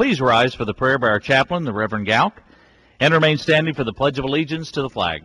Please rise for the prayer by our chaplain, the Reverend Gauck, and remain standing for the Pledge of Allegiance to the flag.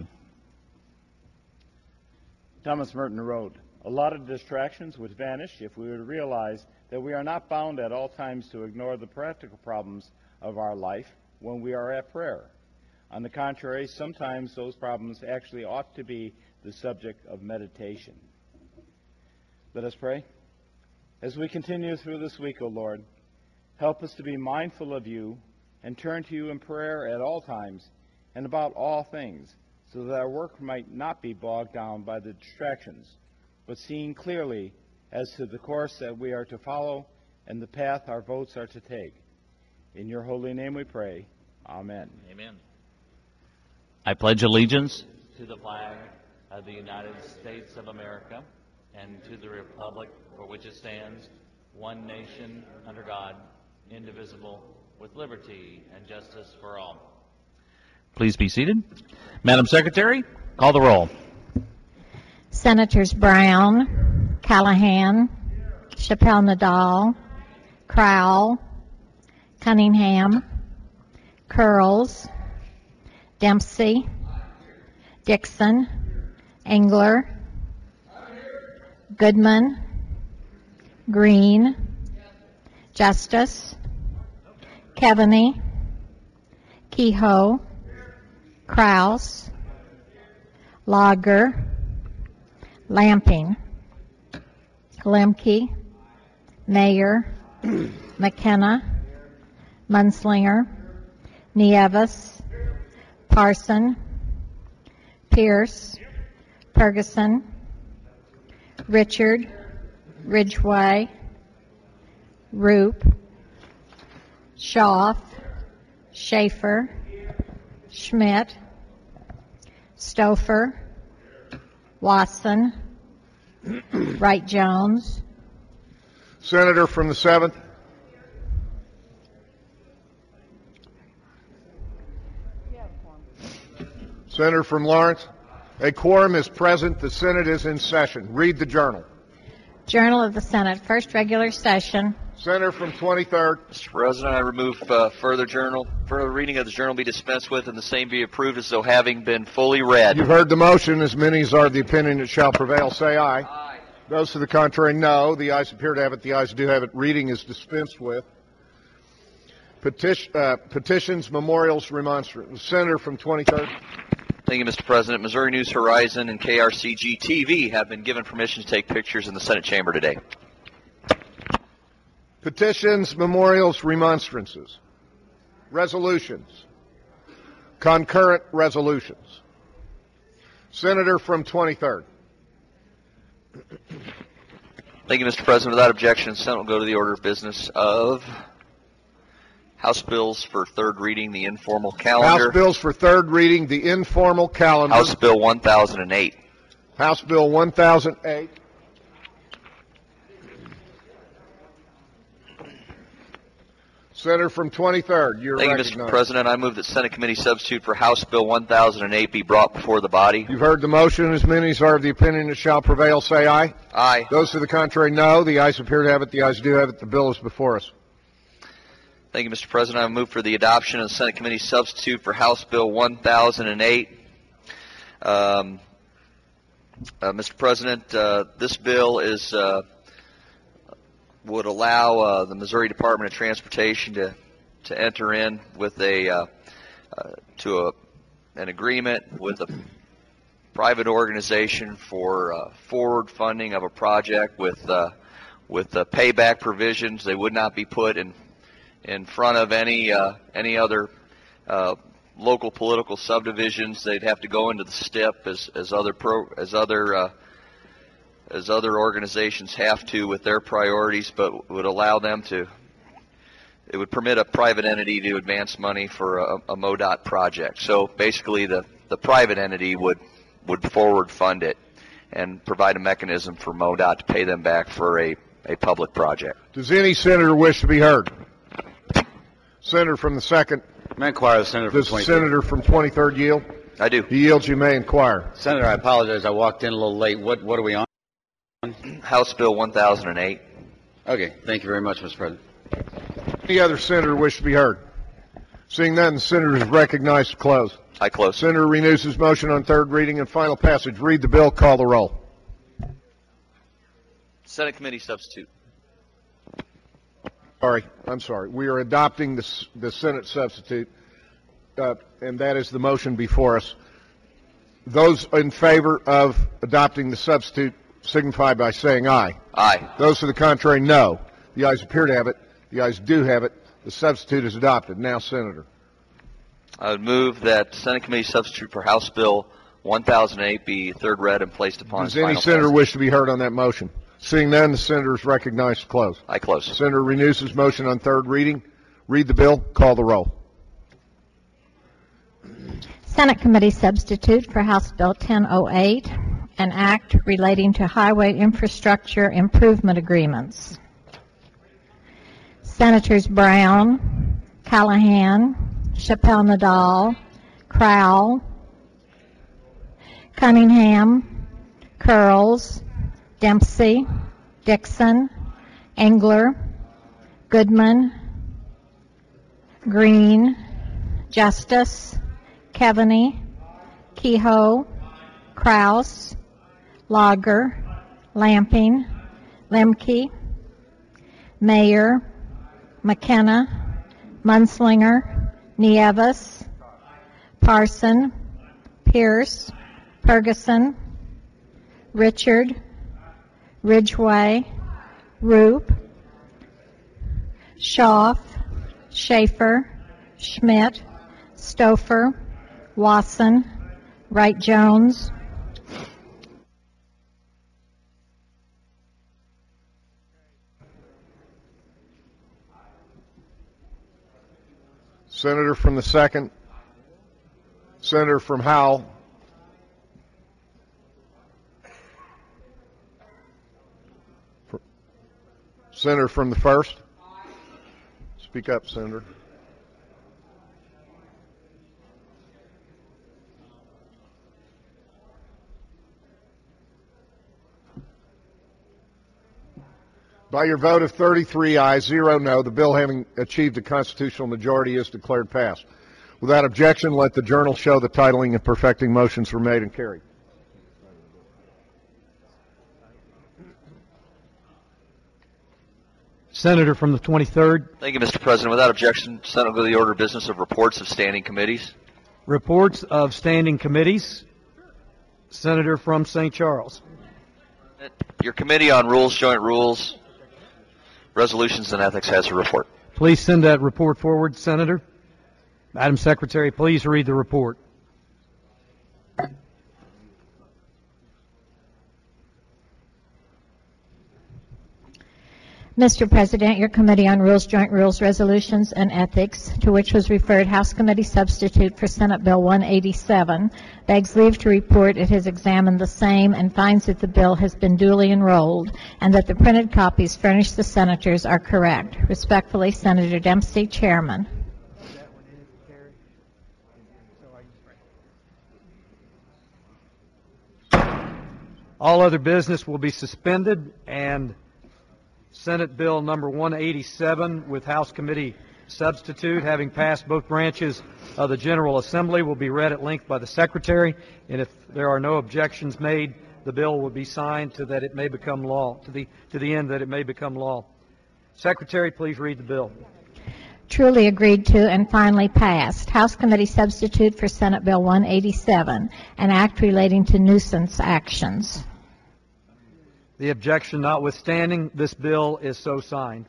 Thomas Merton wrote, "A lot of distractions would vanish if we would realize that we are not bound at all times to ignore the practical problems of our life when we are at prayer. On the contrary, sometimes those problems actually ought to be the subject of meditation." Let us pray. As we continue through this week, O Lord, help us to be mindful of you and turn to you in prayer at all times and about all things, so that our work might not be bogged down by the distractions, but seeing clearly as to the course that we are to follow and the path our votes are to take. In your holy name we pray. Amen. Amen. I pledge allegiance to the flag of the United States of America and to the republic for which it stands, one nation, under God, indivisible, with liberty and justice for all. Please be seated. Madam Secretary, call the roll. Senators Brown, Callahan, Chappelle-Nadal, Crowell, Cunningham, Curls, Dempsey, Dixon, Engler, Goodman, Green, Justice, Keaveney, Kehoe, Kraus, Lager, Lamping, Lemke, Mayer, McKenna, Munslinger, Nieves, Parson, Pierce, Ferguson, Richard, Ridgway, Roop, Schaaf, Schaefer, Schmidt, Stouffer, Watson, Wright-Jones. Senator from the 7th. Senator from Lawrence. A quorum is present. The Senate is in session. Read the journal. Journal of the Senate, first regular session. Senator from 23rd. Mr. President, I remove further reading of the journal be dispensed with and the same be approved as though having been fully read. You've heard the motion. As many as are of the opinion it shall prevail, say aye. Aye. Those to the contrary, no. The ayes appear to have it. The ayes do have it. Reading is dispensed with. Petitions, memorials, remonstrance. Senator from 23rd. Thank you, Mr. President. Missouri News Horizon and KRCG TV have been given permission to take pictures in the Senate chamber today. Petitions, memorials, remonstrances. Resolutions. Concurrent resolutions. Senator from 23rd. Thank you, Mr. President. Without objection, the Senate will go to the order of business of House bills for third reading, the informal calendar. House bills for third reading, the informal calendar. House Bill 1008. House Bill 1008. Senator from 23rd, you're Thank recognized. you, Mr. President. I move that Senate Committee Substitute for House Bill 1008 be brought before the body. You've heard the motion. As many as are of the opinion it shall prevail, say aye. Aye. Those to the contrary, no. The ayes appear to have it. The ayes do have it. The bill is before us. Thank you, Mr. President. I move for the adoption of the Senate Committee Substitute for House Bill 1008. Mr. President, this bill is would allow the Missouri Department of Transportation to enter in with an agreement with a private organization for forward funding of a project with payback provisions. They would not be put in front of any other local political subdivisions. They'd have to go into the STIP as other organizations have to with their priorities, but would allow them to. It would permit a private entity to advance money for a MoDOT project. So basically, the private entity would forward fund it and provide a mechanism for MoDOT to pay them back for a public project. Does any senator wish to be heard? Senator from the 2nd. May I inquire the senator from 23rd? Does the senator from 23rd yield? I do. He yields. You may inquire. Senator, I apologize. I walked in a little late. What are we on? House Bill 1008. Okay. Thank you very much, Mr. President. Any other senator wish to be heard? Seeing none, the senator is recognized to close. I close. Senator renews his motion on third reading and final passage. Read the bill. Call the roll. Senate Committee Substitute. I'm sorry. We are adopting the Senate substitute, and that is the motion before us. Those in favor of adopting the substitute signify by saying aye. Aye. Those to the contrary, no. The ayes appear to have it. The ayes do have it. The substitute is adopted. Now, Senator. I would move that Senate Committee Substitute for House Bill 1008 be third read and placed upon its Does any final senator passage. wish to be heard on that motion? Seeing none, the senator is recognized to close. I close. Senator renews his motion on third reading. Read the bill. Call the roll. Senate Committee Substitute for House Bill 1008, an act relating to highway infrastructure improvement agreements. Senators Brown, Callahan, Chappelle-Nadal, Crowell, Cunningham, Curls, Dempsey, Dixon, Engler, Goodman, Green, Justice, Keaveney, Kehoe, Kraus, Lager, Lamping, Lemke, Mayer, McKenna, Munslinger, Nieves, Parson, Pierce, Ferguson, Richard, Ridgway, Roop, Schaaf, Schaefer, Schmidt, Stouffer, Wasson, Wright-Jones, Senator from the 2nd. Senator from Howell. Senator from the 1st. Speak up, Senator. By your vote of 33 ayes, 0 no, the bill having achieved a constitutional majority is declared passed. Without objection, let the journal show the titling and perfecting motions were made and carried. Senator from the 23rd. Thank you, Mr. President. Without objection, Senate will go to the order of business of reports of standing committees. Reports of standing committees. Senator from St. Charles. Your Committee on Rules, Joint Rules, Resolutions, and Ethics has a report. Please send that report forward, Senator. Madam Secretary, please read the report. Mr. President, your Committee on Rules, Joint Rules, Resolutions, and Ethics, to which was referred House Committee Substitute for Senate Bill 187, begs leave to report it has examined the same and finds that the bill has been duly enrolled and that the printed copies furnished the senators are correct. Respectfully, Senator Dempsey, Chairman. All other business will be suspended, and Senate Bill number 187 with House Committee Substitute, having passed both branches of the General Assembly, will be read at length by the Secretary, and if there are no objections made, the bill will be signed to that it may become law, to the end that it may become law. Secretary, please read the bill. Truly agreed to and finally passed. House Committee Substitute for Senate Bill 187, an act relating to nuisance actions. The objection notwithstanding, this bill is so signed.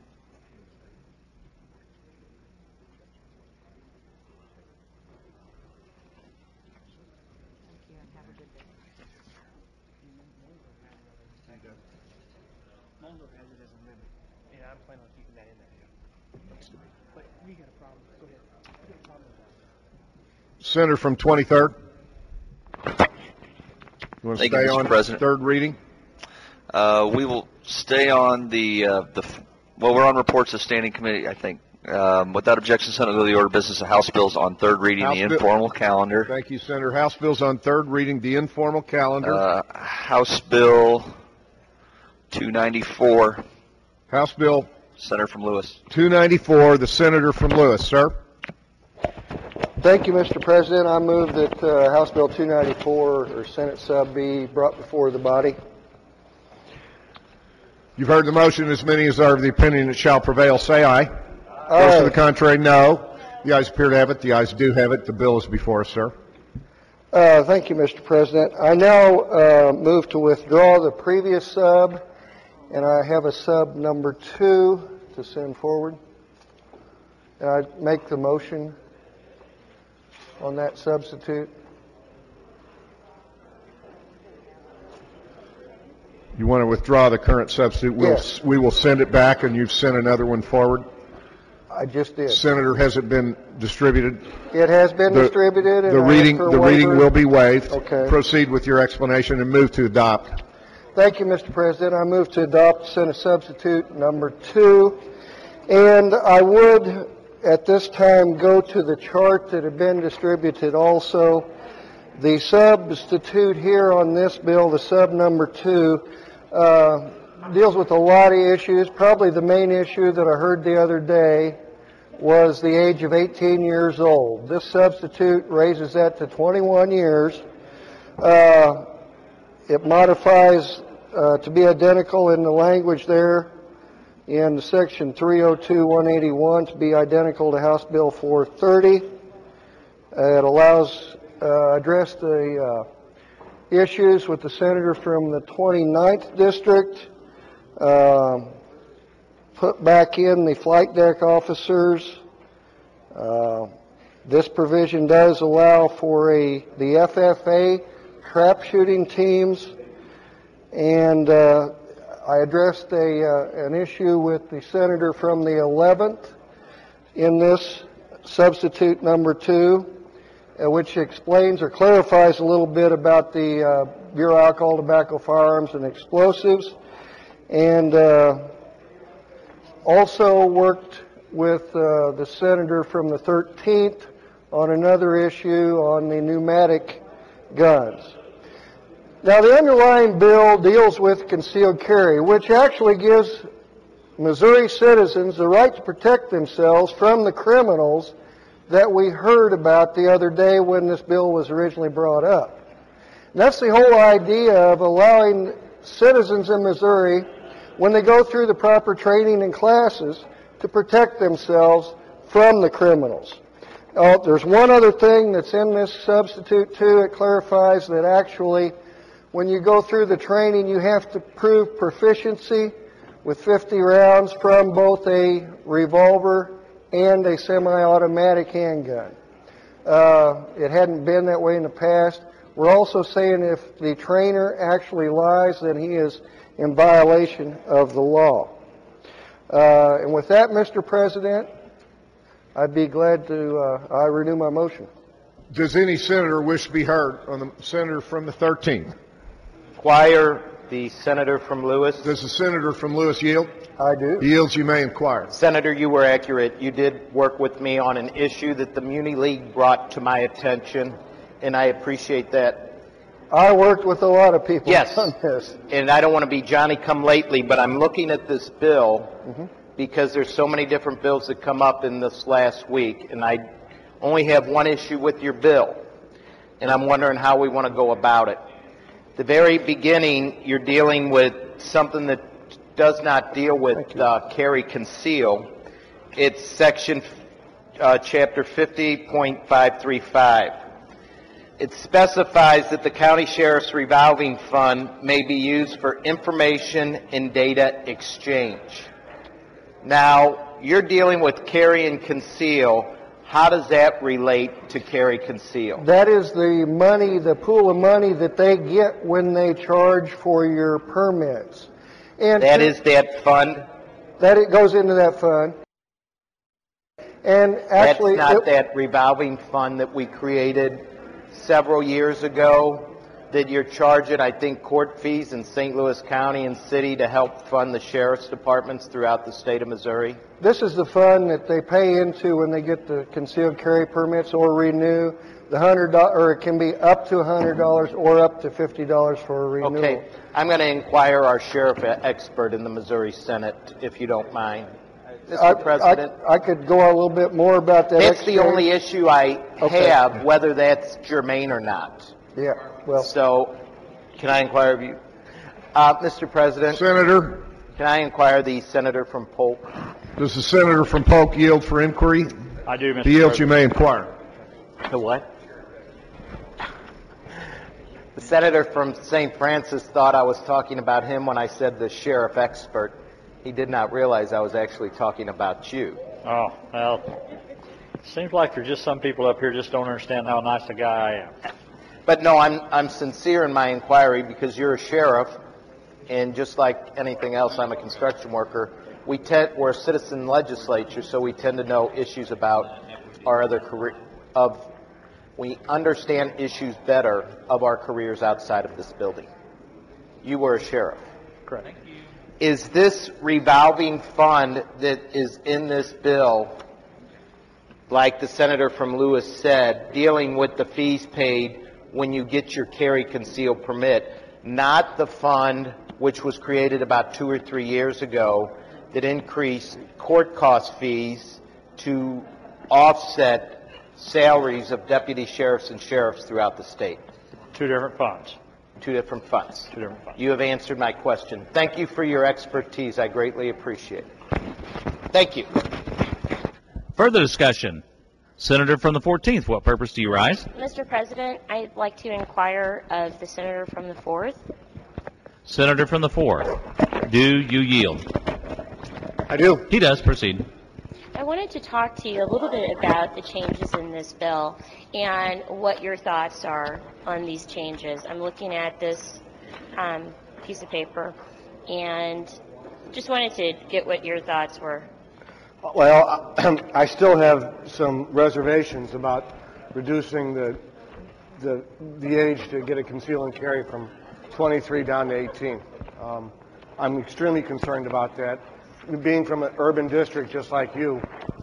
Senator from 23rd. You want to Thank you, stay Mr. on President. third reading? We will stay on we're on reports of standing committee, I think. Without objection, Senate will go to the order of business of House bills on third reading, House the bill- informal calendar. Thank you, Senator. House bills on third reading, the informal calendar. House Bill 294. House Bill Senator from Lewis. 294, the senator from Lewis. Sir? Thank you, Mr. President. I move that House Bill 294 or Senate Sub be brought before the body. You've heard the motion. As many as are of the opinion it shall prevail, say aye. Aye. Those to the contrary, no. The ayes appear to have it. The ayes do have it. The bill is before us, sir. Thank you, Mr. President. I now move to withdraw the previous sub, and I have a sub number 2 to send forward. And I make the motion on that substitute. You want to withdraw the current substitute? Yes. We will send it back, and you've sent another one forward. I just did. Senator, has it been distributed? It has been distributed. And the reading will be waived. Okay. Proceed with your explanation and move to adopt. Thank you, Mr. President. I move to adopt Senate substitute number 2. And I would, at this time, go to the chart that had been distributed also. The substitute here on this bill, the sub number 2, deals with a lot of issues. Probably the main issue that I heard the other day was the age of 18 years old. This substitute raises that to 21 years. It modifies to be identical in the language there in Section 302-181 to be identical to House Bill 430. It allows address the issues with the senator from the 29th district, put back in the flight deck officers. This provision does allow for the FFA trap shooting teams, and I addressed an issue with the senator from the 11th in this substitute number 2, which explains or clarifies a little bit about the Bureau of Alcohol, Tobacco, Firearms, and Explosives, and also worked with the senator from the 13th on another issue on the pneumatic guns. Now, the underlying bill deals with concealed carry, which actually gives Missouri citizens the right to protect themselves from the criminals that we heard about the other day when this bill was originally brought up. And that's the whole idea of allowing citizens in Missouri, when they go through the proper training and classes, to protect themselves from the criminals. There's one other thing that's in this substitute too. It clarifies that actually when you go through the training, you have to prove proficiency with 50 rounds from both a revolver and a semi-automatic handgun. It hadn't been that way in the past. We're also saying if the trainer actually lies, then he is in violation of the law. And with that, Mr. President, I'd be glad to I renew my motion. Does any senator wish to be heard on the senator from the 13th? Inquire the senator from Lewis. Does the senator from Lewis yield? I do. He yields. You may inquire. Senator, you were accurate. You did work with me on an issue that the Muni League brought to my attention, and I appreciate that. I worked with a lot of people Yes, on this. And I don't want to be Johnny-come-lately, but I'm looking at this bill because there's so many different bills that come up in this last week, and I only have one issue with your bill, and I'm wondering how we want to go about it. The very beginning, you're dealing with something that does not deal with carry conceal. It's section chapter 50.535. It specifies that the county sheriff's revolving fund may be used for information and data exchange. Now, you're dealing with carry and conceal. How does that relate to carry conceal? That is the money, the pool of money that they get when they charge for your permits. And That is that fund? That it goes into that fund. And actually, That's not that revolving fund that we created several years ago that you're charging, I think, court fees in St. Louis County and City to help fund the sheriff's departments throughout the state of Missouri? this is the fund that they pay into when they get the concealed carry permits or renew. The $100, or it can be up to $100 or up to $50 for a renewal. Okay. I'm going to inquire our sheriff expert in the Missouri Senate, if you don't mind. Mr. President. I could go a little bit more about that. That's the only issue I have, whether that's germane or not. Yeah, well. So, can I inquire of you? Mr. President. Senator. Can I inquire the senator from Polk? Does the senator from Polk yield for inquiry? I do, Mr. If he yields, President. you may inquire. The what? The senator from St. Francis thought I was talking about him when I said the sheriff expert. He did not realize I was actually talking about you. Oh, well, seems like there's just some people up here just don't understand how nice a guy I am. But no, I'm sincere in my inquiry because you're a sheriff, and just like anything else, I'm a construction worker. We're a citizen legislature, so we tend to know issues about our other career. We understand issues better of our careers outside of this building. You were a sheriff. Correct. Is this revolving fund that is in this bill, like the senator from Lewis said, dealing with the fees paid when you get your carry conceal permit, not the fund which was created about 2 or 3 years ago that increased court cost fees to offset salaries of deputy sheriffs and sheriffs throughout the state? Two different funds. Two different funds. Two different funds. You have answered my question. Thank you for your expertise. I greatly appreciate it. Thank you. Further discussion. Senator from the 14th, what purpose do you rise? Mr. President, I'd like to inquire of the senator from the 4th. Senator from the 4th, do you yield? I do. He does. Proceed. I wanted to talk to you a little bit about the changes in this bill and what your thoughts are on these changes. I'm looking at this piece of paper and just wanted to get what your thoughts were. Well, I still have some reservations about reducing the age to get a conceal and carry from 23 down to 18. I'm extremely concerned about that. Being from an urban district just like you,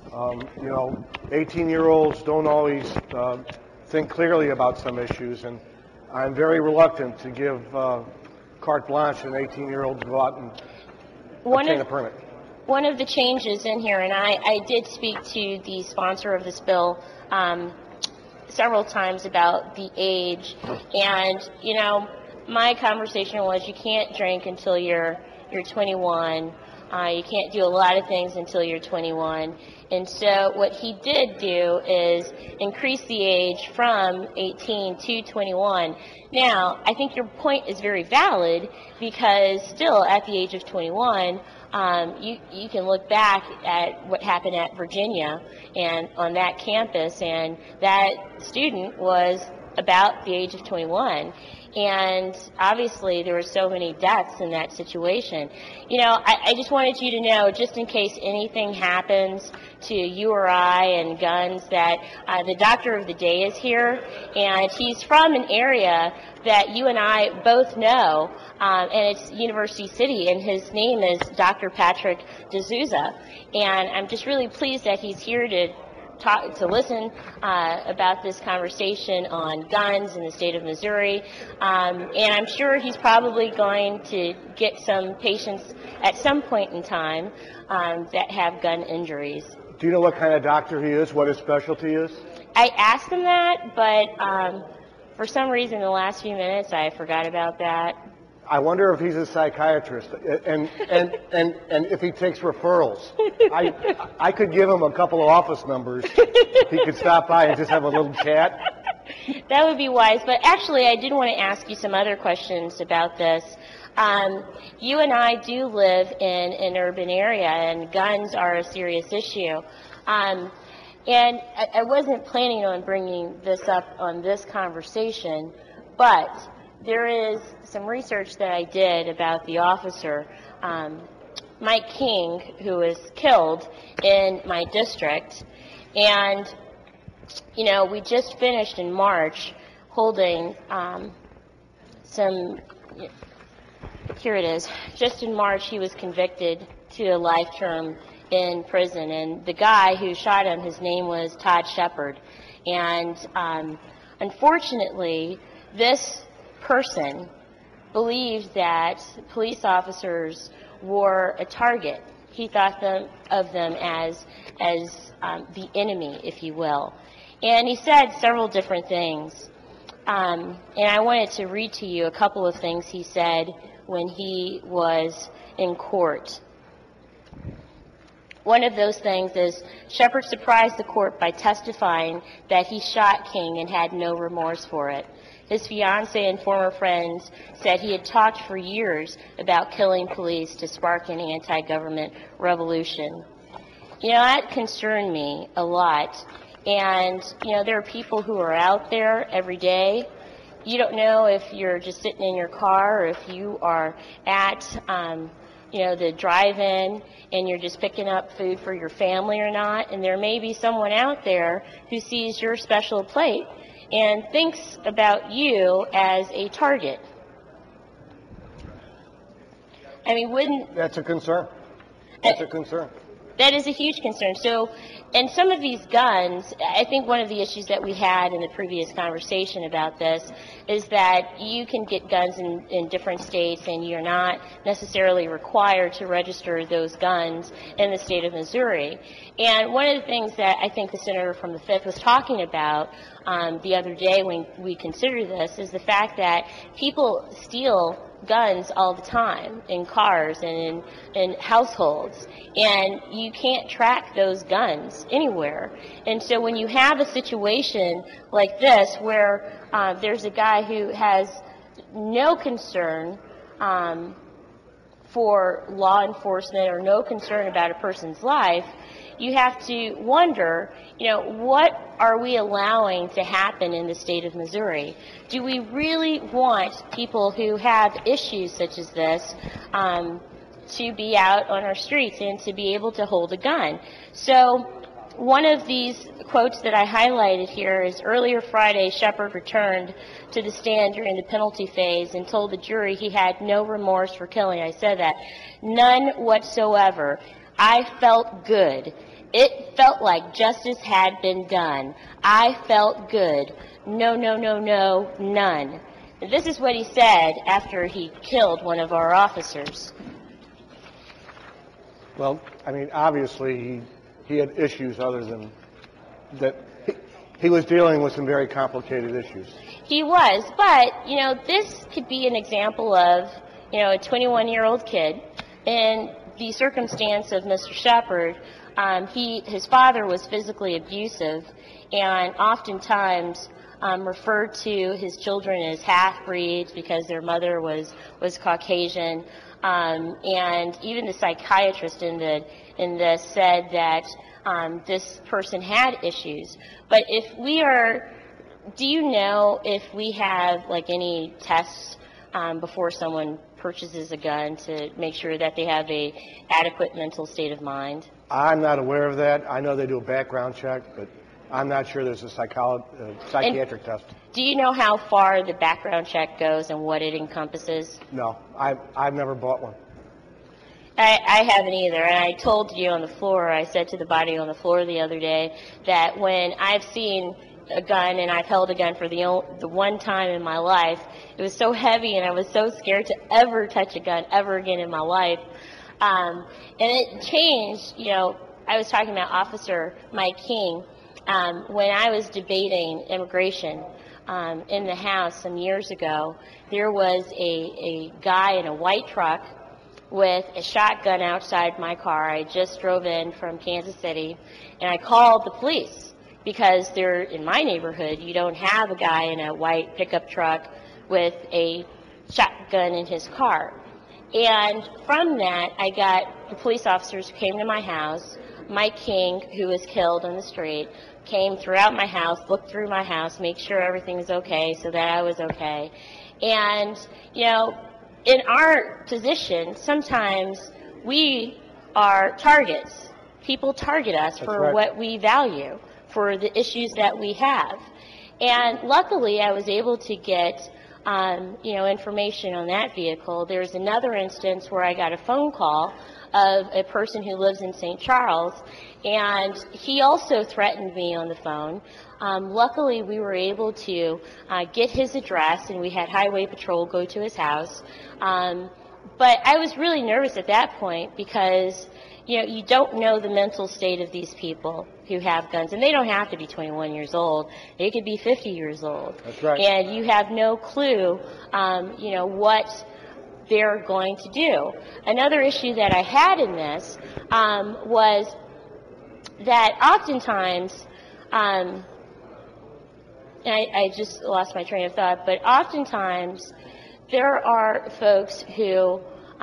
18-year-olds don't always think clearly about some issues, and I'm very reluctant to give carte blanche to an 18-year-old to go out and obtain a permit. One of the changes in here, and I did speak to the sponsor of this bill several times about the age, and my conversation was you can't drink until you're 21. You can't do a lot of things until you're 21. And so what he did do is increase the age from 18 to 21. Now, I think your point is very valid because still at the age of 21, you can look back at what happened at Virginia and on that campus, and that student was about the age of 21. And obviously there were so many deaths in that situation. I just wanted you to know, just in case anything happens to you or I and guns, that the doctor of the day is here, and he's from an area that you and I both know, and it's University City, and his name is Dr. Patrick D'Souza. And I'm just really pleased that he's here to listen about this conversation on guns in the state of Missouri, and I'm sure he's probably going to get some patients at some point in time that have gun injuries. Do you know what kind of doctor he is, what his specialty is? I asked him that, but for some reason in the last few minutes I forgot about that. I wonder if he's a psychiatrist and if he takes referrals. I could give him a couple of office numbers. He could stop by and just have a little chat. That would be wise. But actually, I did want to ask you some other questions about this. You and I do live in an urban area, and guns are a serious issue. And I wasn't planning on bringing this up on this conversation, but there is some research that I did about the officer, Mike King, who was killed in my district. And, we just finished in March holding here it is. Just in March, he was convicted to a life term in prison. And the guy who shot him, his name was Todd Shepard. And unfortunately, this person believed that police officers were a target, he thought of them as the enemy, if you will. And he said several different things. And I wanted to read to you a couple of things he said when he was in court. One of those things is Shepard surprised the court by testifying that he shot King and had no remorse for it. His fiancée and former friends said he had talked for years about killing police to spark an anti-government revolution. You know, that concerned me a lot. And, you know, there are people who are out there every day. You don't know if you're just sitting in your car or if you are at, you know, the drive-in and you're just picking up food for your family or not. And there may be someone out there who sees your special plate and thinks about you as a target. I mean, wouldn't... That's a concern. That's a concern. That is a huge concern. So, and some of these guns, I think one of the issues that we had in the previous conversation about this is that you can get guns in different states and you're not necessarily required to register those guns in the state of Missouri. And one of the things that I think the senator from the 5th was talking about the other day when we considered this is the fact that people steal guns all the time in cars and in households, and you can't track those guns anywhere. And so when you have a situation like this where there's a guy who has no concern for law enforcement or no concern about a person's life, you have to wonder, you know, what are we allowing to happen in the state of Missouri? Do we really want people who have issues such as this to be out on our streets and to be able to hold a gun? So one of these quotes that I highlighted here is earlier Friday, Shepard returned to the stand during the penalty phase and told the jury he had no remorse for killing. I said that. None whatsoever. I felt good. It felt like justice had been done. I felt good. No, no, no, no, none. And this is what he said after he killed one of our officers. Well, I mean, obviously he had issues other than that. He was dealing with some very complicated issues. He was, but, you know, this could be an example of, you know, a 21-year-old kid and the circumstance of Mr. Shepard. His father was physically abusive and oftentimes referred to his children as half-breeds because their mother was Caucasian. And even the psychiatrist in this said that this person had issues. But do you know if we have like any tests before someone purchases a gun to make sure that they have a adequate mental state of mind? I'm not aware of that. I know they do a background check, but I'm not sure there's a psychiatric test. Do you know how far the background check goes and what it encompasses? No, I've never bought one. I haven't either, and I told you on the floor, I said to the body on the floor the other day that when I've seen a gun and I've held a gun for the one time in my life, it was so heavy and I was so scared to ever touch a gun ever again in my life. And it changed, you know, I was talking about Officer Mike King. When I was debating immigration in the House some years ago, there was a guy in a white truck with a shotgun outside my car. I just drove in from Kansas City, and I called the police because in my neighborhood, you don't have a guy in a white pickup truck with a shotgun in his car. And from that, I got the police officers who came to my house. Mike King, who was killed on the street, came throughout my house, looked through my house, make sure everything was okay so that I was okay. And, you know, in our position, sometimes we are targets. People target us for what we value, for the issues that we have. And luckily, I was able to get information on that vehicle. There's another instance where I got a phone call of a person who lives in St. Charles, and he also threatened me on the phone. Luckily, we were able to get his address, and we had Highway Patrol go to his house. But I was really nervous at that point because, you don't know the mental state of these people who have guns, and they don't have to be 21 years old. They could be 50 years old. That's right. And you have no clue, what they're going to do. Another issue that I had in this was that oftentimes, and I just lost my train of thought, but oftentimes there are folks who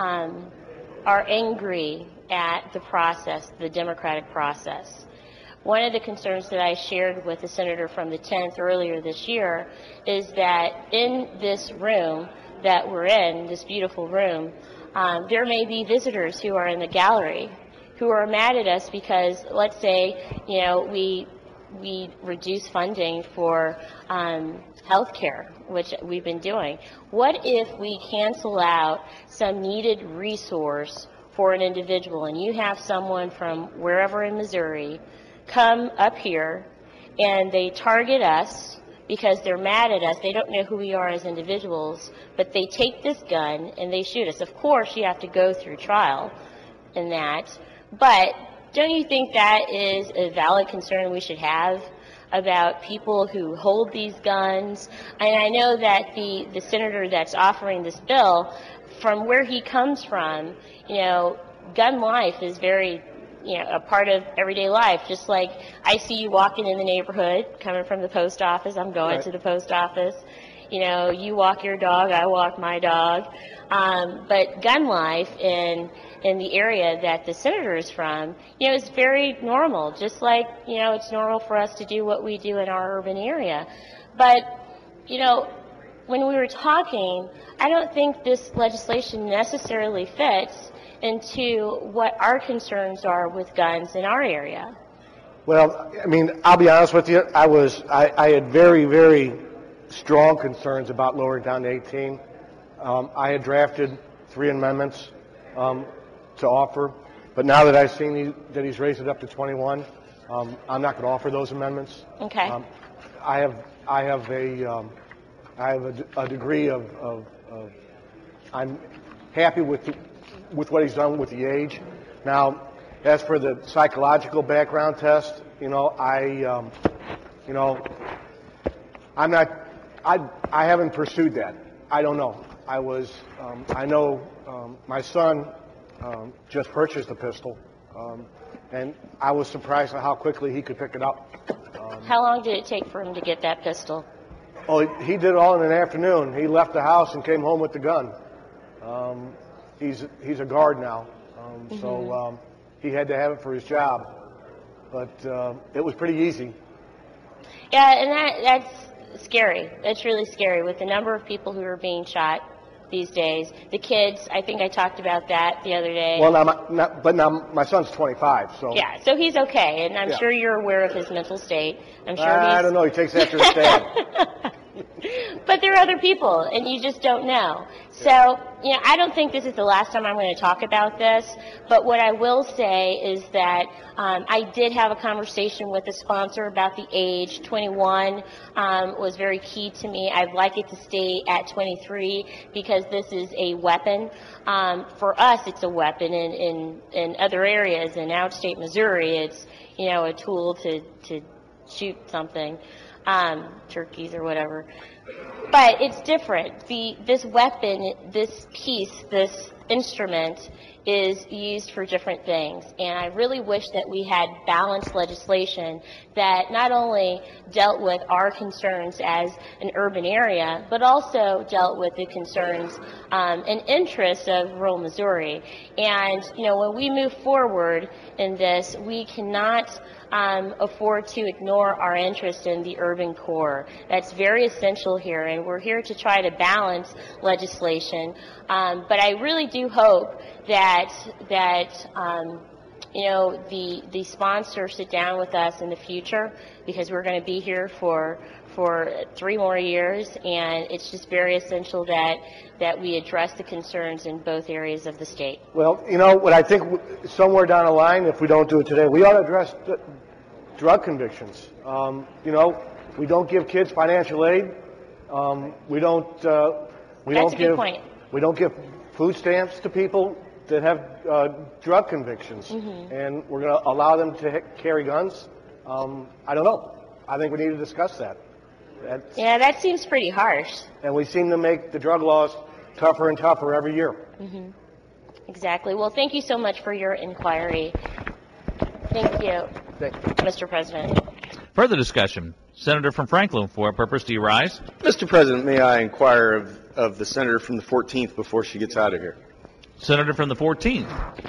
are angry at the process, the democratic process. One of the concerns that I shared with the senator from the 10th earlier this year is that in this room that we're in, this beautiful room, there may be visitors who are in the gallery who are mad at us because, let's say, we reduce funding for health care, which we've been doing. What if we cancel out some needed resource for an individual, and you have someone from wherever in Missouri come up here and they target us because they're mad at us. They don't know who we are as individuals, but they take this gun and they shoot us. Of course, you have to go through trial in that, but don't you think that is a valid concern we should have about people who hold these guns? And I know that the senator that's offering this bill, from where he comes from, gun life is very a part of everyday life. Just like I see you walking in the neighborhood, coming from the post office, I'm going to the post office. You walk your dog, I walk my dog. But gun life in the area that the senator is from, is very normal. Just like, it's normal for us to do what we do in our urban area. But, when we were talking, I don't think this legislation necessarily fits into what our concerns are with guns in our area. Well, I'll be honest with you. I had very, very strong concerns about lowering down to 18. I had drafted 3 amendments to offer, but now that I've seen that he's raised it up to 21, I'm not going to offer those amendments. Okay. I have a degree of I'm happy with what he's done with the age. Now, as for the psychological background test, I haven't pursued that. I don't know. I know my son just purchased a pistol, and I was surprised at how quickly he could pick it up. How long did it take for him to get that pistol? Oh, he did it all in an afternoon. He left the house and came home with the gun. He's a guard now, so he had to have it for his job. But it was pretty easy. Yeah, and that's scary. That's really scary with the number of people who are being shot these days. The kids, I think I talked about that the other day. Well, now my son's 25, so. Yeah, so he's okay, and I'm sure you're aware of his mental state. I'm sure I don't know. He takes after his dad. But there are other people, and you just don't know. So, I don't think this is the last time I'm going to talk about this, but what I will say is that I did have a conversation with the sponsor about the age. 21 was very key to me. I'd like it to stay at 23 because this is a weapon. For us, it's a weapon. In other areas, in outstate Missouri, it's, a tool to shoot something. Turkeys or whatever. But it's different. This weapon, this piece, this instrument is used for different things. And I really wish that we had balanced legislation that not only dealt with our concerns as an urban area, but also dealt with the concerns and interests of rural Missouri. And, when we move forward in this, we cannot afford to ignore our interest in the urban core. That's very essential here, and we're here to try to balance legislation. But I really do hope that the sponsors sit down with us in the future, because we're going to be here for 3 more years, and it's just very essential that we address the concerns in both areas of the state. Well, what I think somewhere down the line, if we don't do it today, we ought to address drug convictions. We don't give kids financial aid. We don't That's a good point. We don't give food stamps to people that have drug convictions, and we're going to allow them to carry guns. I don't know. I think we need to discuss that. Yeah, that seems pretty harsh. And we seem to make the drug laws tougher and tougher every year. Exactly. Well, thank you so much for your inquiry. Thank you, Mr. President. Further discussion. Senator from Franklin, for what purpose do you rise? Mr. President, may I inquire of the senator from the 14th before she gets out of here? Senator from the 14th.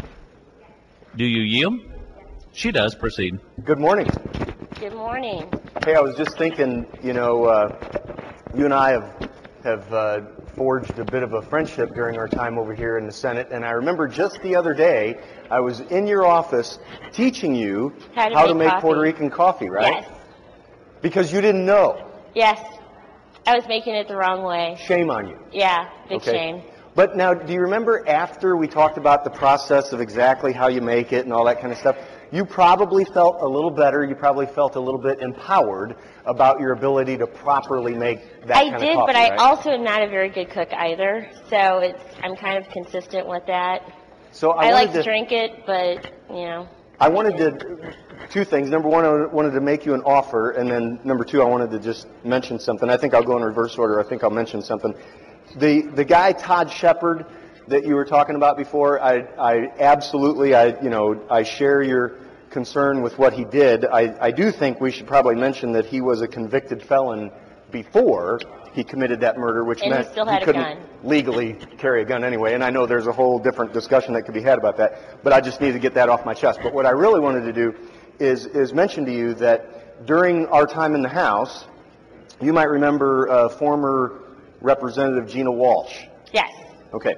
Do you yield? She does. Proceed. Good morning. Good morning. Hey, I was just thinking, you know, you and I have forged a bit of a friendship during our time over here in the Senate, and I remember just the other day I was in your office teaching you how to make coffee. Puerto Rican coffee, right? Yes. Because you didn't know. Yes. I was making it the wrong way. Shame on you. Yeah, big shame. But now, do you remember after we talked about the process of exactly how you make it and all that kind of stuff, you probably felt a little better, you probably felt a little bit empowered about your ability to properly make that kind of coffee, I did, but I right? also am not a very good cook either, so I'm kind of consistent with that. So I like to drink it, but, you know. I wanted to, two things. Number one, I wanted to make you an offer, and then number two, I wanted to just mention something. I think I'll go in reverse order. I think I'll mention something. The guy, Todd Shepard, that you were talking about before, I absolutely, I share your concern with what he did. I do think we should probably mention that he was a convicted felon before he committed that murder, which meant he couldn't legally carry a gun anyway. And I know there's a whole different discussion that could be had about that, but I just need to get that off my chest. But what I really wanted to do is mention to you that during our time in the House, you might remember former Representative Gina Walsh. Yes. Okay.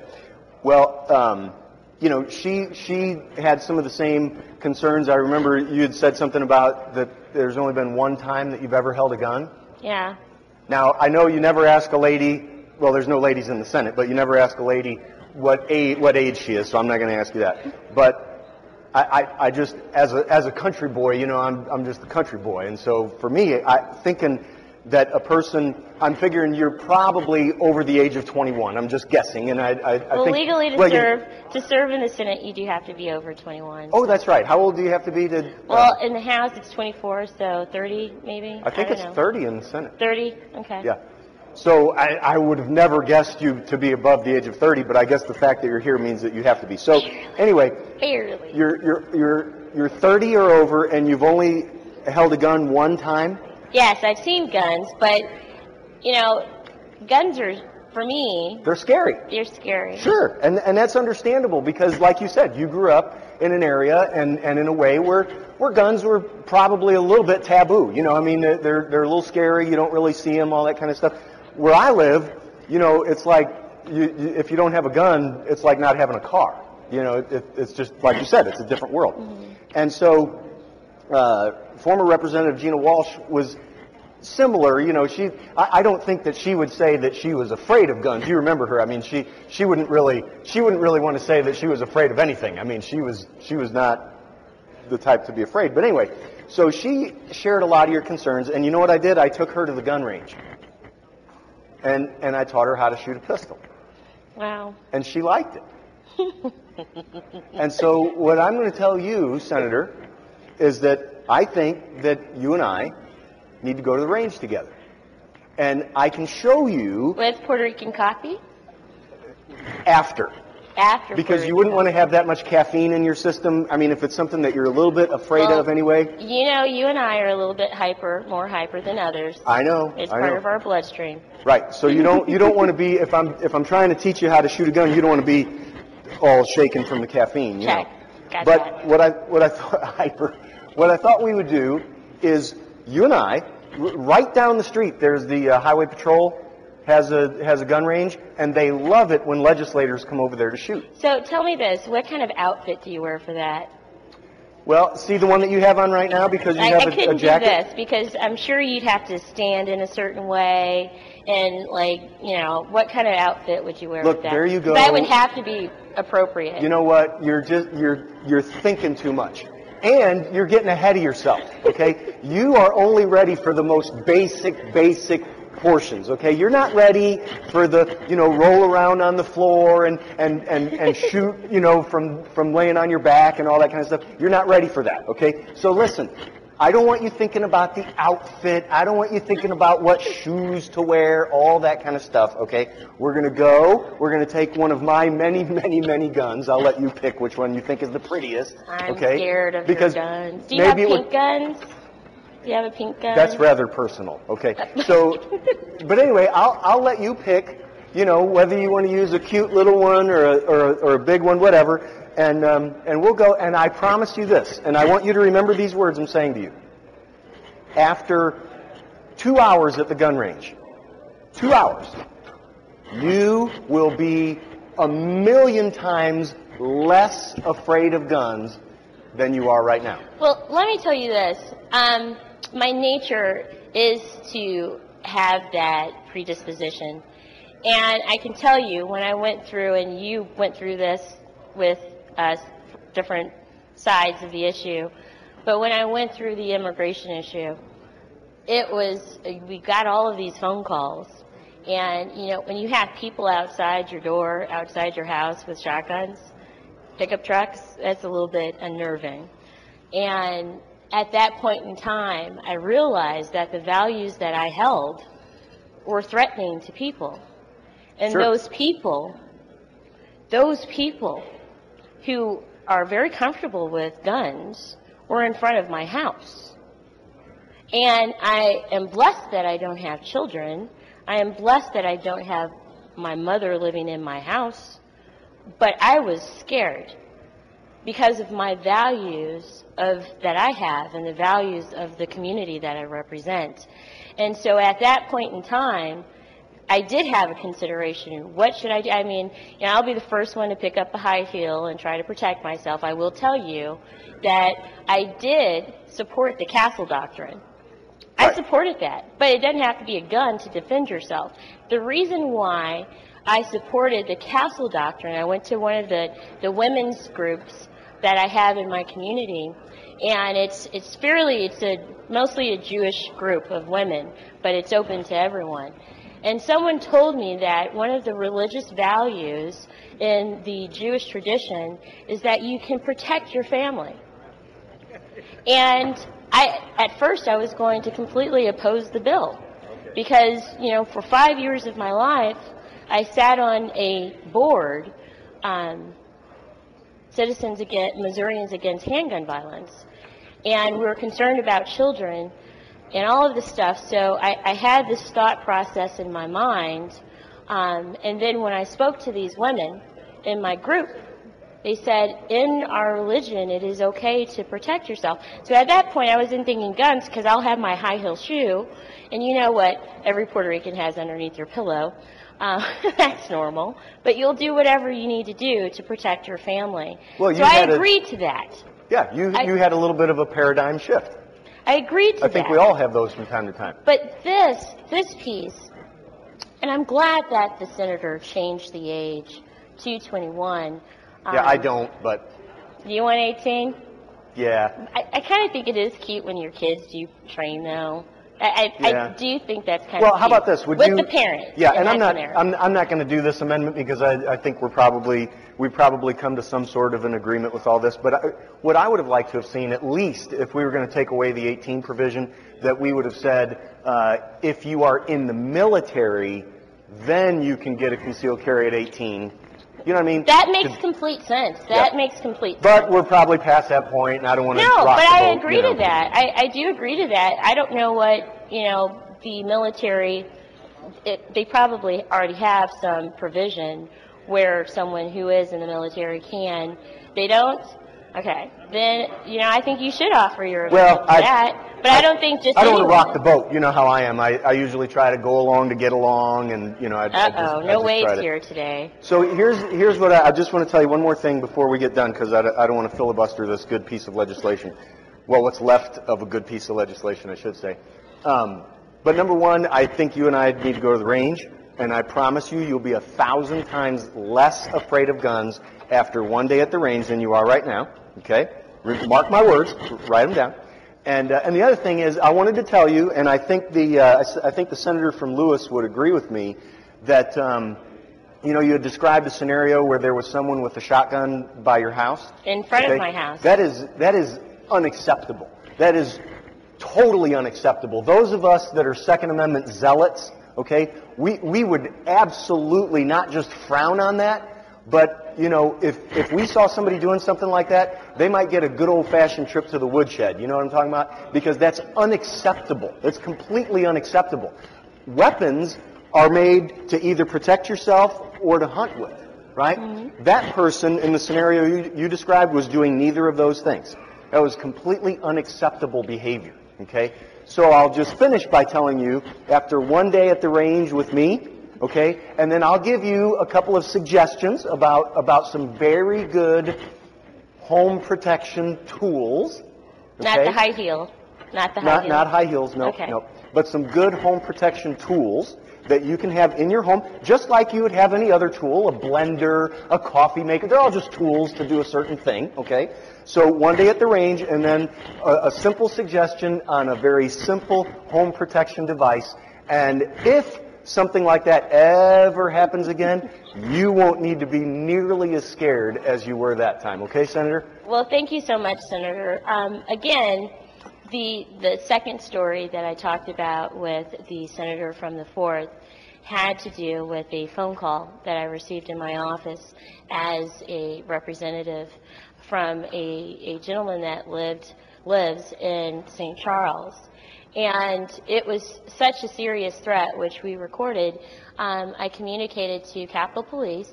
Well, you know, she had some of the same concerns. I remember you had said something about that there's only been one time that you've ever held a gun. Yeah. Now, I know you never ask a lady, well, there's no ladies in the Senate, but you never ask a lady what age she is, so I'm not going to ask you that. But I just, as a country boy, you know, I'm just a country boy. And so for me, thinking that a person, I'm figuring you're probably over the age of 21. I'm just guessing. And I think legally to serve in the Senate, you do have to be over 21. Oh, that's right. How old do you have to be to? Well, in the House, it's 24, so 30 maybe. I think it's 30 in the Senate. 30. Okay. Yeah. So I would have never guessed you to be above the age of 30, but I guess the fact that you're here means that you have to be. So anyway, barely. You're 30 or over, and you've only held a gun one time. Yes, I've seen guns, but you know, guns are, for me, they're scary. They're scary. Sure, and that's understandable because, like you said, you grew up in an area and in a way where guns were probably a little bit taboo. You know, I mean, they're a little scary. You don't really see them, all that kind of stuff. Where I live, you know, it's like if you don't have a gun, it's like not having a car. You know, it's just like you said, it's a different world. Mm-hmm. And so, former Representative Gina Walsh was similar. You know, I don't think that she would say that she was afraid of guns. You remember her? I mean, she wouldn't really want to say that she was afraid of anything. I mean, she was not the type to be afraid. But anyway, so she shared a lot of your concerns, and you know what I did? I took her to the gun range, and I taught her how to shoot a pistol. Wow. And she liked it. And so what I'm going to tell you, Senator, is that I think that you and I need to go to the range together. And I can show you... With Puerto Rican coffee? After. Because you wouldn't want to have that much caffeine in your system. I mean, if it's something that you're a little bit afraid of anyway. You know, you and I are a little bit more hyper than others. I know. It's part of our bloodstream. Right. So you don't want to be, if I'm trying to teach you how to shoot a gun, you don't want to be all shaken from the caffeine. You know. Gotcha. But what I thought we would do is you and I, right down the street, there's the Highway Patrol has a gun range, and they love it when legislators come over there to shoot. So tell me this, what kind of outfit do you wear for that? Well, see the one that you have on right now because you have a jacket? I couldn't do this because I'm sure you'd have to stand in a certain way and, like, you know, what kind of outfit would you wear with that? Look, there you go. That would have to be appropriate. You know what? You're thinking too much. And you're getting ahead of yourself, okay? You are only ready for the most basic portions, okay? You're not ready for the, roll around on the floor and shoot, from laying on your back and all that kind of stuff. You're not ready for that, okay? So listen, I don't want you thinking about the outfit. I don't want you thinking about what shoes to wear, all that kind of stuff, okay? We're going to take one of my many, many, many guns. I'll let you pick which one you think is the prettiest, I'm okay? scared of because your guns. Do you have pink guns? Do you have a pink gun? That's rather personal, okay? So, but anyway, I'll let you pick, whether you want to use a cute little one or a big one, whatever. And we'll go, and I promise you this, and I want you to remember these words I'm saying to you. After 2 hours at the gun range, 2 hours, you will be 1,000,000 times less afraid of guns than you are right now. Well, let me tell you this. My nature is to have that predisposition. And I can tell you, when I went through, and you went through this with different sides of the issue, but when I went through the immigration issue, we got all of these phone calls, and when you have people outside your door, outside your house with shotguns, pickup trucks, that's a little bit unnerving. And at that point in time, I realized that the values that I held were threatening to people, and Sure. those people who are very comfortable with guns were in front of my house. And I am blessed that I don't have children. I am blessed that I don't have my mother living in my house. But I was scared because of my values that I have and the values of the community that I represent. And so at that point in time, I did have a consideration. What should I do? I mean, I'll be the first one to pick up a high heel and try to protect myself. I will tell you that I did support the Castle Doctrine. I supported that, but it doesn't have to be a gun to defend yourself. The reason why I supported the Castle Doctrine, I went to one of the women's groups that I have in my community, and it's mostly a Jewish group of women, but it's open to everyone. And someone told me that one of the religious values in the Jewish tradition is that you can protect your family. And at first I was going to completely oppose the bill because, for 5 years of my life, I sat on a board, Missourians Against Handgun Violence, and we were concerned about children and all of this stuff. So I had this thought process in my mind, and then when I spoke to these women in my group, they said, in our religion, it is okay to protect yourself. So at that point, I wasn't thinking guns because I'll have my high heel shoe, and you know what every Puerto Rican has underneath their pillow. That's normal. But you'll do whatever you need to do to protect your family. Well, so I agreed to that. Yeah, you had a little bit of a paradigm shift. I agreed to that. I think we all have those from time to time. But this piece, and I'm glad that the senator changed the age to 21. Yeah, I don't, but... Do you want 18? Yeah. I kind of think it is cute when your kids do train, though. I do think that's kind of Well, how about this? With the parents. Yeah, and I'm not going to do this amendment because I think we probably come to some sort of an agreement with all this. But what I would have liked to have seen, at least if we were going to take away the 18 provision, that we would have said, if you are in the military, then you can get a concealed carry at 18. You know what I mean? That makes complete sense. That makes complete sense. But we're probably past that point, and I don't want to No, rock but the I boat, agree to that. I do agree to that. I don't know what, the military, they probably already have some provision where someone who is in the military can. They don't? Okay. Then, I think you should offer your opinion to that. But I don't think just I don't want anyone. to rock the boat. You know how I am. I usually try to go along to get along, and No waves here today. So here's what I just want to tell you one more thing before we get done, because I don't want to filibuster this good piece of legislation. Well, what's left of a good piece of legislation, I should say. But number one, I think you and I need to go to the range, and I promise you'll be 1,000 times less afraid of guns after one day at the range than you are right now. Okay? Mark my words. Write them down. And the other thing is, I wanted to tell you, and I think the senator from Lewis would agree with me, that you had described a scenario where there was someone with a shotgun by your house. In front of my house. That is unacceptable. That is totally unacceptable. Those of us that are Second Amendment zealots, okay, we would absolutely not just frown on that, but if we saw somebody doing something like that, they might get a good old-fashioned trip to the woodshed. You know what I'm talking about? Because that's unacceptable. It's completely unacceptable. Weapons are made to either protect yourself or to hunt with, right? Mm-hmm. That person in the scenario you described was doing neither of those things. That was completely unacceptable behavior, okay? So I'll just finish by telling you, after one day at the range with me, okay, and then I'll give you a couple of suggestions about some very good home protection tools. Okay? Not the high heel. Not the high heel. Not high heels, no, okay. no. But some good home protection tools that you can have in your home, just like you would have any other tool, a blender, a coffee maker. They're all just tools to do a certain thing, okay? So one day at the range, and then a simple suggestion on a very simple home protection device. And if something like that ever happens again, you won't need to be nearly as scared as you were that time. Okay, Senator? Well, thank you so much, Senator. Again, the second story that I talked about with the senator from the 4th had to do with a phone call that I received in my office as a representative from a gentleman that lives in St. Charles. And it was such a serious threat, which we recorded. I communicated to Capitol Police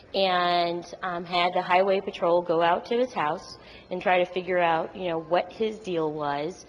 and had the Highway Patrol go out to his house and try to figure out, what his deal was.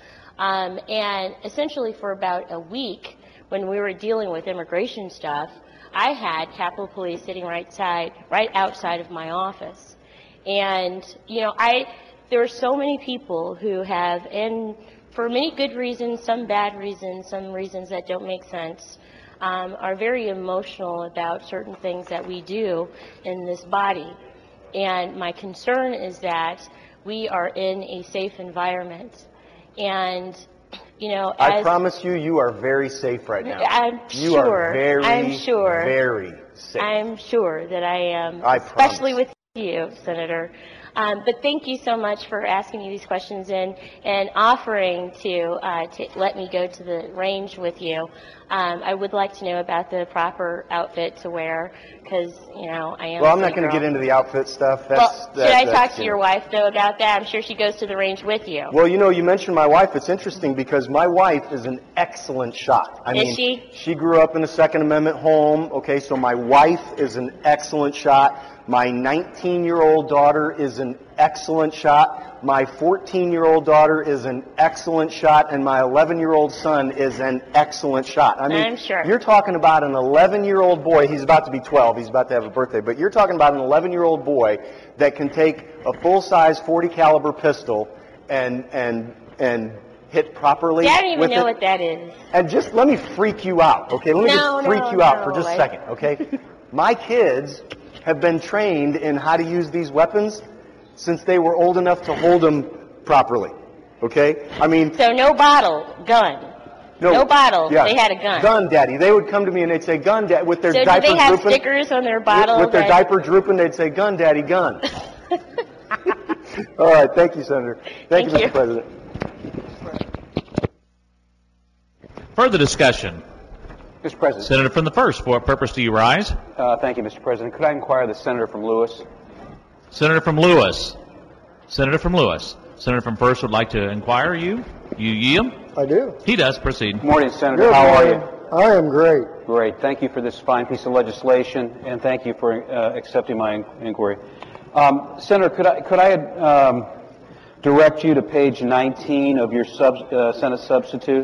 And essentially for about a week, when we were dealing with immigration stuff, I had Capitol Police sitting right outside of my office. And, there are so many people who have, and for many good reasons, some bad reasons, some reasons that don't make sense, are very emotional about certain things that we do in this body. And my concern is that we are in a safe environment. And, I promise you are very safe right now. You are very safe. I'm sure that I am, especially with you, Senator. But thank you so much for asking me these questions and offering to let me go to the range with you. I would like to know about the proper outfit to wear because, I am. Well, I'm not going to get into the outfit stuff. Should I talk to your wife, though, about that? I'm sure she goes to the range with you. Well, you mentioned my wife. It's interesting because my wife is an excellent shot. Is she? She grew up in a Second Amendment home. Okay, so my wife is an excellent shot. My 19-year-old daughter is an excellent shot. My 14-year-old daughter is an excellent shot. And my 11-year-old son is an excellent shot. I'm sure. You're talking about an 11-year-old boy. He's about to be 12. He's about to have a birthday. But you're talking about an 11-year-old boy that can take a full-size .40 caliber pistol and hit properly. I don't even know what that is. And just let me freak you out, okay? Let me freak you out for just a second, okay? My kids have been trained in how to use these weapons since they were old enough to hold them properly. Okay? So no bottle, gun. No bottle. Yeah. They had a gun. Gun, Daddy. They would come to me and they'd say, "Gun, Daddy," with their diaper drooping. So do they have stickers on their bottle? With their diaper drooping, they'd say, "Gun, Daddy, gun." All right. Thank you, Senator. Thank you, Mr. President. Further discussion. Mr. President. Senator from the 1st, for what purpose do you rise? Thank you, Mr. President. Could I inquire the Senator from Lewis? Senator from Lewis. Senator from Lewis. Senator from 1st would like to inquire. You yield? I do. He does. Proceed. Good morning, Senator. Good How morning. are you? I am great. Great. Thank you for this fine piece of legislation, and thank you for accepting my inquiry. Senator, could I direct you to page 19 of your Senate substitute?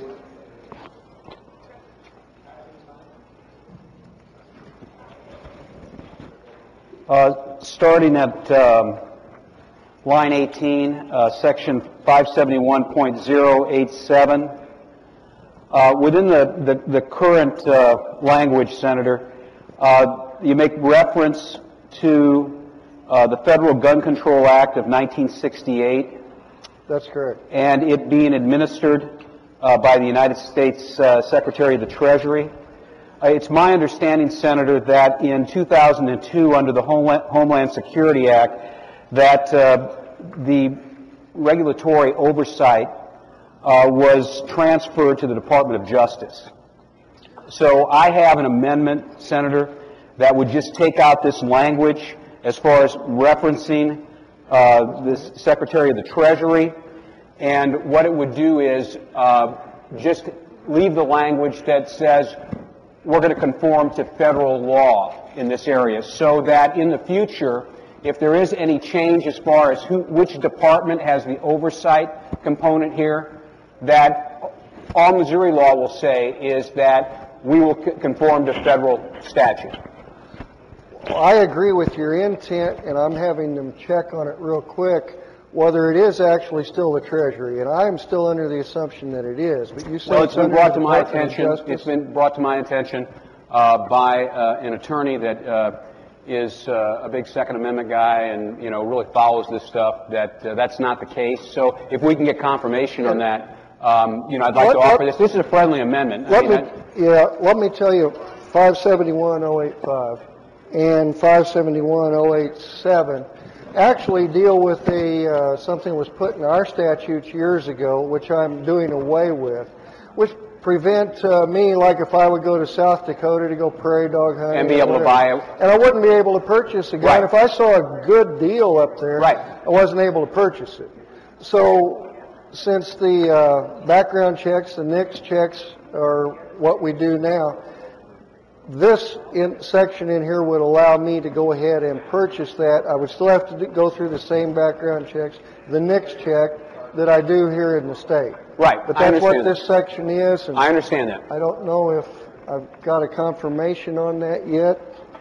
Starting at line 18, section 571.087. Within the current language, Senator, you make reference to the Federal Gun Control Act of 1968 That's correct. And it being administered by the United States Secretary of the Treasury. It's my understanding, Senator, that in 2002, under the Homeland Security Act, that the regulatory oversight was transferred to the Department of Justice. So I have an amendment, Senator, that would just take out this language as far as referencing this Secretary of the Treasury, and what it would do is just leave the language that says we're going to conform to federal law in this area, so that in the future, if there is any change as far as which department has the oversight component here, that all Missouri law will say is that we will conform to federal statute. Well, I agree with your intent, and I'm having them check on it real quick whether it is actually still the Treasury, and I am still under the assumption that it is. But you say well, it's been brought to my Department of attention. Justice? It's been brought to my attention by an attorney that is a big Second Amendment guy, and really follows this stuff. That's not the case. So if we can get confirmation on that, I'd like to offer this. This is a friendly amendment. Let me tell you, 571-085 and 571-087 actually deal with something that was put in our statutes years ago, which I'm doing away with, which prevent me, like if I would go to South Dakota to go prairie dog hunting, and be able to buy it, and I wouldn't be able to purchase a gun. Right. If I saw a good deal up there, right, I wasn't able to purchase it. So since the background checks, the NICS checks are what we do now, this section in here would allow me to go ahead and purchase that. I would still have to go through the same background checks, the NICS check, that I do here in the state. Right. But that's what this section is. And I understand that. I don't know if I've got a confirmation on that yet,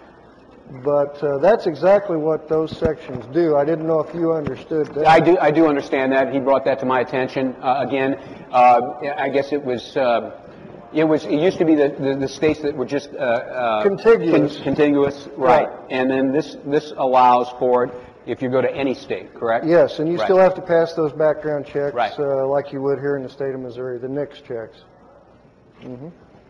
but that's exactly what those sections do. I didn't know if you understood that. I do understand that. He brought that to my attention. Again, I guess it was. It used to be the states that were just contiguous. Contiguous, right? And then this allows for it if you go to any state, correct? Yes, and you still have to pass those background checks, right, like you would here in the state of Missouri, the NICS checks. Mm-hmm.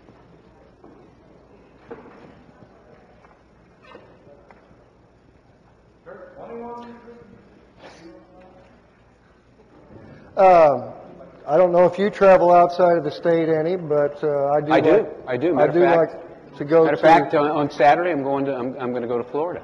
I don't know if you travel outside of the state any, but I do. I do. I do like to go. Matter of fact, on Saturday I'm going to go to Florida.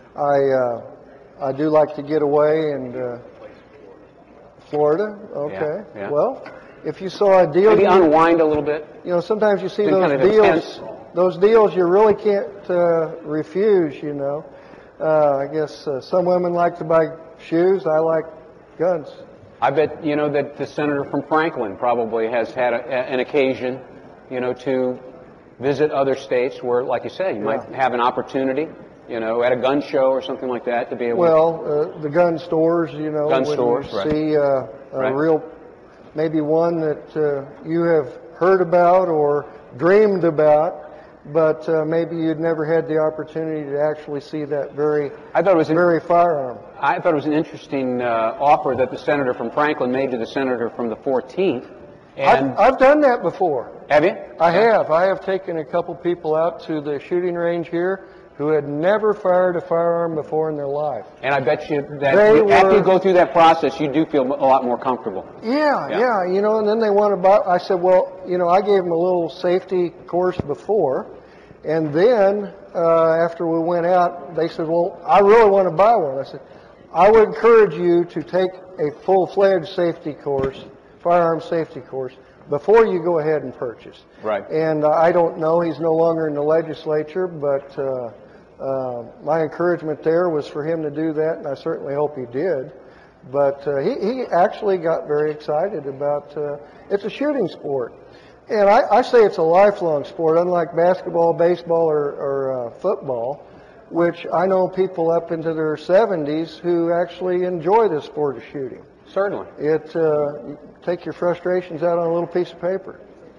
I do like to get away and Florida. Okay. Yeah. Well, if you saw a deal, maybe unwind a little bit. Sometimes you see those kind of deals. Intense. Those deals you really can't refuse. I guess some women like to buy shoes. I like guns. I bet that the senator from Franklin probably has had an occasion, to visit other states where, like you said, you might have an opportunity, at a gun show or something like that to be able. Well, the gun stores, gun stores, you see a real, maybe one that you have heard about or dreamed about, but maybe you'd never had the opportunity to actually see that very firearm. I thought it was an interesting offer that the senator from Franklin made to the senator from the 14th. And I've done that before. Have you? I have. I have taken a couple people out to the shooting range here who had never fired a firearm before in their life. And I bet you that after you go through that process, you do feel a lot more comfortable. Yeah. And then they want to buy. I said, well, I gave them a little safety course before. And then after we went out, they said, well, I really want to buy one. I said, I would encourage you to take a full-fledged safety course, firearm safety course, before you go ahead and purchase. Right. And I don't know, he's no longer in the legislature, but my encouragement there was for him to do that, and I certainly hope he did. But he actually got very excited about, it's a shooting sport. And I say it's a lifelong sport, unlike basketball, baseball, or football, which I know people up into their 70s who actually enjoy the sport of shooting. Certainly. You take your frustrations out on a little piece of paper.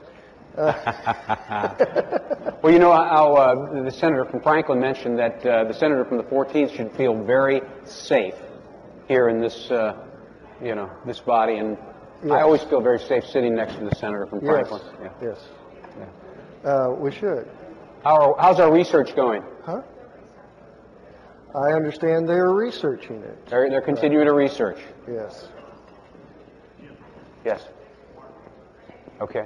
Well, the senator from Franklin mentioned that the senator from the 14th should feel very safe here in this this body, and Yes. I always feel very safe sitting next to the senator from Yes, Franklin. Yeah. yes. We should. How's our research going? Huh? I understand they are researching it. They're continuing to research. Yes. Yes. Okay.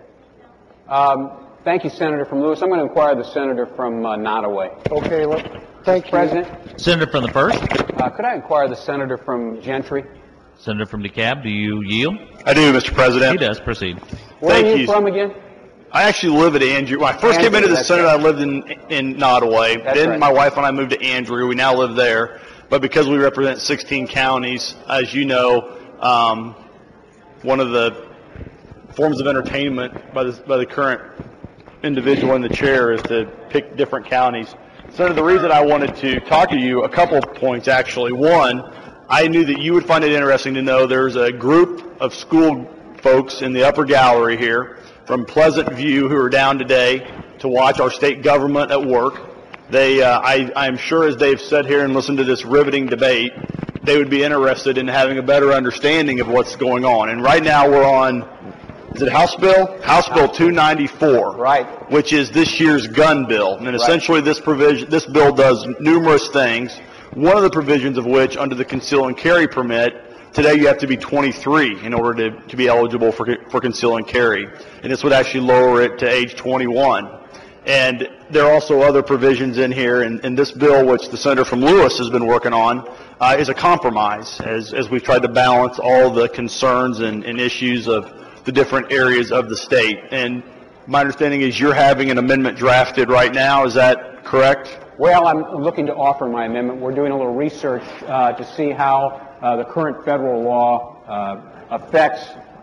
Thank you, Senator from Lewis. I'm going to inquire the senator from Nottoway. Okay, thank you. President, Senator from the 1st. could I inquire the senator from Gentry? Senator from DeKalb, do you yield? I do, Mr. President. He does. Proceed. Where Thank are you you. from again? I actually live at Andrew. When I first came into the Senate, I lived in Nottoway. Then right. my wife and I moved to Andrew. We now live there. But because we represent 16 counties, as you know, one of the forms of entertainment by the current individual in the chair is to pick different counties. Senator, the reason I wanted to talk to you, a couple points actually. One, I knew that you would find it interesting to know there's a group of school folks in the upper gallery here from Pleasant View who are down today to watch our state government at work. They, I'm sure as they've sat here and listened to this riveting debate, they would be interested in having a better understanding of what's going on. And right now we're on, is it House Bill? House Bill 294. Right. Which is this year's gun bill. And essentially this bill does numerous things. One of the provisions of which, under the conceal and carry permit, today you have to be 23 in order to be eligible for conceal and carry. And this would actually lower it to age 21. And there are also other provisions in here, and this bill, which the senator from Lewis has been working on, is a compromise as we've tried to balance all the concerns and issues of the different areas of the state. And my understanding is you're having an amendment drafted right now. Is that correct? Well, I'm looking to offer my amendment. We're doing a little research to see how the current federal law affects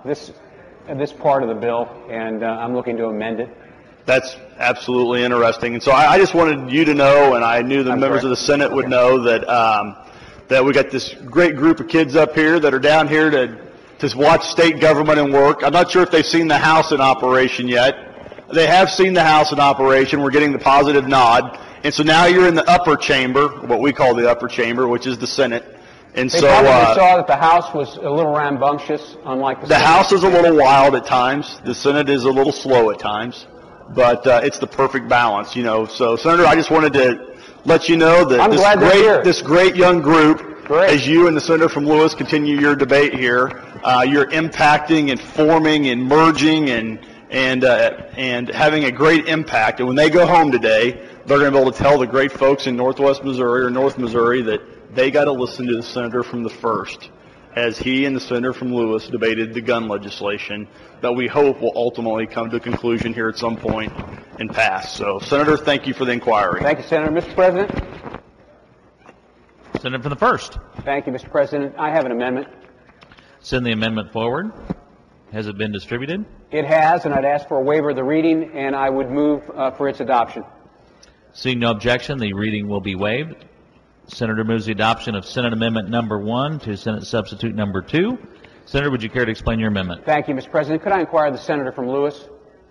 this part of the bill, and I'm looking to amend it. That's absolutely interesting. And so I just wanted you to know, and I knew the members of the Senate would know, that we got this great group of kids up here that are down here to watch state government and work. I'm not sure if they've seen the House in operation yet. They have seen the House in operation. We're getting the positive nod. And so now you're in the upper chamber, what we call the upper chamber, which is the Senate. And They so probably saw that the House was a little rambunctious, unlike the the Senate. House is a little wild at times. The Senate is a little slow at times. But it's the perfect balance, you know. So, Senator, I just wanted to let you know that I'm glad they're here. this great young group, as you and the Senator from Lewis continue your debate here, you're impacting and forming and merging and having a great impact. And when they go home today, they're going to be able to tell the great folks in Northwest Missouri or North Missouri that they got to listen to the Senator from the 1st as he and the Senator from Lewis debated the gun legislation that we hope will ultimately come to a conclusion here at some point and pass. So, Senator, thank you for the inquiry. Thank you, Senator. Mr. President? Senator from the 1st. Thank you, Mr. President. I have an amendment. Send the amendment forward. Has it been distributed? It has, and I'd ask for a waiver of the reading, and I would move for its adoption. Seeing no objection, the reading will be waived. Senator moves the adoption of Senate Amendment number 1 to Senate Substitute number 2. Senator, would you care to explain your amendment? Thank you, Mr. President. Could I inquire the senator from Lewis?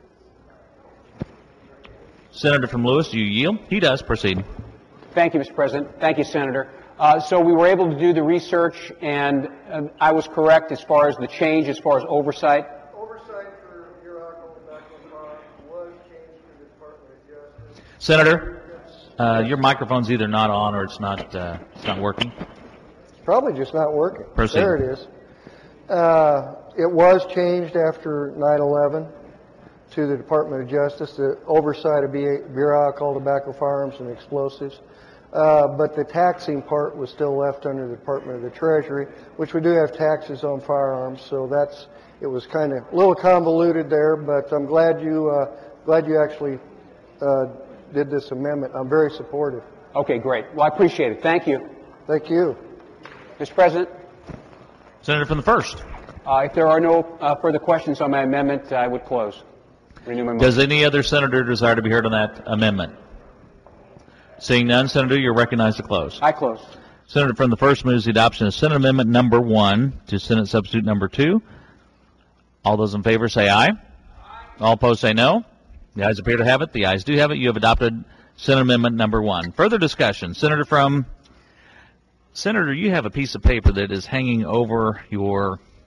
Senator from Lewis, do you yield? He does. Proceed. Thank you, Mr. President. Thank you, Senator. So we were able to do the research, and I was correct as far as the change, as far as oversight. Oversight for Bureaucracy was changed to the Department of Justice. Senator, your microphone's either not on or it's not working. It's probably just not working. Proceed. There it is. It was changed after 9/11 to the Department of Justice, the oversight of Bureau of Alcohol, Tobacco, Firearms, and Explosives. But the taxing part was still left under the Department of the Treasury, which we do have taxes on firearms, so it was kind of a little convoluted there, but I'm glad you actually did this amendment. I'm very supportive. Okay, great. Well, I appreciate it. Thank you. Thank you. Mr. President? Senator from the 1st. If there are no further questions on my amendment, I would close. Renew my motion. Does any other senator desire to be heard on that amendment? Seeing none, Senator, you're recognized to close. I close. Senator from the 1st moves the adoption of Senate Amendment number 1 to Senate Substitute number 2. All those in favor say aye. All opposed say no. The ayes appear to have it. The ayes do have it. You have adopted Senate Amendment number 1. Further discussion. Senator, you have a piece of paper that is hanging over your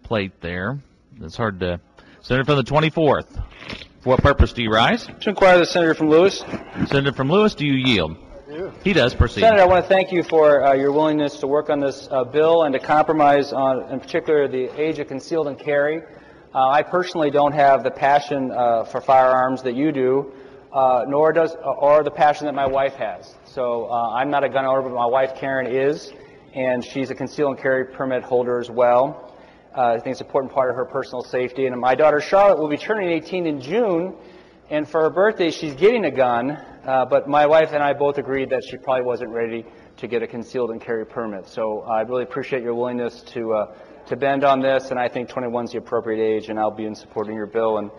plate there. It's hard to. Senator from the 24th. For what purpose do you rise? To inquire the Senator from Lewis. Senator from Lewis, do you yield? He does. Proceed. Senator, I want to thank you for your willingness to work on this bill and to compromise on, in particular, the age of concealed and carry. I personally don't have the passion for firearms that you do, nor the passion that my wife has. So I'm not a gun owner, but my wife Karen is, and she's a concealed and carry permit holder as well. I think it's an important part of her personal safety. And my daughter Charlotte will be turning 18 in June, and for her birthday she's getting a gun, but my wife and I both agreed that she probably wasn't ready to get a concealed and carry permit. So I really appreciate your willingness to bend on this, and I think 21 is the appropriate age, and I'll be in supporting your bill. And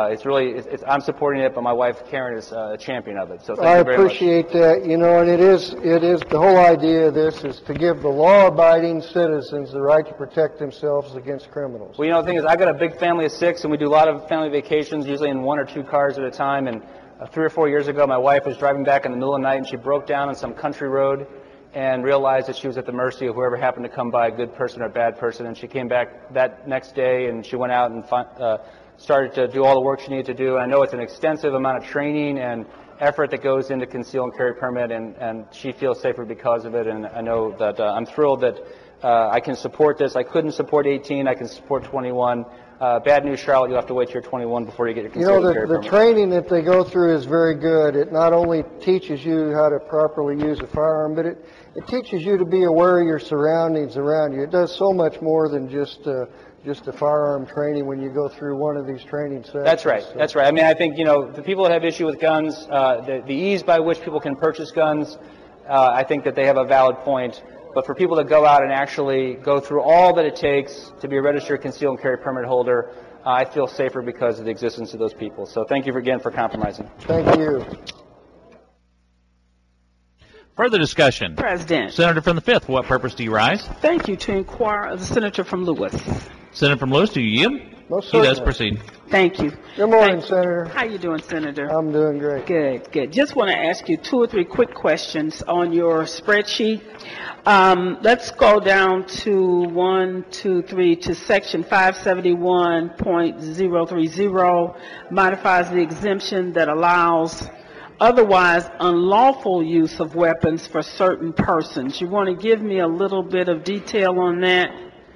I'm supporting it, but my wife Karen is a champion of it. So thank you very much. I appreciate that. You know, and it is the whole idea of this is to give the law-abiding citizens the right to protect themselves against criminals. Well, you know, the thing is, I got a big family of 6, and we do a lot of family vacations, usually in 1 or 2 cars at a time. And 3 or 4 years ago, my wife was driving back in the middle of the night, and she broke down on some country road and realized that she was at the mercy of whoever happened to come by, a good person or a bad person. And she came back that next day, and she went out and started to do all the work she needed to do. And I know it's an extensive amount of training and effort that goes into conceal and carry permit, and she feels safer because of it. And I know that I'm thrilled that I can support this. I couldn't support 18. I can support 21. Bad news, Charlotte, you'll have to wait till you're 21 before you get your concealed and carry permit. The training that they go through is very good. It not only teaches you how to properly use a firearm, but it teaches you to be aware of your surroundings around you. It does so much more than just the firearm training when you go through one of these training sessions. That's right. That's right. I mean, I think, you know, the people that have issue with guns, the ease by which people can purchase guns, I think that they have a valid point. But for people to go out and actually go through all that it takes to be a registered concealed and carry permit holder, I feel safer because of the existence of those people. So thank you again for compromising. Thank you. Further discussion. President. Senator from the 5th. For what purpose do you rise? Thank you. To inquire of the Senator from Lewis. Senator from Lewis, do you yield? Most He does. certainly. Proceed. Thank you. Good morning, Senator. How you doing, Senator? I'm doing great. Good, good. Just want to ask you 2 or 3 quick questions on your spreadsheet. Let's go down to to section 571.030 modifies the exemption that allows otherwise unlawful use of weapons for certain persons. You want to give me a little bit of detail on that?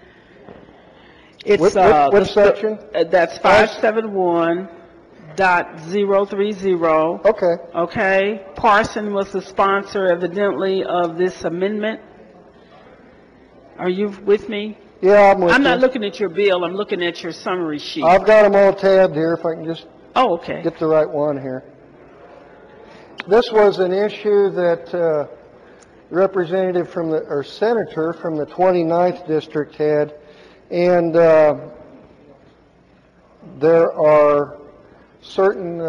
It's What section? That's 571.030. Okay. Okay. Parson was the sponsor, evidently, of this amendment. Are you with me? Yeah, I'm with you. I'm not looking at your bill. I'm looking at your summary sheet. I've got them all tabbed here, if I can just okay. get the right one here. This was an issue that senator from the 29th district had, and there are certain,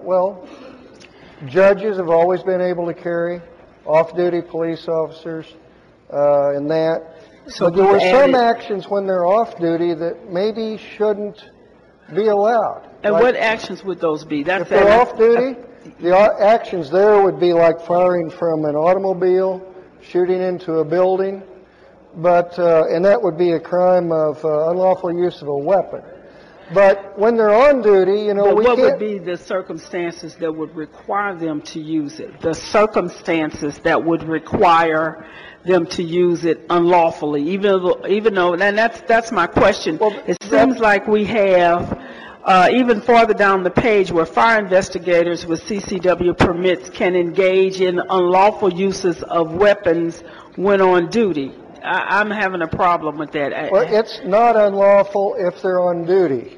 judges have always been able to carry, off-duty police officers, and that. So but there were some added- actions when they're off-duty that maybe shouldn't be allowed. And Like, what actions would those be? if they're off-duty, the actions there would be like firing from an automobile, shooting into a building, and that would be a crime of unlawful use of a weapon. But when they're on duty, you know, But we what can't. would be the circumstances that would require them to use it? The circumstances that would require them to use it unlawfully, even though, and that's my question. It seems like we have, even farther down the page, where fire investigators with CCW permits can engage in unlawful uses of weapons when on duty. I'm having a problem with that. Well, it's not unlawful if they're on duty.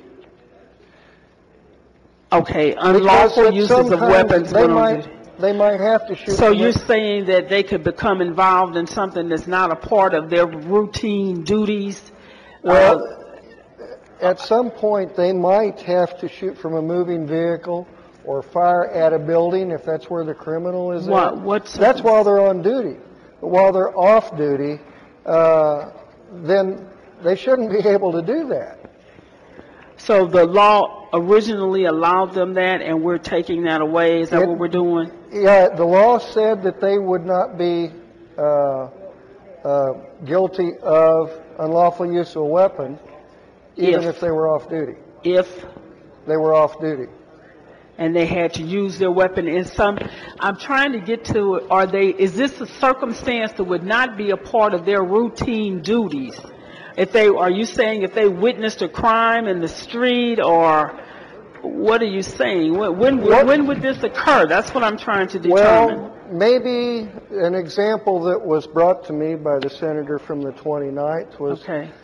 Okay, unlawful Because uses of sometimes weapons when on duty. They might have to shoot. So from you're a- saying that they could become involved in something that's not a part of their routine duties? Well, at some point, they might have to shoot from a moving vehicle or fire at a building if that's where the criminal is at. That's while they're on duty. But while they're off duty, then they shouldn't be able to do that. So the law originally allowed them that, and we're taking that away? Is that what we're doing? Yeah, the law said that they would not be guilty of unlawful use of a weapon even if they were off duty. If they were off duty. And they had to use their weapon in some, I'm trying to get to, is this a circumstance that would not be a part of their routine duties? Are you saying if they witnessed a crime in the street, or what are you saying? When would this occur? That's what I'm trying to determine. Well, maybe an example that was brought to me by the senator from the 29th was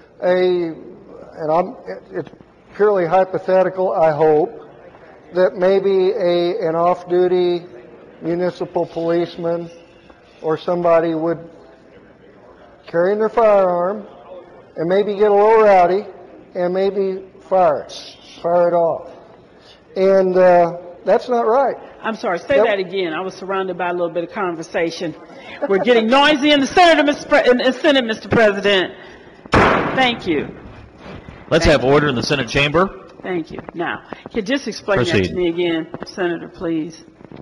it's purely hypothetical, I hope, that maybe an off-duty municipal policeman or somebody would carry their firearm and maybe get a little rowdy and maybe fire it off. And that's not right. I'm sorry, say that again. I was surrounded by a little bit of conversation. We're getting noisy in the Senate, Mr. President. Thank you. Let's have order in the Senate chamber. Thank you. Now, can you just explain that to me again, Senator, please?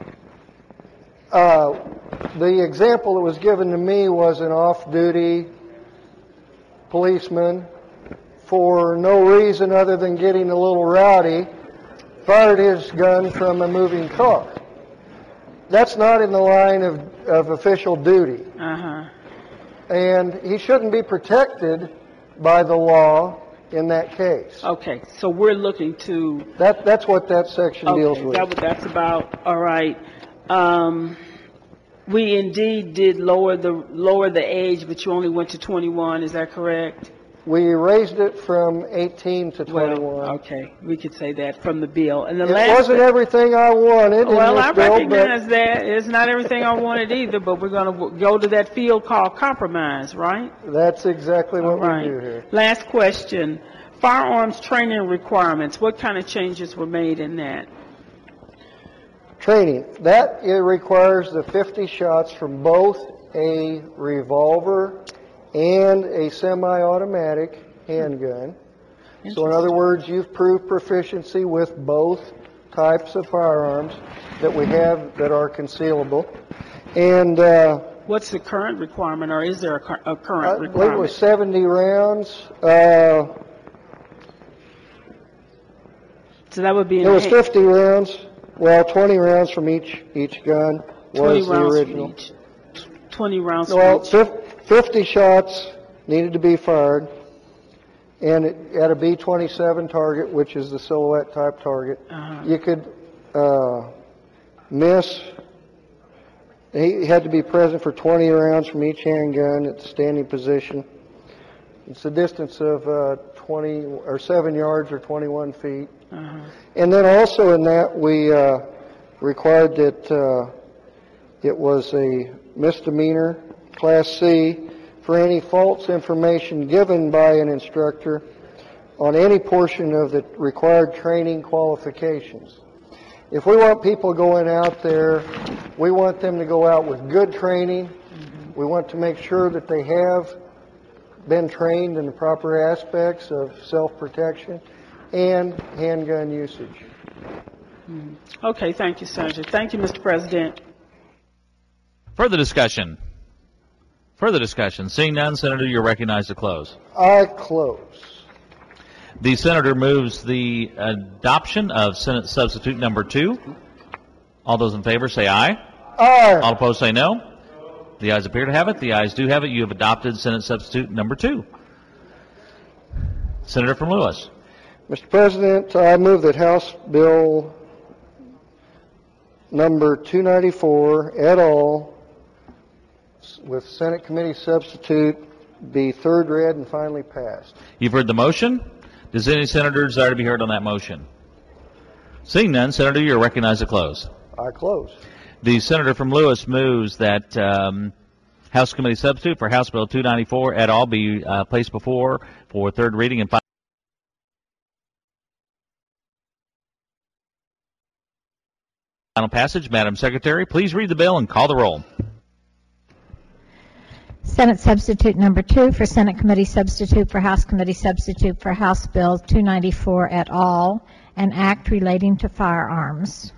The example that was given to me was an off-duty policeman, for no reason other than getting a little rowdy, fired his gun from a moving car. That's not in the line of official duty. And he shouldn't be protected by the law in that case. Okay, so we're looking to... That's what that section deals with. That's what that's about. All right. We indeed did lower the age, but you only went to 21. Is that correct? We raised it from 18 to 21. Well, okay, we could say that from the bill. And it wasn't everything I wanted. Well, I recognize that. It's not everything I wanted either, but we're going to go to that field called compromise, right? That's exactly what we do here. Last question. Firearms training requirements. What kind of changes were made in that? Training. That it requires the 50 shots from both a revolver and a semi-automatic handgun. So in other words, you've proved proficiency with both types of firearms that we have that are concealable. And what's the current requirement, or is there a current requirement? I believe it was 70 rounds. So that would be it was 50 rounds. Well, 20 rounds from each gun was the original. 20 rounds from each. 50 shots needed to be fired, and at a B-27 target, which is the silhouette type target, you could miss. He had to be present for 20 rounds from each handgun at the standing position. It's a distance of 7 yards or 21 feet. And then also in that, we required that it was a misdemeanor, Class C, for any false information given by an instructor on any portion of the required training qualifications. If we want people going out there, we want them to go out with good training. We want to make sure that they have been trained in the proper aspects of self-protection and handgun usage. Okay, thank you, Senator. Thank you, Mr. President. Further discussion? Further discussion? Seeing none, Senator, you're recognized to close. I close. The Senator moves the adoption of Senate Substitute number 2. All those in favor say aye. Aye. All opposed say no. The ayes appear to have it. The ayes do have it. You have adopted Senate Substitute number 2. Senator from Lewis. Mr. President, I move that House Bill number 294 et al. With Senate Committee Substitute be third read and finally passed. You've heard the motion. Does any senator desire to be heard on that motion? Seeing none, Senator, you're recognized to close. I close. The Senator from Lewis moves that House Committee Substitute for House Bill 294 et al. Be placed before for third reading and final passage. Madam Secretary, please read the bill and call the roll. Senate Substitute number 2 for Senate Committee Substitute for House Committee Substitute for House Bill 294 et al., an act relating to firearms.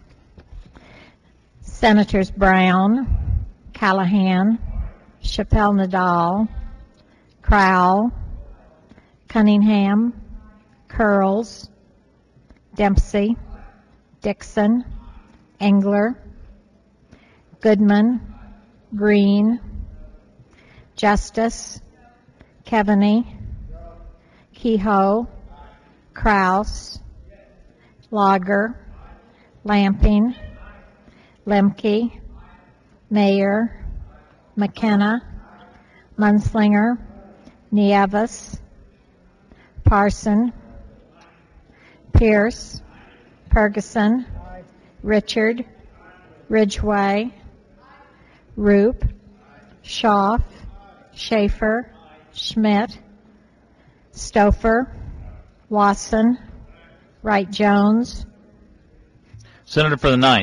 Senators Brown, Callahan, Chappelle Nadal, Crowell, Cunningham, Curls, Dempsey, Dixon, Engler, Goodman, Green, Justice, Keaveney, Kehoe, Kraus, Lager, Lamping, Lemke, Mayer, McKenna, Munslinger, Nieves, Parson, Pierce, Ferguson, Richard, Ridgway, Roop, Schaaf, Schaefer, Schmidt, Stouffer, Watson, Wright Jones. Senator for the 9th.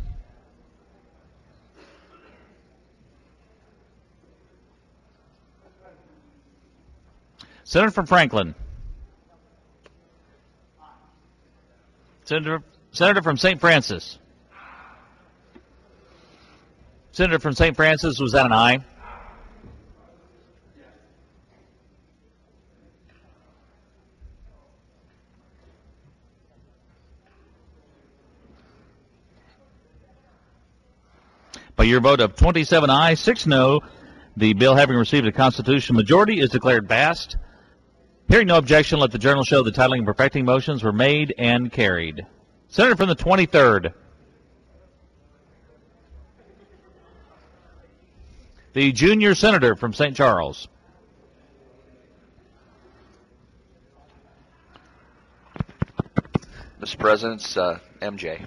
Senator from Franklin. Senator from St. Francis. Senator from St. Francis, was that an aye? By your vote of 27 aye, 6 no, the bill having received a constitutional majority is declared passed. Hearing no objection, let the journal show the titling and perfecting motions were made and carried. Senator from the 23rd. The junior senator from St. Charles. Mr. President, MJ.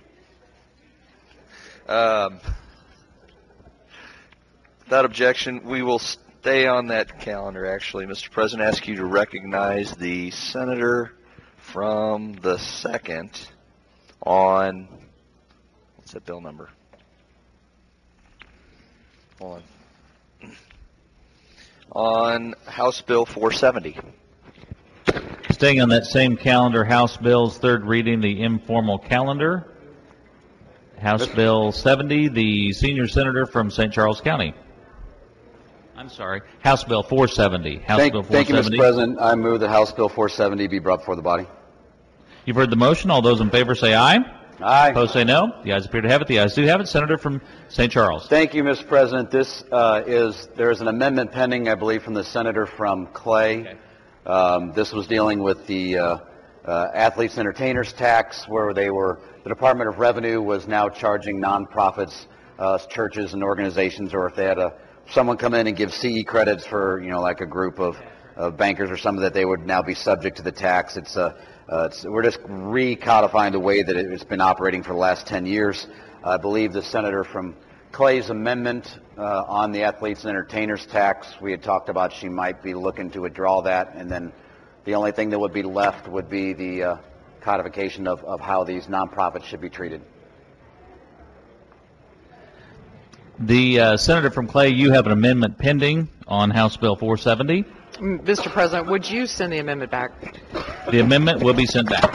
Without objection, we will stay on that calendar, actually. Mr. President, I ask you to recognize the senator from the 2nd on, what's that bill number? Hold on House Bill 470. Staying on that same calendar, House Bill's third reading, the informal calendar. House Bill 70, the senior senator from St. Charles County. I'm sorry, House Bill 470. Thank you, Mr. President. I move that House Bill 470 be brought before the body. You've heard the motion. All those in favor say aye. Aye. Opposed say no. The ayes appear to have it. The ayes do have it. Senator from St. Charles. Thank you, Mr. President. There is an amendment pending, I believe, from the senator from Clay. Okay. This was dealing with the athletes entertainers tax, where the Department of Revenue was now charging nonprofits, churches and organizations, or if they had someone come in and give CE credits for, like a group of bankers or something, that they would now be subject to the tax. We're just recodifying the way that it's been operating for the last 10 years. I believe the senator from Clay's amendment on the athletes and entertainers tax, we had talked about she might be looking to withdraw that, and then the only thing that would be left would be the codification of how these nonprofits should be treated. The senator from Clay, you have an amendment pending on House Bill 470. Mr. President, would you send the amendment back? The amendment will be sent back.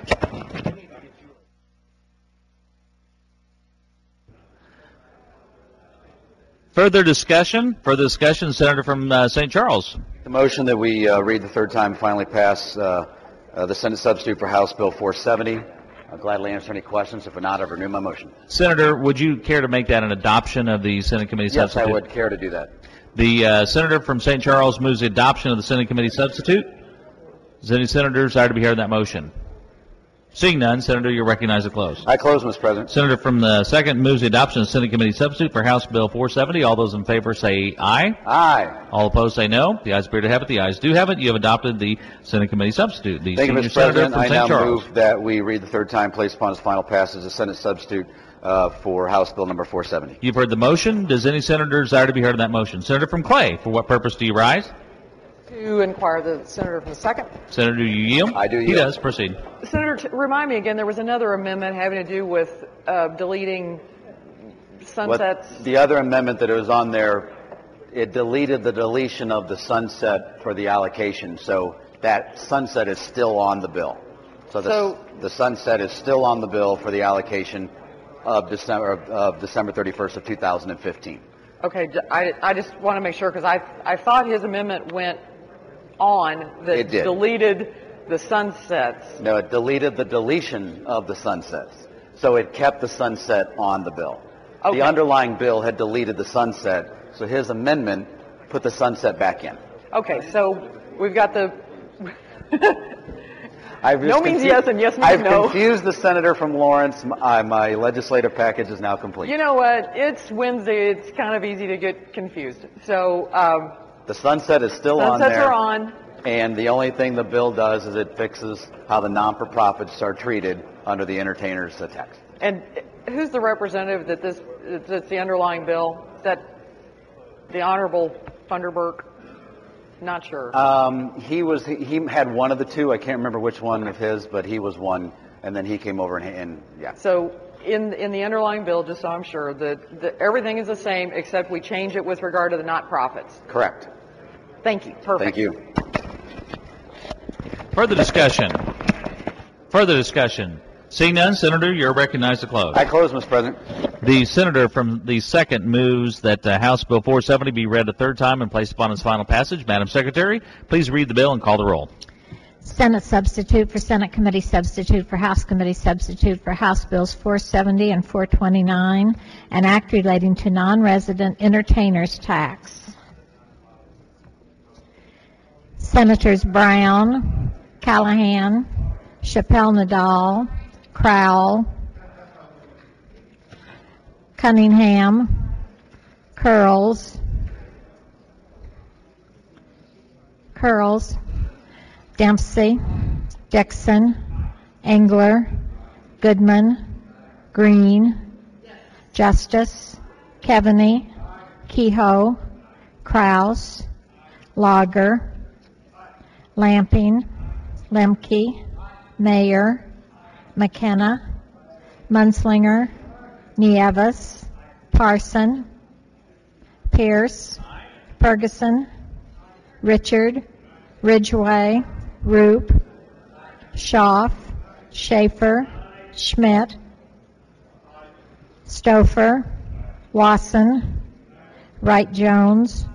Further discussion, Senator from St. Charles. The motion that we read the third time finally pass the Senate substitute for House Bill 470. I'll gladly answer any questions. If not, I renew my motion. Senator, would you care to make that an adoption of the Senate Committee substitute? Yes, I would care to do that. The senator from St. Charles moves the adoption of the Senate Committee substitute. Does any senator desire to be heard on that motion? Seeing none, Senator, you're recognized to close. I close, Mr. President. Senator from the 2nd moves the adoption of the Senate Committee substitute for House Bill 470. All those in favor say aye. Aye. All opposed say no. The ayes appear to have it. The ayes do have it. You have adopted the Senate Committee substitute. The Thank you, senior Mr. senator President. from I St. now Charles. move that we read the third time, place upon its final passage, the Senate substitute for House Bill number 470. You've heard the motion. Does any senator desire to be heard on that motion? Senator from Clay, for what purpose do you rise? To inquire the senator from the 2nd. Senator, do you yield? I do yield. He does. Proceed. Senator, remind me again, there was another amendment having to do with deleting sunsets. The other amendment that was on there, it deleted the deletion of the sunset for the allocation. So that sunset is still on the bill. So the sunset is still on the bill for the allocation of December 31st of 2015. Okay, I just want to make sure, because I thought his amendment went on that it did. Deleted the sunsets. No, it deleted the deletion of the sunsets. So it kept the sunset on the bill. Okay. The underlying bill had deleted the sunset, so his amendment put the sunset back in. Okay, so we've got the... No means yes and yes means I've no. confused the senator from Lawrence. My legislative package is now complete. You know what? It's Wednesday. It's kind of easy to get confused. So The sunset is still on there. sunsets are on. And the only thing the bill does is it fixes how the non-for-profits are treated under the entertainers tax. And who's the representative that's the underlying bill? Is that the Honorable Funderburk? Not sure. He had one of the two. I can't remember which one of his, but he was one, and then he came over and yeah. So in the underlying bill, just so I'm sure, that everything is the same except we change it with regard to the not-profits. Correct. Thank you. Perfect. Thank you. Further discussion. Further discussion. Seeing none, Senator, you're recognized to close. I close, Mr. President. The senator from the 2nd moves that House Bill 470 be read a third time and placed upon its final passage. Madam Secretary, please read the bill and call the roll. Senate substitute for Senate Committee substitute for House Committee substitute for House Bills 470 and 429, an act relating to non-resident entertainers tax. Senators Brown, Callahan, Chappelle-Nadal, Crowell, Cunningham, Curls, Dempsey, Dixon, Engler, Goodman, Green, Justice, Keaveney, Kehoe, Kraus, Lager, Lamping, Lemke, Mayer, McKenna, Munslinger, Nieves, Parson, Pierce, Ferguson, Richard, Ridgway, Roop, Schaaf, Schaefer, Schmidt, Stouffer, Wasson, Wright-Jones,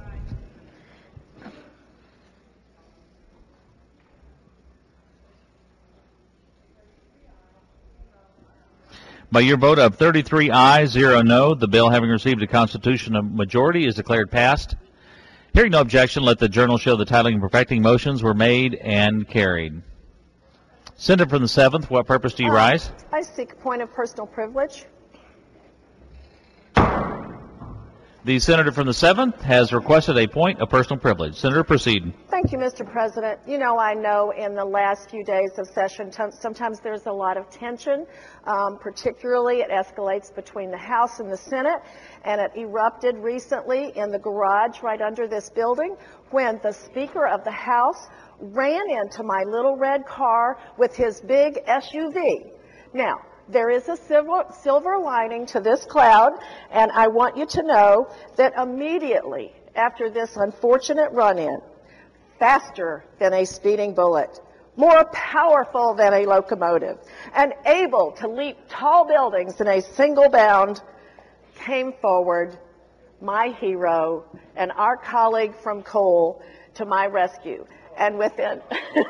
By your vote of 33 ayes, 0 no, the bill having received a constitutional majority is declared passed. Hearing no objection, let the journal show the titling and perfecting motions were made and carried. Senator from the 7th, what purpose do you rise? I seek a point of personal privilege. The senator from the 7th has requested a point of personal privilege. Senator, proceed. Thank you, Mr. President. You know, I know in the last few days of session, sometimes there's a lot of tension, particularly it escalates between the House and the Senate, and it erupted recently in the garage right under this building when the Speaker of the House ran into my little red car with his big SUV. Now, there is a silver lining to this cloud, and I want you to know that immediately after this unfortunate run-in, faster than a speeding bullet, more powerful than a locomotive, and able to leap tall buildings in a single bound, came forward my hero and our colleague from Cole to my rescue. And within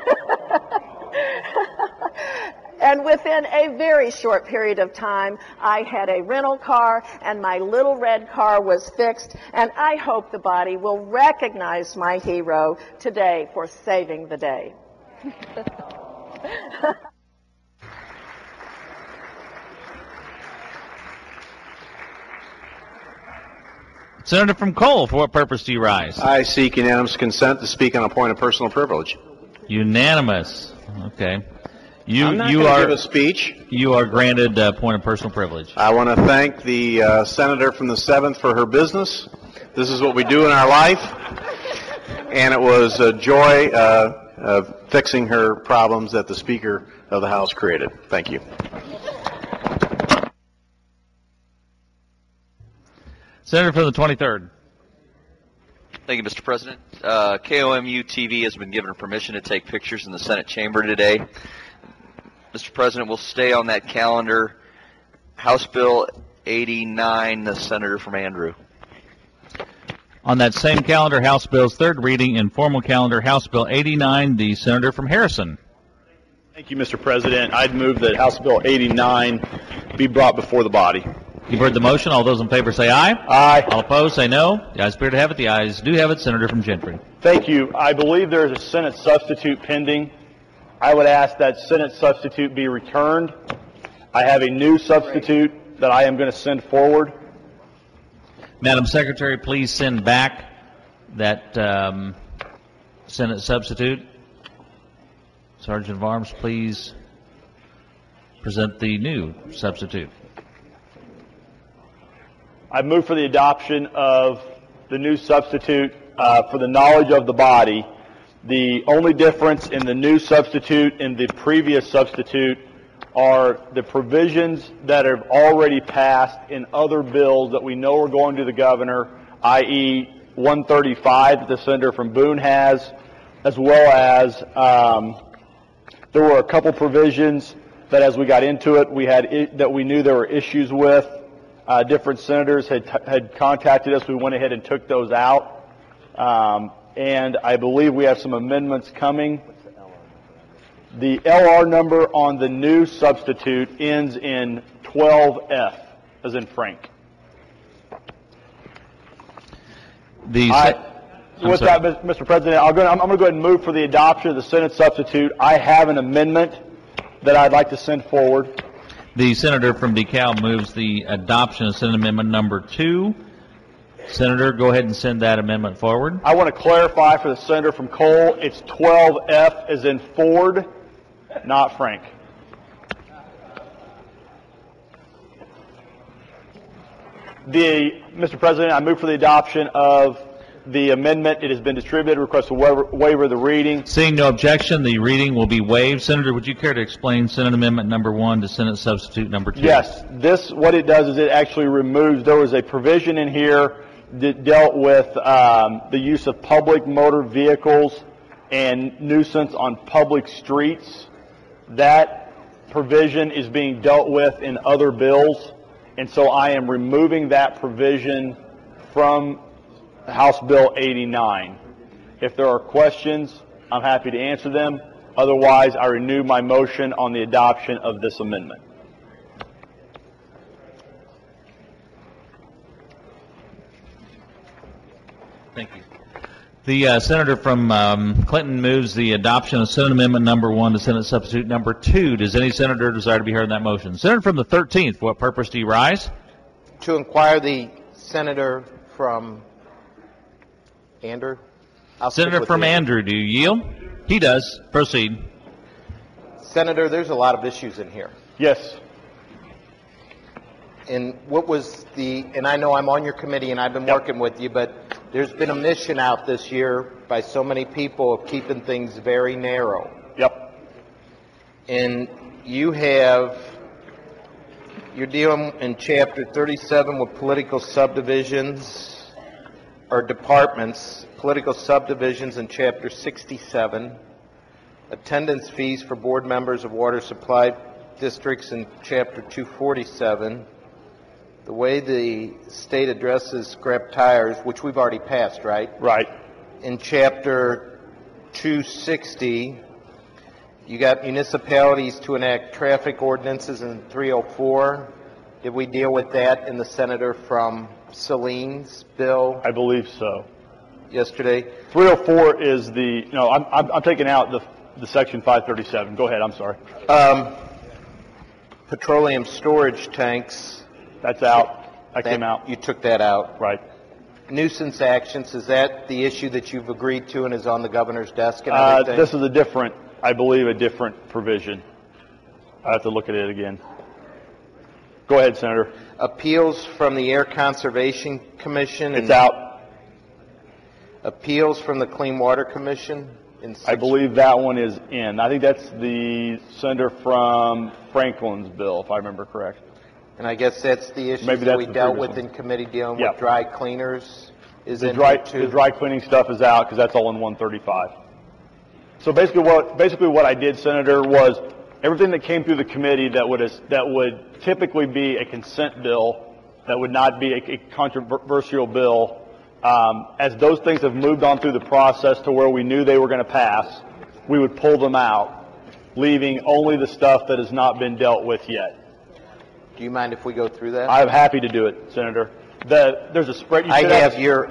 a very short period of time, I had a rental car and my little red car was fixed, and I hope the body will recognize my hero today for saving the day. Senator from Cole, for what purpose do you rise? I seek unanimous consent to speak on a point of personal privilege. Unanimous. Okay. I'm not going to give a speech. You are granted a point of personal privilege. I want to thank the senator from the 7th for her business. This is what we do in our life. And it was a joy of fixing her problems that the Speaker of the House created. Thank you. Senator from the 23rd. Thank you, Mr. President. KOMU TV has been given permission to take pictures in the Senate chamber today. Mr. President, we'll stay on that calendar. House Bill 89, the senator from Andrew. On that same calendar, House Bill's third reading, informal calendar, House Bill 89, the senator from Harrison. Thank you, Mr. President. I'd move that House Bill 89 be brought before the body. You've heard the motion. All those in favor say aye. Aye. All opposed say no. The ayes appear to have it. The ayes do have it. Senator from Gentry. Thank you. I believe there is a Senate substitute pending. I would ask that Senate substitute be returned. I have a new substitute that I am going to send forward. Madam Secretary, please send back that Senate substitute. Sergeant of Arms, please present the new substitute. I move for the adoption of the new substitute for the knowledge of the body. The only difference in the new substitute and the previous substitute are the provisions that have already passed in other bills that we know are going to the governor, i.e. 135 that the senator from Boone has, as well as there were a couple provisions that as we got into it, that we knew there were issues with. Different senators had contacted us. We went ahead and took those out. And I believe we have some amendments coming. The LR number on the new substitute ends in 12F, as in Frank. With that, Mr. President, I'm going to go ahead and move for the adoption of the Senate substitute. I have an amendment that I'd like to send forward. The senator from DeKalb moves the adoption of Senate Amendment number 2. Senator, go ahead and send that amendment forward. I want to clarify for the senator from Cole, it's 12F as in Ford, not Frank. Mr. President, I move for the adoption of the amendment. It has been distributed. Request a waiver of the reading. Seeing no objection, the reading will be waived. Senator, would you care to explain Senate Amendment number 1 to Senate Substitute number 2? Yes. What it does is it actually removes, there was a provision in here that dealt with the use of public motor vehicles and nuisance on public streets. That provision is being dealt with in other bills, and so I am removing that provision from House Bill 89. If there are questions, I'm happy to answer them. Otherwise, I renew my motion on the adoption of this amendment. Thank you. The senator from Clinton moves the adoption of Senate Amendment number 1 to Senate Substitute number 2. Does any senator desire to be heard on that motion? Senator from the 13th, for what purpose do you rise? To inquire the senator from Andrew. Senator from Andrew, do you yield? He does. Proceed. Senator, there's a lot of issues in here. Yes. And and I know I'm on your committee and I've been working with you, but there's been a mission out this year by so many people of keeping things very narrow. Yep. And you're dealing in Chapter 37 with political subdivisions or departments, political subdivisions in Chapter 67, attendance fees for board members of water supply districts in Chapter 247, the way the state addresses scrap tires, which we've already passed, right? Right. In Chapter 260, you got municipalities to enact traffic ordinances in 304. Did we deal with that in the senator from Selene's bill? I believe so. Yesterday? 304 is I'm taking out the section 537. Go ahead, I'm sorry. Petroleum storage tanks. That's out. That came out. You took that out. Right. Nuisance actions, is that the issue that you've agreed to and is on the governor's desk and everything? This is I believe a different provision. I have to look at it again. Go ahead, Senator. Appeals from the Air Conservation Commission. It's out. Appeals from the Clean Water Commission. I believe that one is in. I think that's the senator from Franklin's bill, if I remember correct. And I guess that's the issue that we dealt with in committee dealing with dry cleaners. The dry cleaning stuff is out because that's all in 135. So basically what I did, Senator, was everything that came through the committee that would typically be a consent bill, that would not be a controversial bill, as those things have moved on through the process to where we knew they were going to pass, we would pull them out leaving only the stuff that has not been dealt with yet. Do you mind if we go through that? I'm happy to do it, Senator. There's a spread. I have your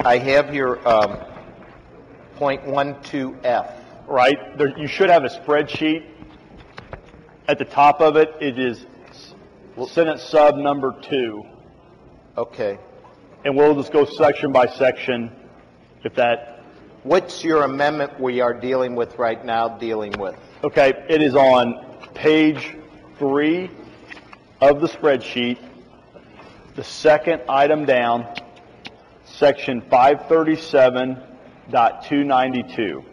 .12F. Right. There, you should have a spreadsheet. At the top of it, it is Senate sub number 2. Okay. And we'll just go section by section, if that. What's your amendment we are dealing with right now dealing with? Okay, it is on page 3 of the spreadsheet, the second item down, section 537.292.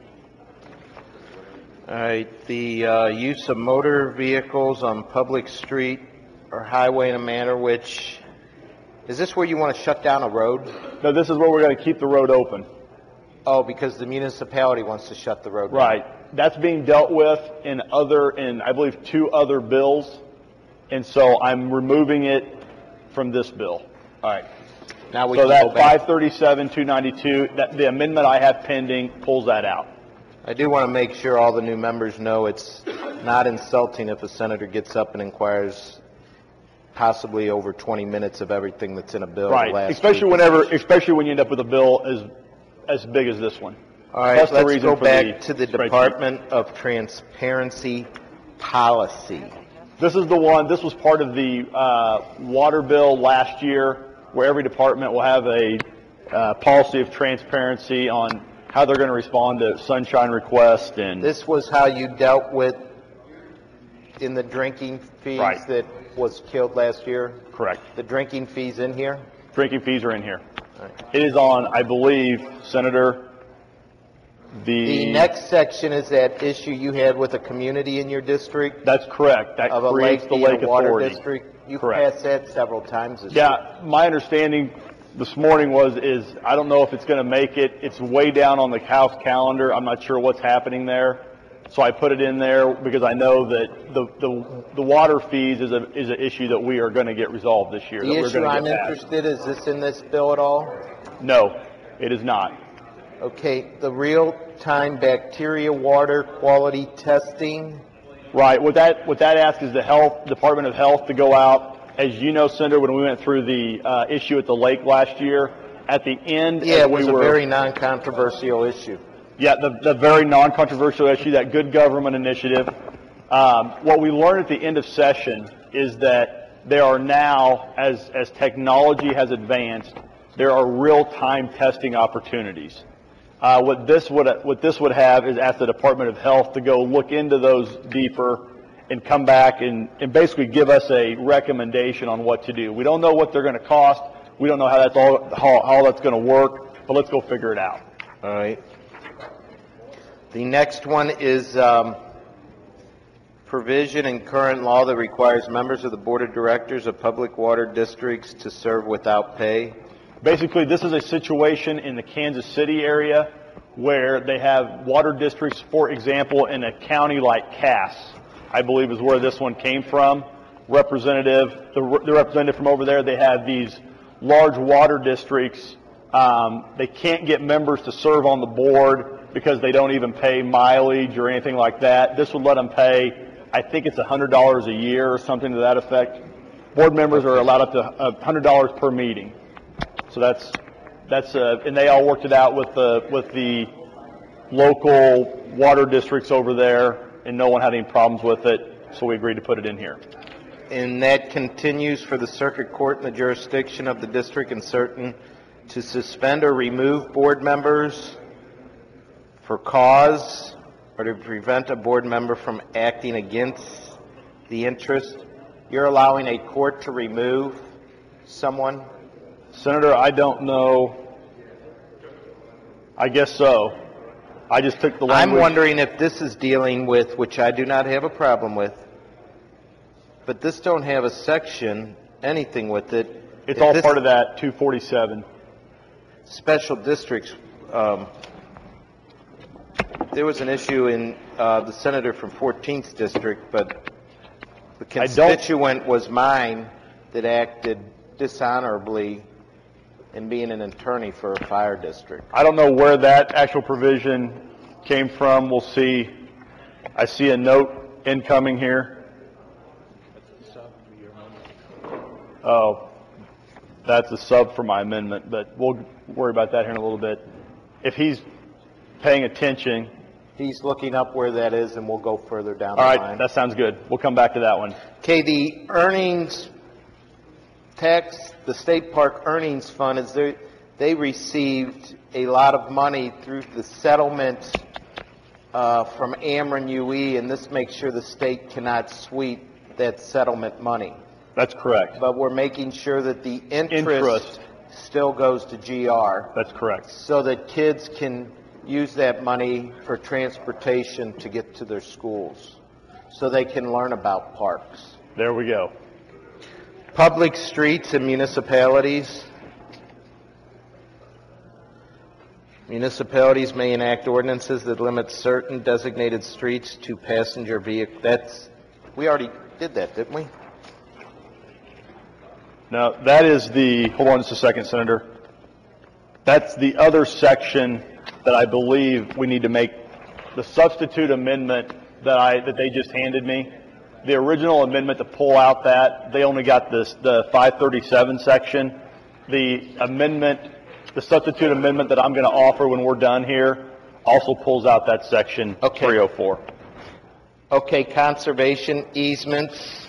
All right, the use of motor vehicles on public street or highway in a manner which, is this where you want to shut down a road? No, this is where we're going to keep the road open. Oh, because the municipality wants to shut the road down. Right. That's being dealt with in I believe 2 other bills, and so I'm removing it from this bill. All right. Now we so can that go back. 537-292, that the amendment I have pending pulls that out. I do want to make sure all the new members know it's not insulting if a senator gets up and inquires possibly over 20 minutes of everything that's in a bill. Right, especially when you end up with a bill as big as this one. All right, That's the let's reason go for back to the spreadsheet. Department of Transparency Policy. This is the one. This was part of the water bill last year, where every department will have a policy of transparency on how they're going to respond to sunshine requests. And this was how you dealt with in the drinking fees Right. that was killed last year? Correct. The drinking fees in here? Drinking fees are in here. It is on, I believe, Senator, The next section is that issue you had with a community in your district? That's correct. That of a creates lake the being Lake a water Authority. district? You've Correct. passed that several times this year. Yeah, my understanding this morning is I don't know if it's going to make it. It's way down on the House calendar. I'm not sure what's happening there. So I put it in there because I know that the water fees is an issue that we are going to get resolved this year. The that we're issue going to I'm get passed. interested, is this in this bill at all? No, it is not. Okay, the real-time bacteria water quality testing. Right. What that asks is the Department of Health to go out. As you know, Senator, when we went through the issue at the lake last year, at the end, Yeah, it was a very non-controversial issue. Yeah, the very non-controversial issue, that good government initiative. What we learned at the end of session is that there are now, as technology has advanced, there are real-time testing opportunities. What this would have is ask the Department of Health to go look into those deeper and come back and basically give us a recommendation on what to do. We don't know what they're going to cost. We don't know how that's going to work, but let's go figure it out. All right. The next one is provision in current law that requires members of the Board of Directors of public water districts to serve without pay. Basically, this is a situation in the Kansas City area where they have water districts, for example, in a county like Cass, I believe is where this one came from. The representative from over there, they have these large water districts. They can't get members to serve on the board because they don't even pay mileage or anything like that. This would let them pay, I think it's $100 a year or something to that effect. Board members are allowed up to $100 per meeting. So that's and they all worked it out with the local water districts over there, and no one had any problems with it, so we agreed to put it in here. And that continues for the circuit court in the jurisdiction of the district and certain to suspend or remove board members for cause or to prevent a board member from acting against the interest. You're allowing a court to remove someone? Senator, I don't know. I guess so. I just took the language. I'm wondering if this is dealing with, which I do not have a problem with, but this don't have a section, anything with it. It's all part of that 247. Special districts. There was an issue in the senator from 14th district, but the constituent was mine that acted dishonorably in being an attorney for a fire district. I don't know where that actual provision came from. We'll see. I see a note incoming here. Oh, that's a sub for my amendment, but we'll worry about that here in a little bit. If he's paying attention. He's looking up where that is, and we'll go further down the All line. right, that sounds good. We'll come back to that one. Okay, the earnings tax, the state park earnings fund, they received a lot of money through the settlement from Ameren UE, and this makes sure the state cannot sweep that settlement money. That's correct. But we're making sure that the interest still goes to GR. That's correct. So that kids can use that money for transportation to get to their schools, so they can learn about parks. There we go. Public streets and municipalities. Municipalities may enact ordinances that limit certain designated streets to passenger vehicles. We already did that, didn't we? Now, that is the, hold on just a second, Senator. That's the other section that I believe we need to make the substitute amendment that they just handed me. The original amendment to pull out that, they only got the 537 section. The amendment, the substitute amendment that I'm going to offer when we're done here also pulls out that section 304. Okay, conservation easements.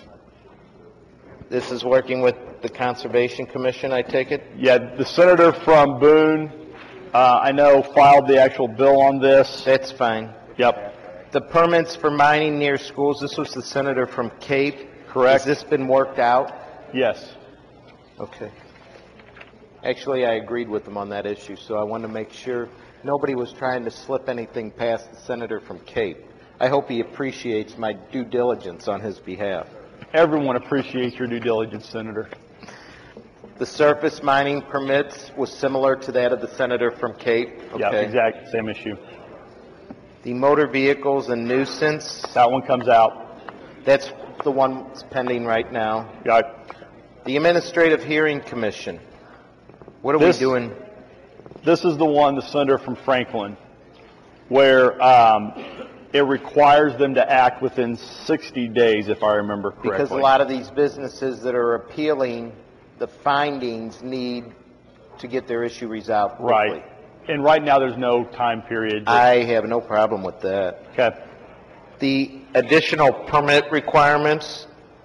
This is working with the Conservation Commission, I take it? Yeah, the senator from Boone, I know, filed the actual bill on this. That's fine. Yep. The permits for mining near schools, this was the senator from Cape. Correct. Has this been worked out? Yes. Okay. Actually, I agreed with them on that issue, so I wanted to make sure nobody was trying to slip anything past the senator from Cape. I hope he appreciates my due diligence on his behalf. Everyone appreciates your due diligence, Senator. The surface mining permits was similar to that of the senator from Cape. Okay. Yeah, exact same issue. The motor vehicles and nuisance. That one comes out. That's the one that's pending right now. Got it. The Administrative Hearing Commission. What are we doing? This is the one, the senator from Franklin, where it requires them to act within 60 days, if I remember correctly. Because a lot of these businesses that are appealing the findings need to get their issue resolved quickly. Right. And right now there's no time period. I have no problem with that. Okay. The additional permit requirements.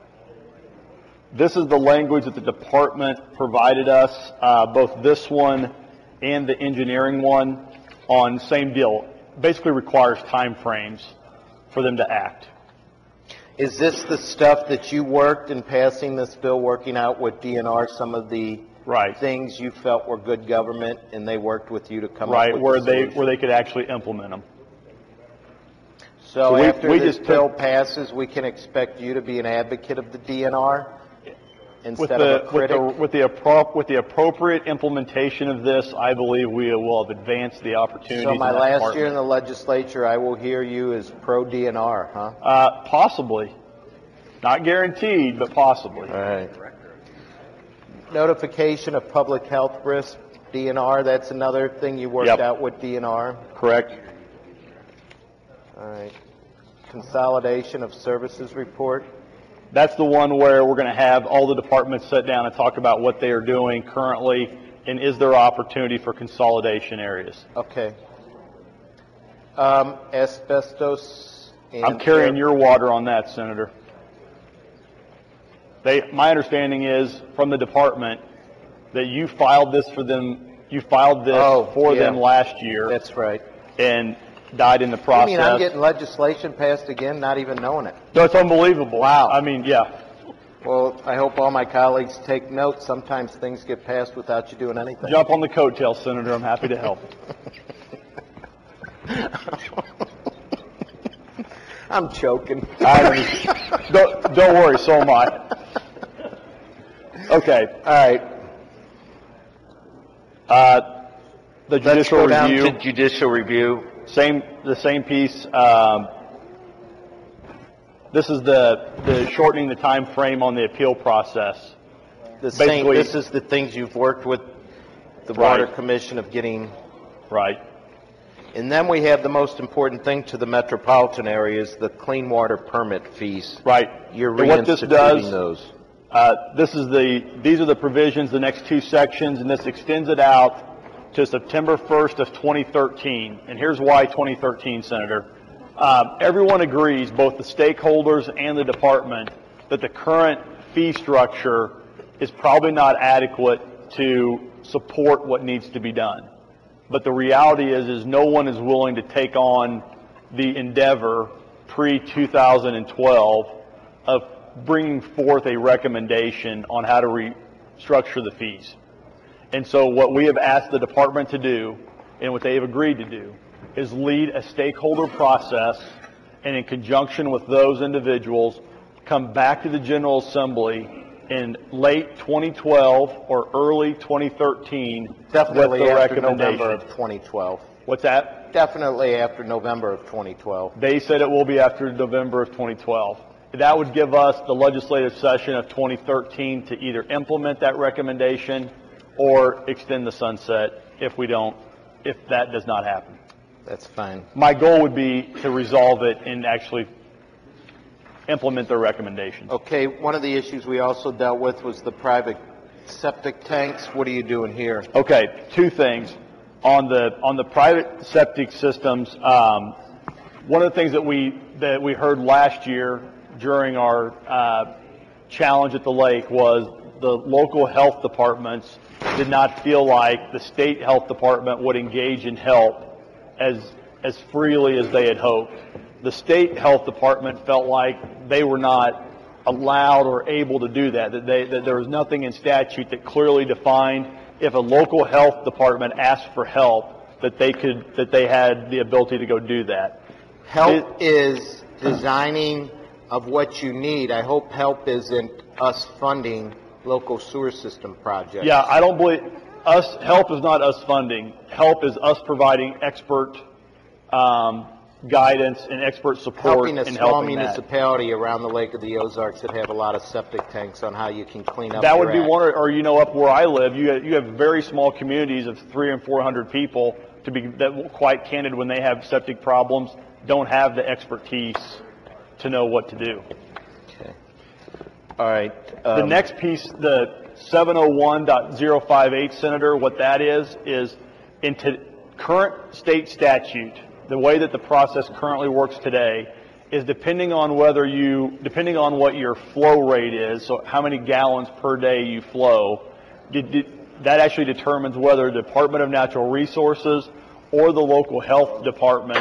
This is the language that the department provided us, both this one and the engineering one, on same deal. Basically requires time frames for them to act. Is this the stuff that you worked in passing this bill, working out with DNR some of the things you felt were good government, and they worked with you to come up with where they could actually implement them. So after this bill passes, we can expect you to be an advocate of the DNR instead of a critic? With the appropriate implementation of this, I believe we will have advanced the opportunities. So my last year in the legislature, I will hear you as pro-DNR, huh? Possibly. Not guaranteed, but possibly. All right. Notification of public health risk, DNR, that's another thing you worked out with DNR? Correct. All right. Consolidation of services report? That's the one where we're going to have all the departments sit down and talk about what they are doing currently, and is there opportunity for consolidation areas. Okay. Asbestos. I'm carrying your water on that, Senator. My understanding is from the department that you filed this for them. You filed this for them last year. That's right. And died in the process. You mean I'm getting legislation passed again, not even knowing it? No, it's unbelievable. Wow. I mean, yeah. Well, I hope all my colleagues take note. Sometimes things get passed without you doing anything. Jump on the coattails, Senator. I'm happy to help. I'm choking. Don't worry, so am I. Okay. All right. The judicial Let's go review. down to judicial review. The same piece. This is the shortening the time frame on the appeal process. This is the things you've worked with the Water Commission of getting. Right. And then we have the most important thing to the metropolitan areas, the clean water permit fees. Right. You're And what this reinstituting does, those. these are the provisions, the next two sections, and this extends it out to September 1st of 2013. And here's why 2013, Senator. Everyone agrees, both the stakeholders and the department, that the current fee structure is probably not adequate to support what needs to be done. But the reality is no one is willing to take on the endeavor pre-2012 of bringing forth a recommendation on how to restructure the fees. And so what we have asked the department to do, and what they have agreed to do, is lead a stakeholder process, and in conjunction with those individuals, come back to the General Assembly in late 2012 or early 2013 Definitely with the after recommendation. November of 2012. What's that? Definitely after November of 2012. They said it will be after November of 2012. That would give us the legislative session of 2013 to either implement that recommendation or extend the sunset if that does not happen. That's fine. My goal would be to resolve it and actually implement their recommendations. Okay, one of the issues we also dealt with was the private septic tanks. What are you doing here? Okay, two things. On the private septic systems, one of the things that we heard last year during our challenge at the lake was the local health departments did not feel like the state health department would engage in help as freely as they had hoped. The state health department felt like they were not allowed or able to do that there was nothing in statute that clearly defined if a local health department asked for help that they had the ability to go do that. Help is designing of what you need. I hope help isn't us funding local sewer system projects. Yeah, I don't believe help is not us funding. Help is us providing expert guidance and expert support Helping a in small helping municipality around the Lake of the Ozarks that have a lot of septic tanks on how you can clean up that your would be act. one, or up where I live, you have very small communities of 300 and 400 people that quite candid when they have septic problems don't have the expertise to know what to do. Okay. All right. The next piece, the 701.058, Senator, what that is into current state statute, the way that the process currently works today is depending on what your flow rate is, so how many gallons per day you flow, that actually determines whether the Department of Natural Resources or the local health department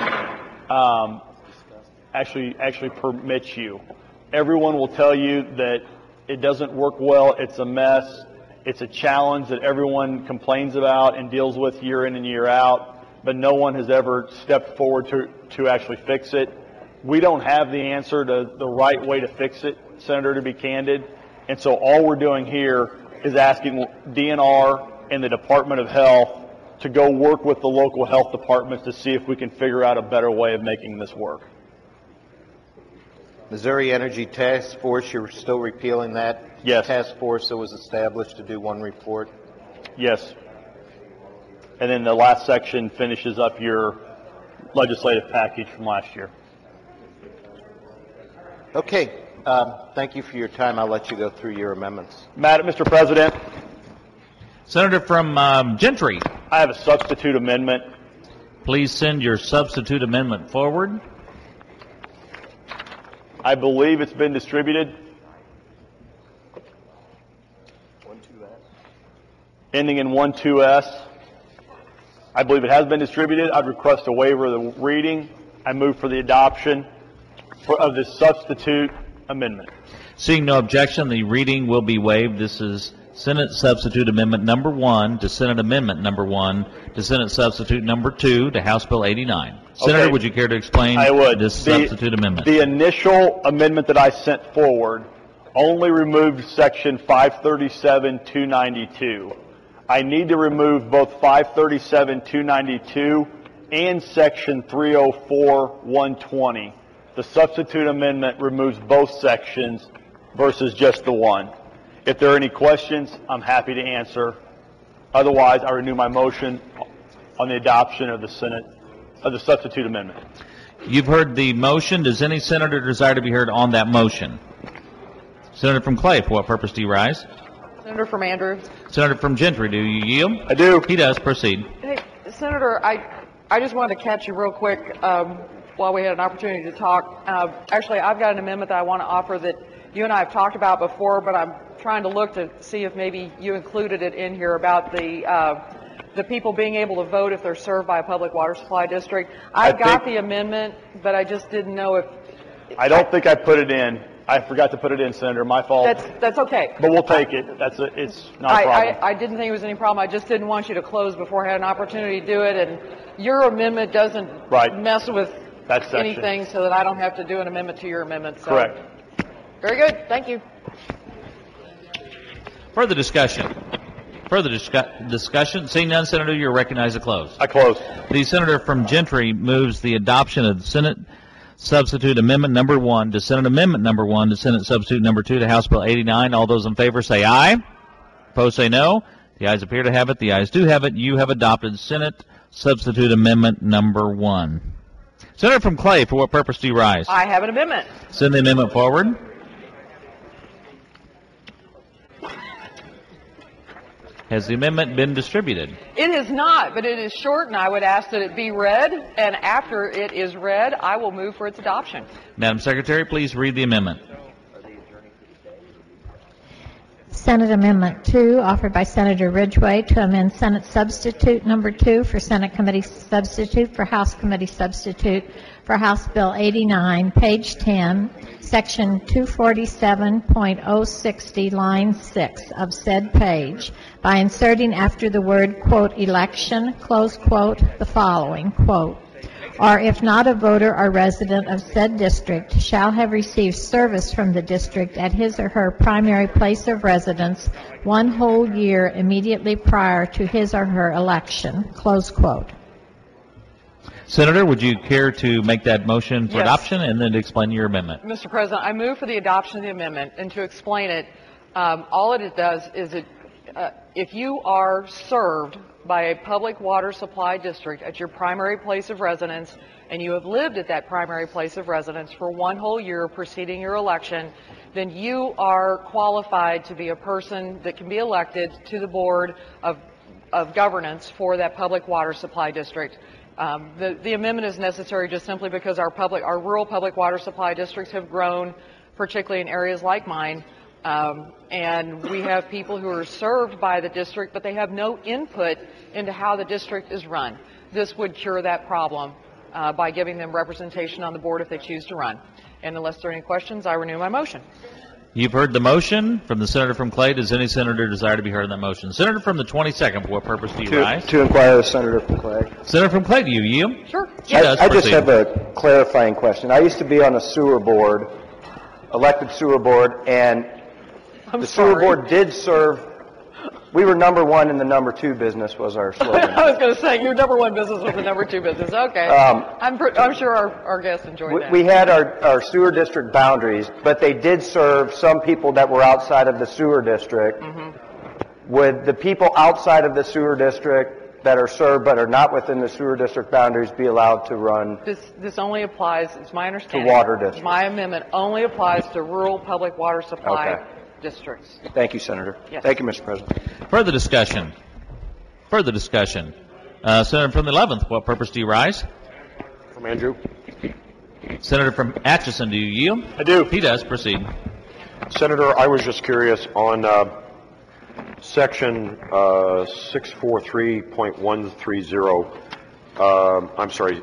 actually permits you. Everyone will tell you that it doesn't work well, it's a mess, it's a challenge that everyone complains about and deals with year in and year out, but no one has ever stepped forward to actually fix it. We don't have the answer to the right way to fix it, Senator, to be candid. And so all we're doing here is asking DNR and the Department of Health to go work with the local health departments to see if we can figure out a better way of making this work. Missouri Energy Task Force, you're still repealing that? Yes. Task force that was established to do one report? Yes. And then the last section finishes up your legislative package from last year. Okay. Thank you for your time. I'll let you go through your amendments. Mr. President. Senator from Gentry. I have a substitute amendment. Please send your substitute amendment forward. I believe it's been distributed. Ending in 12S. I believe it has been distributed. I'd request a waiver of the reading. I move for the adoption of this substitute amendment. Seeing no objection, the reading will be waived. This is Senate Substitute Amendment number 1 to Senate Amendment number 1 to Senate Substitute number 2 to House Bill 89. Senator, Okay. would you care to explain this substitute amendment? The initial amendment that I sent forward only removed Section 537-292. I need to remove both 537-292 and Section 304-120. The substitute amendment removes both sections versus just the one. If there are any questions, I'm happy to answer. Otherwise, I renew my motion on the adoption of the Senate of the substitute amendment. You've heard the motion. Does any senator desire to be heard on that motion? Senator from Clay, for what purpose do you rise? Senator from Andrew. Senator from Gentry, do you yield? I do. He does. Proceed. Hey, Senator, I just wanted to catch you real quick while we had an opportunity to talk. Actually, I've got an amendment that I want to offer that you and I have talked about before, but I'm trying to look to see if maybe you included it in here about the people being able to vote if they're served by a public water supply district. I got the amendment, but I just didn't know if... I don't think I put it in. I forgot to put it in, Senator. My fault. That's okay. But we'll take it. It's not a problem. I didn't think it was any problem. I just didn't want you to close before I had an opportunity to do it. And your amendment doesn't mess with anything so that I don't have to do an amendment to your amendment. So. Correct. Very good. Thank you. Further discussion. Further discussion. Seeing none, Senator, you're recognized to close. I close. The senator from Gentry moves the adoption of the Senate Substitute Amendment Number 1 to Senate Amendment Number 1 to Senate Substitute Number 2 to House Bill 89. All those in favor say aye. Opposed say no. The ayes appear to have it. The ayes do have it. You have adopted Senate Substitute Amendment Number 1. Senator from Clay, for what purpose do you rise? I have an amendment. Send the amendment forward. Has the amendment been distributed? It is not, but it is short, and I would ask that it be read. And after it is read, I will move for its adoption. Madam Secretary, please read the amendment. Senate Amendment 2, offered by Senator Ridgway to amend Senate Substitute Number 2 for Senate Committee Substitute for House Committee Substitute for House Bill 89, page 10, Section 247.060, line 6 of said page, by inserting after the word, quote, election, close quote, the following, quote, or if not a voter or resident of said district shall have received service from the district at his or her primary place of residence 1 whole year immediately prior to his or her election, close quote. Senator, would you care to make that motion for Yes. adoption and then explain your amendment? Mr. President, I move for the adoption of the amendment, and to explain it, all it does is if you are served by a public water supply district at your primary place of residence, and you have lived at that primary place of residence for 1 whole year preceding your election, then you are qualified to be a person that can be elected to the board of governance for that public water supply district. The amendment is necessary just simply because our rural public water supply districts have grown, particularly in areas like mine, and we have people who are served by the district, but they have no input into how the district is run. This would cure that problem by giving them representation on the board if they choose to run. And unless there are any questions, I renew my motion. You've heard the motion from the senator from Clay. Does any senator desire to be heard on that motion? Senator from the 22nd, for what purpose do you rise? To inquire the senator from Clay. Senator from Clay, do you yield? Sure. She does. I just Proceed. have a clarifying question. I used to be on a sewer board, elected sewer board, and the sewer board did serve. We were number 1 in the number 2 business was our slogan. I was going to say, your number 1 business was the number 2 business. Okay. I'm sure our guests enjoyed that. We had our sewer district boundaries, but they did serve some people that were outside of the sewer district. Mm-hmm. Would the people outside of the sewer district that are served but are not within the sewer district boundaries be allowed to run? This only applies, it's my understanding. To water districts. My amendment only applies to rural public water supply districts. Thank you, Senator. Yes. Thank you, Mr. President. Further discussion. Further discussion. Senator from the 11th, what purpose do you rise? From Andrew. Senator from Atchison, do you yield? I do. He does. Proceed. Senator, I was just curious on section 643.130. I'm sorry.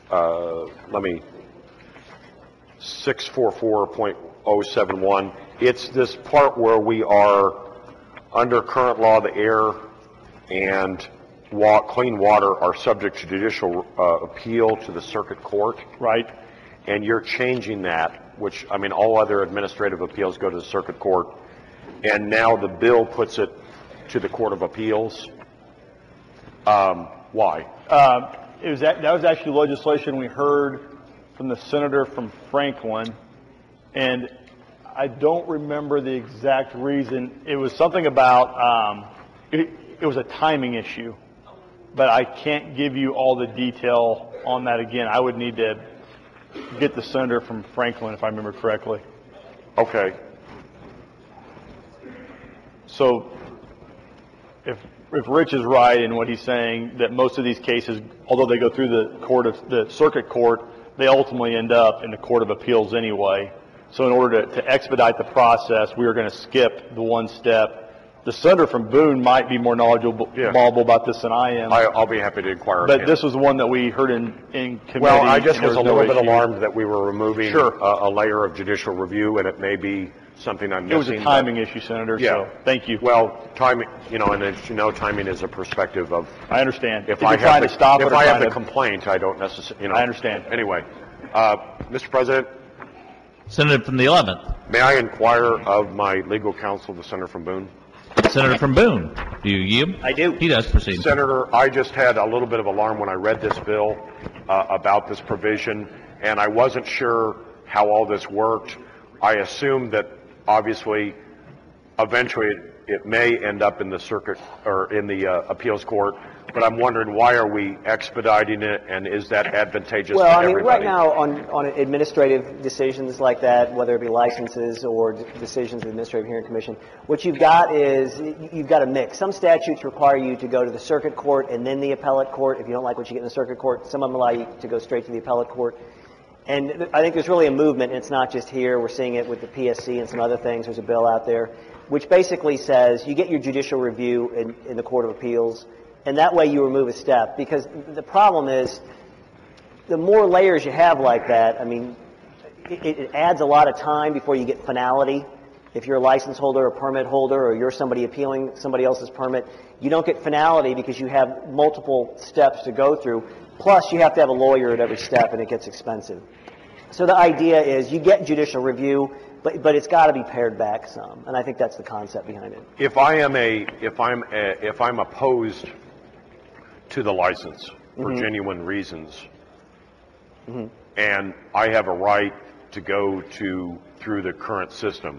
644.071. It's this part where we are under current law, the air and clean water are subject to judicial appeal to the circuit court. Right. And you're changing that, which, I mean, all other administrative appeals go to the circuit court. And now the bill puts it to the Court of Appeals. Why? That was actually legislation we heard from the senator from Franklin, and I don't remember the exact reason. It was something about it was a timing issue but I can't give you all the detail on that again. I would need to get the senator from Franklin, if I remember correctly. Okay. So if Rich is right in what he's saying, that most of these cases, although they go through the circuit court, they ultimately end up in the Court of Appeals anyway. So in order to expedite the process, we are going to skip the one step. The senator from Boone might be more knowledgeable about this than I am. I'll be happy to inquire. But this was one that we heard in committee. Well, I just was a little bit issue. alarmed that we were removing a layer of judicial review, and it may be something I'm missing. It was a timing issue, Senator, so thank you. Well, timing, and as you know, timing is a perspective of... I understand. If you're I trying have to stop it if or I have trying the complaint, I don't necessarily, I understand. Anyway, Mr. President. Senator from the 11th. May I inquire of my legal counsel, the senator from Boone? Senator from Boone, do you yield? I do. He does. Proceed. Senator, I just had a little bit of alarm when I read this bill about this provision, and I wasn't sure how all this worked. I assumed that obviously, eventually, it may end up in the circuit or in the appeals court, but I'm wondering, why are we expediting it, and is that advantageous to everybody? Right now on administrative decisions like that, whether it be licenses or decisions of the Administrative Hearing Commission, what you've got is you've got a mix. Some statutes require you to go to the circuit court and then the appellate court. If you don't like what you get in the circuit court, some of them allow you to go straight to the appellate court. And I think there's really a movement, and it's not just here. We're seeing it with the PSC and some other things. There's a bill out there which basically says you get your judicial review in the Court of Appeals, and that way you remove a step. Because the problem is, the more layers you have like that, I mean, it adds a lot of time before you get finality. If you're a license holder, a permit holder, or you're somebody appealing somebody else's permit, you don't get finality because you have multiple steps to go through. Plus, you have to have a lawyer at every step, and it gets expensive. So the idea is you get judicial review, but it's got to be pared back some, and I think that's the concept behind it. If I'm opposed to the license for genuine reasons, and I have a right to go through the current system,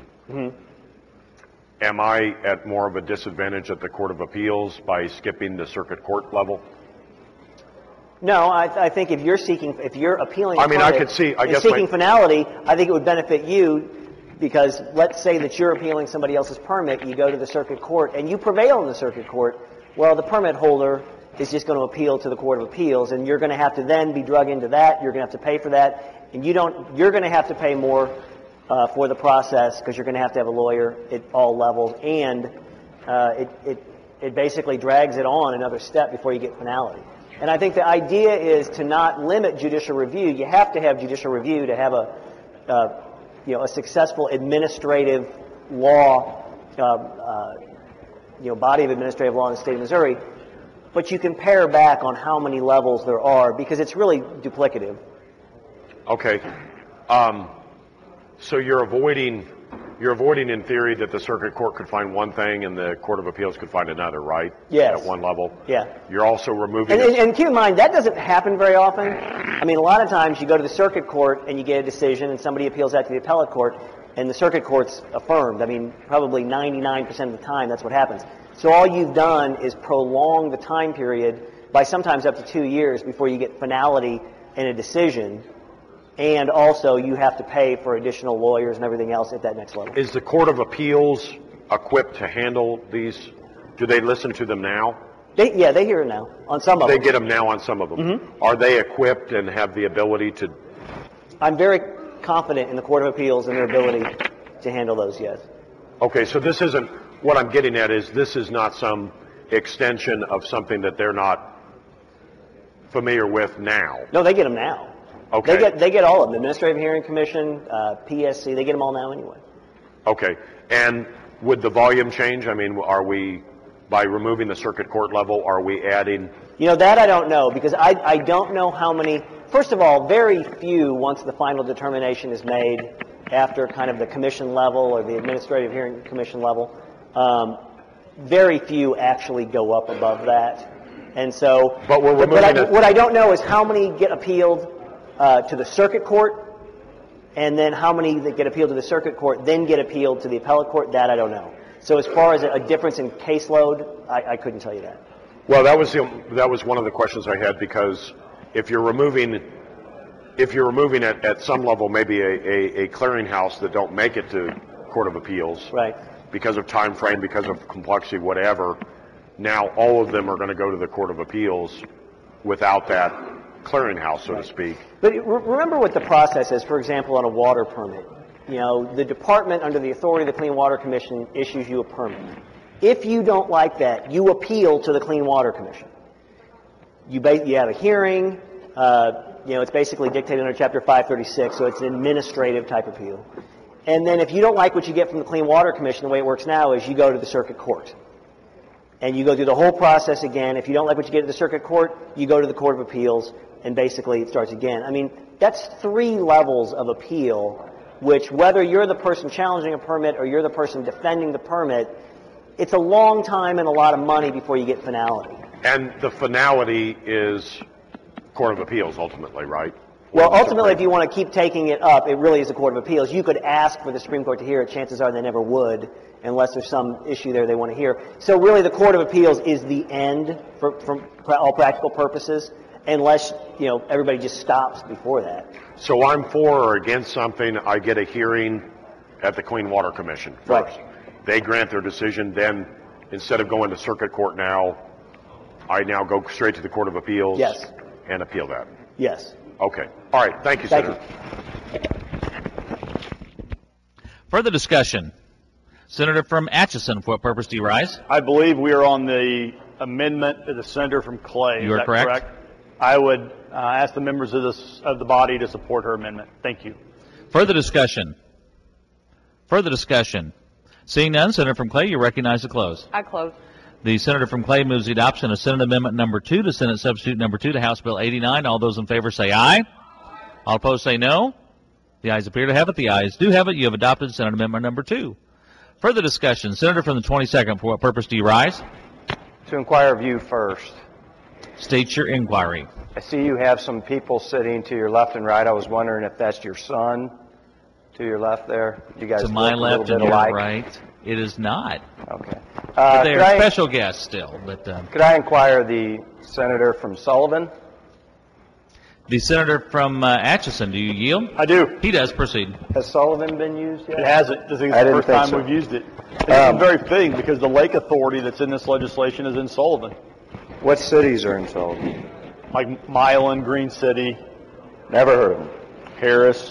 am I at more of a disadvantage at the Court of Appeals by skipping the circuit court level? No, I think if you're appealing, I could see. I guess seeking finality, I think it would benefit you, because let's say that you're appealing somebody else's permit, you go to the circuit court and you prevail in the circuit court. Well, the permit holder is just going to appeal to the Court of Appeals, and you're going to have to then be drug into that. You're going to have to pay for that, and you're going to have to pay more for the process because you're going to have a lawyer at all levels, and it basically drags it on another step before you get finality. And I think the idea is to not limit judicial review. You have to have judicial review to have a successful administrative law, body of administrative law in the state of Missouri. But you can pare back on how many levels there are because it's really duplicative. Okay. So you're avoiding in theory that the circuit court could find one thing and the Court of Appeals could find another, right? Yes. At one level? Yeah. You're also removing... And keep in mind, that doesn't happen very often. I mean, a lot of times you go to the circuit court and you get a decision and somebody appeals that to the appellate court and the circuit court's affirmed. I mean, probably 99% of the time that's what happens. So all you've done is prolong the time period by sometimes up to 2 years before you get finality in a decision. And also, you have to pay for additional lawyers and everything else at that next level. Is the Court of Appeals equipped to handle these? Do they listen to them now? They hear it now on some of them. They get them now on some of them. Are they equipped and have the ability to? I'm very confident in the Court of Appeals and their ability to handle those, yes. Okay, so this isn't, what I'm getting at is this is not some extension of something that they're not familiar with now. No, they get them now. Okay. They get all of them. The Administrative Hearing Commission, PSC, they get them all now anyway. Okay. And would the volume change? I mean, are we, by removing the circuit court level, are we adding? That I don't know, because I don't know how many. First of all, very few, once the final determination is made after kind of the commission level or the Administrative Hearing Commission level, very few actually go up above that. And so, but we're removing what I don't know is how many get appealed to the circuit court, and then how many that get appealed to the circuit court then get appealed to the appellate court. That I don't know. So as far as a difference in caseload, I couldn't tell you that. Well, that was one of the questions I had, because if you're removing at some level maybe a clearinghouse that don't make it to Court of Appeals, right, because of time frame, because of complexity, whatever, now all of them are going to go to the Court of Appeals without that clearinghouse, so to speak. But remember what the process is, for example, on a water permit. You know, the department under the authority of the Clean Water Commission issues you a permit. If you don't like that, you appeal to the Clean Water Commission. You have a hearing. It's basically dictated under Chapter 536, so it's an administrative type appeal. And then if you don't like what you get from the Clean Water Commission, the way it works now is you go to the circuit court. And you go through the whole process again. If you don't like what you get at the circuit court, you go to the Court of Appeals, and basically it starts again. I mean, that's 3 levels of appeal, which whether you're the person challenging a permit or you're the person defending the permit, it's a long time and a lot of money before you get finality. And the finality is Court of Appeals ultimately, right? Well, ultimately, if you want to keep taking it up, it really is a Court of Appeals. You could ask for the Supreme Court to hear it. Chances are they never would, unless there's some issue there they want to hear. So really, the Court of Appeals is the end for all practical purposes, unless, everybody just stops before that. So I'm for or against something, I get a hearing at the Clean Water Commission first. Right. They grant their decision, then instead of going to circuit court now, I now go straight to the Court of Appeals. Yes. And appeal that. Yes. Okay. All right. Thank you, Senator. Further discussion. Senator from Atchison, for what purpose do you rise? I believe we are on the amendment of the senator from Clay. You are correct. I would ask the members of the body to support her amendment. Thank you. Further discussion. Further discussion. Seeing none, Senator from Clay, you recognize to close. I close. The senator from Clay moves the adoption of Senate Amendment number 2 to Senate Substitute number 2 to House Bill 89. All those in favor say aye. All opposed say no. The ayes appear to have it. The ayes do have it. You have adopted Senate Amendment number 2. Further discussion. Senator from the 22nd, for what purpose do you rise? To inquire of you first. State your inquiry. I see you have some people sitting to your left and right. I was wondering if that's your son to your left there. You guys to my look left a little and bit your alike. right. It is not. Okay. But they are special guests still. But could I inquire the senator from Sullivan? The senator from Atchison, do you yield? I do. He does. Proceed. Has Sullivan been used yet? It hasn't. This is the first time we've used it. It's very fitting because the lake authority that's in this legislation is in Sullivan. What cities are in Sullivan? Like Milan, Green City. Never heard of them. Harris.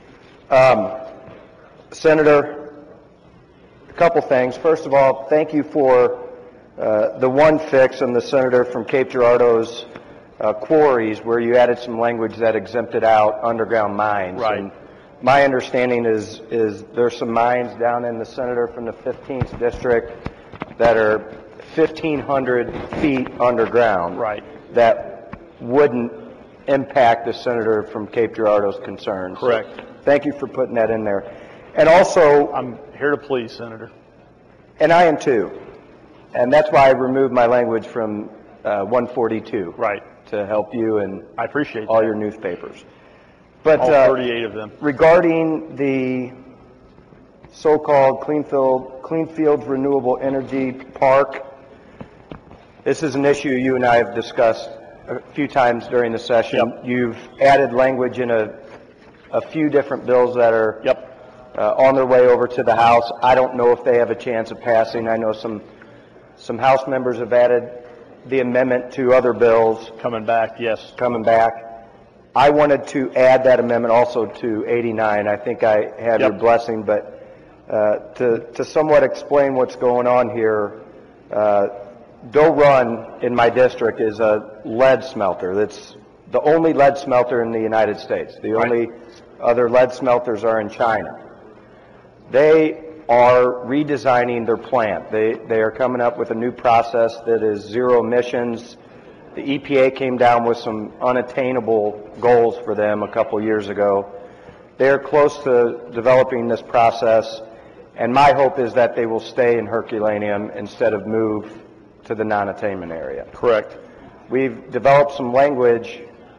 Senator, a couple things. First of all, thank you for the one fix on the senator from Cape Girardeau's quarries, where you added some language that exempted out underground mines. Right. And my understanding is there's some mines down in the senator from the 15th district that are 1,500 feet underground. Right. That wouldn't impact the senator from Cape Girardeau's concerns. Correct. So thank you for putting that in there. And also, I'm here to please, Senator. And I am too. And that's why I removed my language from 142. Right. To help you and I appreciate all that. your newspapers. But all 38 of them. Regarding the so-called Cleanfields Renewable Energy Park, this is an issue you and I have discussed a few times during the session. Yep. You've added language in a few different bills that are on their way over to the House. I don't know if they have a chance of passing. I know some House members have added the amendment to other bills. Coming back, yes. Coming back. I wanted to add that amendment also to 89. I think I have your blessing, but to somewhat explain what's going on here, Doe Run in my district is a lead smelter. That's the only lead smelter in the United States. The only other lead smelters are in China. They are redesigning their plant. They are coming up with a new process that is zero emissions. The EPA came down with some unattainable goals for them a couple years ago. They are close to developing this process, and my hope is that they will stay in Herculaneum instead of move to the non-attainment area. Correct. We've developed some language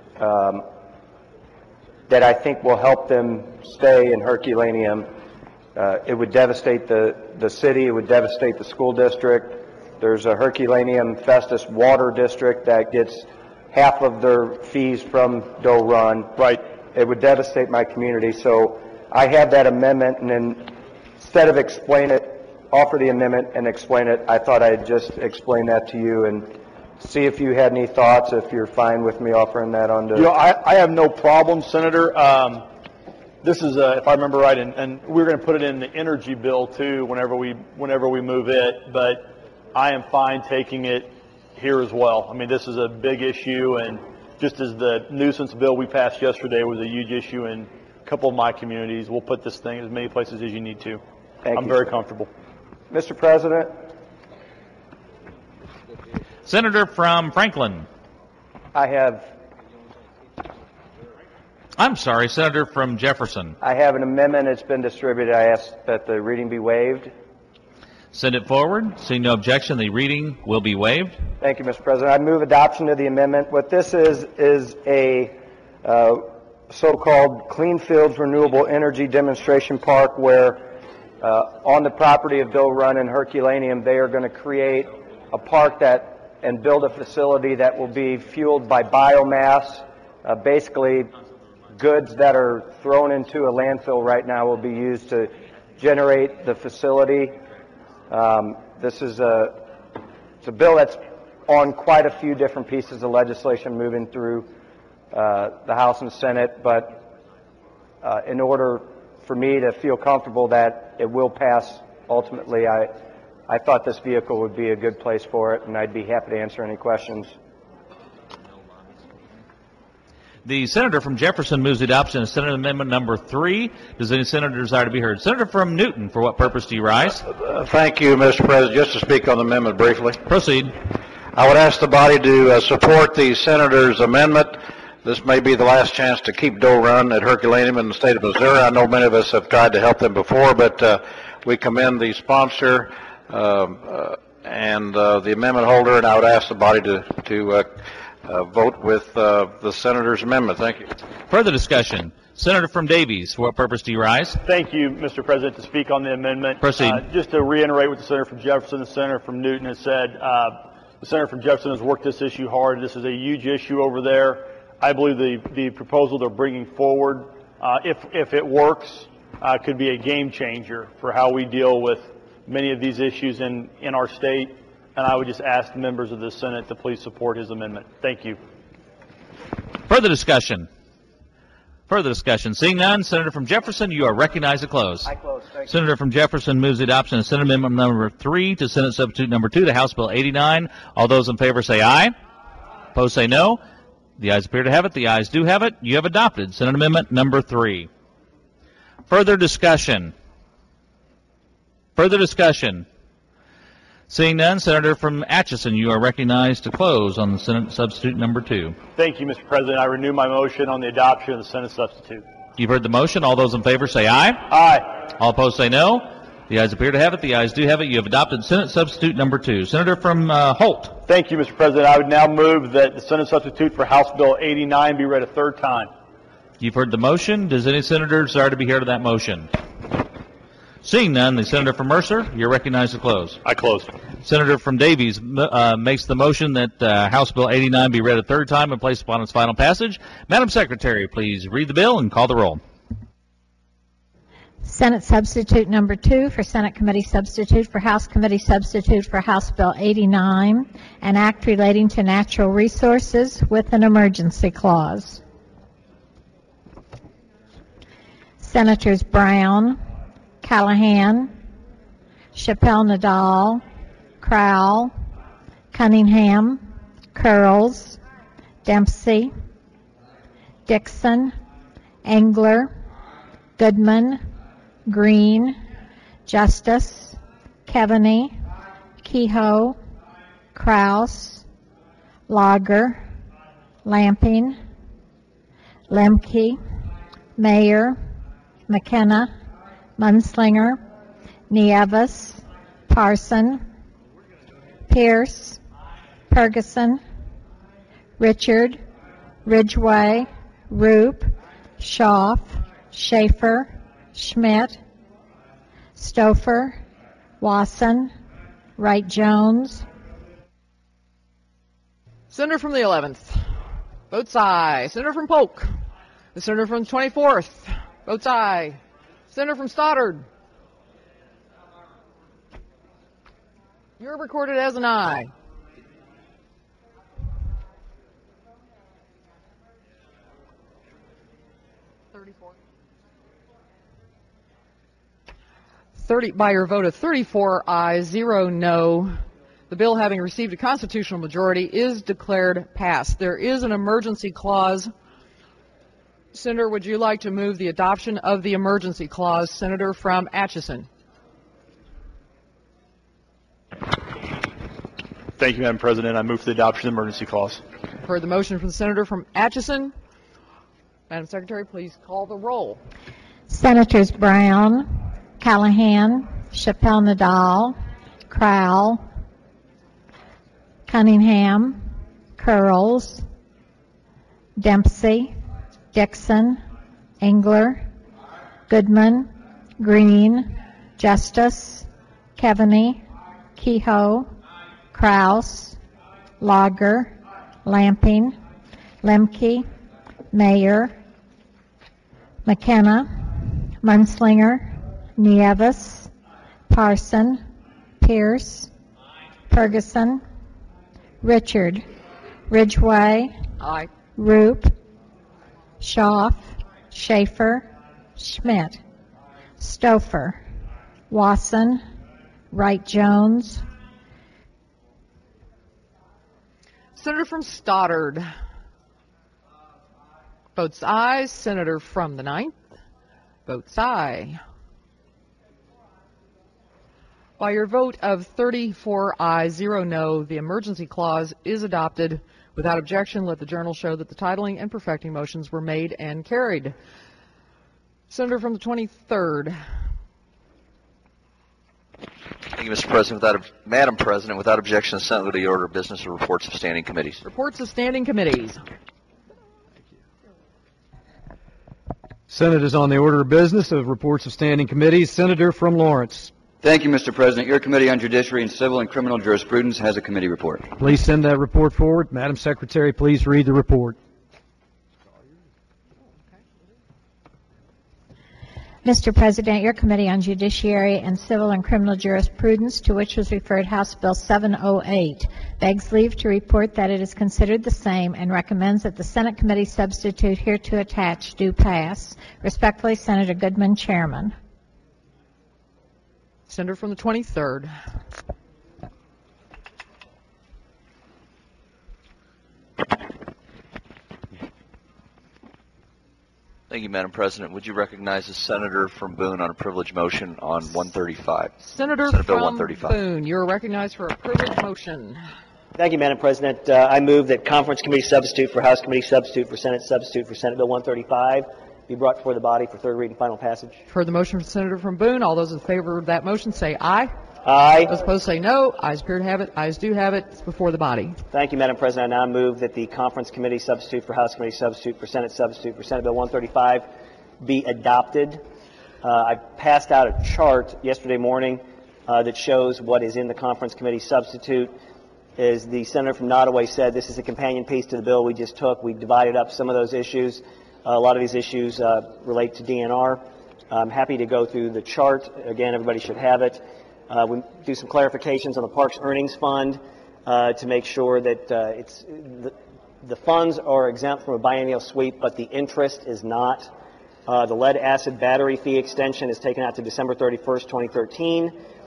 that I think will help them stay in Herculaneum. It would devastate the city. It would devastate the school district. There's a Herculaneum Festus Water District that gets half of their fees from Doe Run. Right. It would devastate my community. So I have that amendment, and then instead of offer the amendment and explain it, I thought I'd just explain that to you and see if you had any thoughts, if you're fine with me offering that on to... I have no problem, Senator. This is, if I remember right, and we're going to put it in the energy bill too whenever we move it, but I am fine taking it here as well. I mean, this is a big issue, and just as the nuisance bill we passed yesterday was a huge issue in a couple of my communities, we'll put this thing as many places as you need to. I'm very comfortable. Mr. President. Senator from Franklin. I'm sorry, Senator from Jefferson. I have an amendment. It's been distributed. I ask that the reading be waived. Send it forward. Seeing no objection, the reading will be waived. Thank you, Mr. President. I move adoption of the amendment. What this is a so-called Clean Fields Renewable Energy Demonstration Park where on the property of Doe Run and Herculaneum, they are going to create a park and build a facility that will be fueled by biomass. Basically, goods that are thrown into a landfill right now will be used to generate the facility. This is it's a bill that's on quite a few different pieces of legislation moving through the House and Senate, but in order for me to feel comfortable that it will pass ultimately, I thought this vehicle would be a good place for it, and I'd be happy to answer any questions. The senator from Jefferson moves the adoption of Senate Amendment number 3. Does any senator desire to be heard? Senator from Newton, for what purpose do you rise? Thank you, Mr. President. Just to speak on the amendment briefly. Proceed. I would ask the body to support the senator's amendment. This may be the last chance to keep Doe Run at Herculaneum in the state of Missouri. I know many of us have tried to help them before, but we commend the sponsor and the amendment holder, and I would ask the body to vote with the senator's amendment. Thank you. Further discussion. Senator from Davies, for what purpose do you rise? Thank you, Mr. President, to speak on the amendment. Proceed. Just to reiterate what the senator from Jefferson, the senator from Newton has said, the senator from Jefferson has worked this issue hard. This is a huge issue over there. I believe the proposal they're bringing forward, if it works, could be a game changer for how we deal with many of these issues in our state. And I would just ask members of the Senate to please support his amendment. Thank you. Further discussion. Further discussion. Seeing none, Senator from Jefferson, you are recognized to close. I close. Thank you. Senator from Jefferson moves the adoption of Senate Amendment number 3 to Senate Substitute number 2 to House Bill 89. All those in favor say aye. Opposed say no. The ayes appear to have it. The ayes do have it. You have adopted Senate Amendment number 3. Further discussion. Further discussion. Seeing none, Senator from Atchison, you are recognized to close on the Senate Substitute number 2. Thank you, Mr. President. I renew my motion on the adoption of the Senate Substitute. You've heard the motion. All those in favor say aye. Aye. All opposed say no. The ayes appear to have it. The ayes do have it. You have adopted Senate Substitute number 2. Senator from Holt. Thank you, Mr. President. I would now move that the Senate Substitute for House Bill 89 be read a third time. You've heard the motion. Does any senator desire to be heard of that motion? Seeing none, the senator from Mercer, you're recognized to close. I close. Senator from Davies makes the motion that House Bill 89 be read a third time and placed upon its final passage. Madam Secretary, please read the bill and call the roll. Senate Substitute number 2 for Senate Committee Substitute for House Committee Substitute for House Bill 89, an act relating to natural resources with an emergency clause. Senators Brown, Callahan, Chappelle-Nadal, Crowell, Cunningham, Curls, Dempsey, Dixon, Engler, Goodman, Green, Justice, Keaveney, Kehoe, Kraus, Lager, Lamping, Lemke, Mayer, McKenna, Munslinger, Nieves, Parson, Pierce, Ferguson, Richard, Ridgway, Roop, Schaaf, Schaefer, Schmidt, Stouffer, Wasson, Wright Jones. Senator from the 11th votes aye. Senator from Polk. The senator from the 24th votes aye. Senator from Stoddard. You're recorded as an aye. By your vote of 34 ayes, 0 no, the bill, having received a constitutional majority, is declared passed. There is an emergency clause. Senator, would you like to move the adoption of the emergency clause? Senator from Atchison. Thank you, Madam President. I move for the adoption of the emergency clause. Heard the motion from the senator from Atchison. Madam Secretary, please call the roll. Senators Brown, Callahan, Chappelle-Nadal, Crowell, Cunningham, Curls, Dempsey, Dixon, Engler, Goodman, Green, Justice, Keaveney, Kehoe, Kraus, Lager, Lamping, Lemke, Mayer, McKenna, Munslinger, Nieves, Parson, Pierce, Ferguson, Richard, Ridgway, Aye. Roop, Schaaf, Schaefer, Schmidt, Stouffer, Wasson, Wright Jones. Senator from Stoddard votes aye. Senator from the 9th votes aye. By your vote of 34 ayes, 0 no, the emergency clause is adopted. Without objection, let the journal show that the titling and perfecting motions were made and carried. Senator from the 23rd. Thank you, Mr. President. Madam President, without objection, the Senate will the order of business or reports of standing committees. Reports of standing committees. Senate is on the order of business of reports of standing committees. Senator from Lawrence. Thank you, Mr. President. Your Committee on Judiciary and Civil and Criminal Jurisprudence has a committee report. Please send that report forward. Madam Secretary, please read the report. Mr. President, your Committee on Judiciary and Civil and Criminal Jurisprudence, to which was referred House Bill 708, begs leave to report that it is considered the same and recommends that the Senate Committee substitute hereto attached do pass. Respectfully, Senator Goodman, Chairman. Senator from the 23rd. Thank you, Madam President. Would you recognize the senator from Boone on a privilege motion on 135? Senator Senate Bill from 135. Boone, you're recognized for a privilege motion. Thank you, Madam President. I move that Conference Committee substitute for House Committee substitute for Senate Bill 135 be brought before the body for third reading and final passage. Heard the motion from Senator from Boone. All those in favor of that motion say aye. Aye. Those opposed say no. Ayes appear to have it. Ayes do have it. It's before the body. Thank you, Madam President. I now move that the Conference Committee substitute for House Committee substitute for Senate Bill 135 be adopted. I passed out a chart yesterday morning that shows what is in the Conference Committee substitute. As the Senator from Nottoway said, this is a companion piece to the bill we just took. We divided up some of those issues. A lot of these issues relate to DNR. I'm happy to go through the chart. Again, everybody should have it. We do some clarifications on the Parks Earnings Fund to make sure that the funds are exempt from a biennial sweep, but the interest is not. The lead acid battery fee extension is taken out to December 31st, 2013.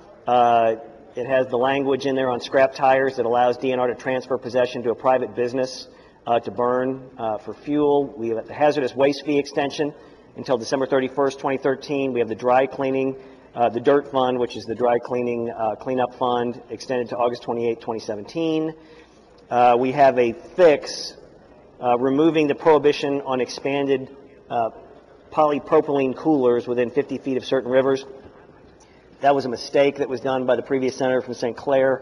It has the language in there on scrap tires that allows DNR to transfer possession to a private business to burn for fuel. We have the hazardous waste fee extension until December 31st, 2013. We have the dry cleaning, the dirt fund, which is the dry cleaning cleanup fund, extended to August 28, 2017. We have a fix removing the prohibition on expanded polypropylene coolers within 50 feet of certain rivers. That was a mistake that was done by the previous senator from St. Clair.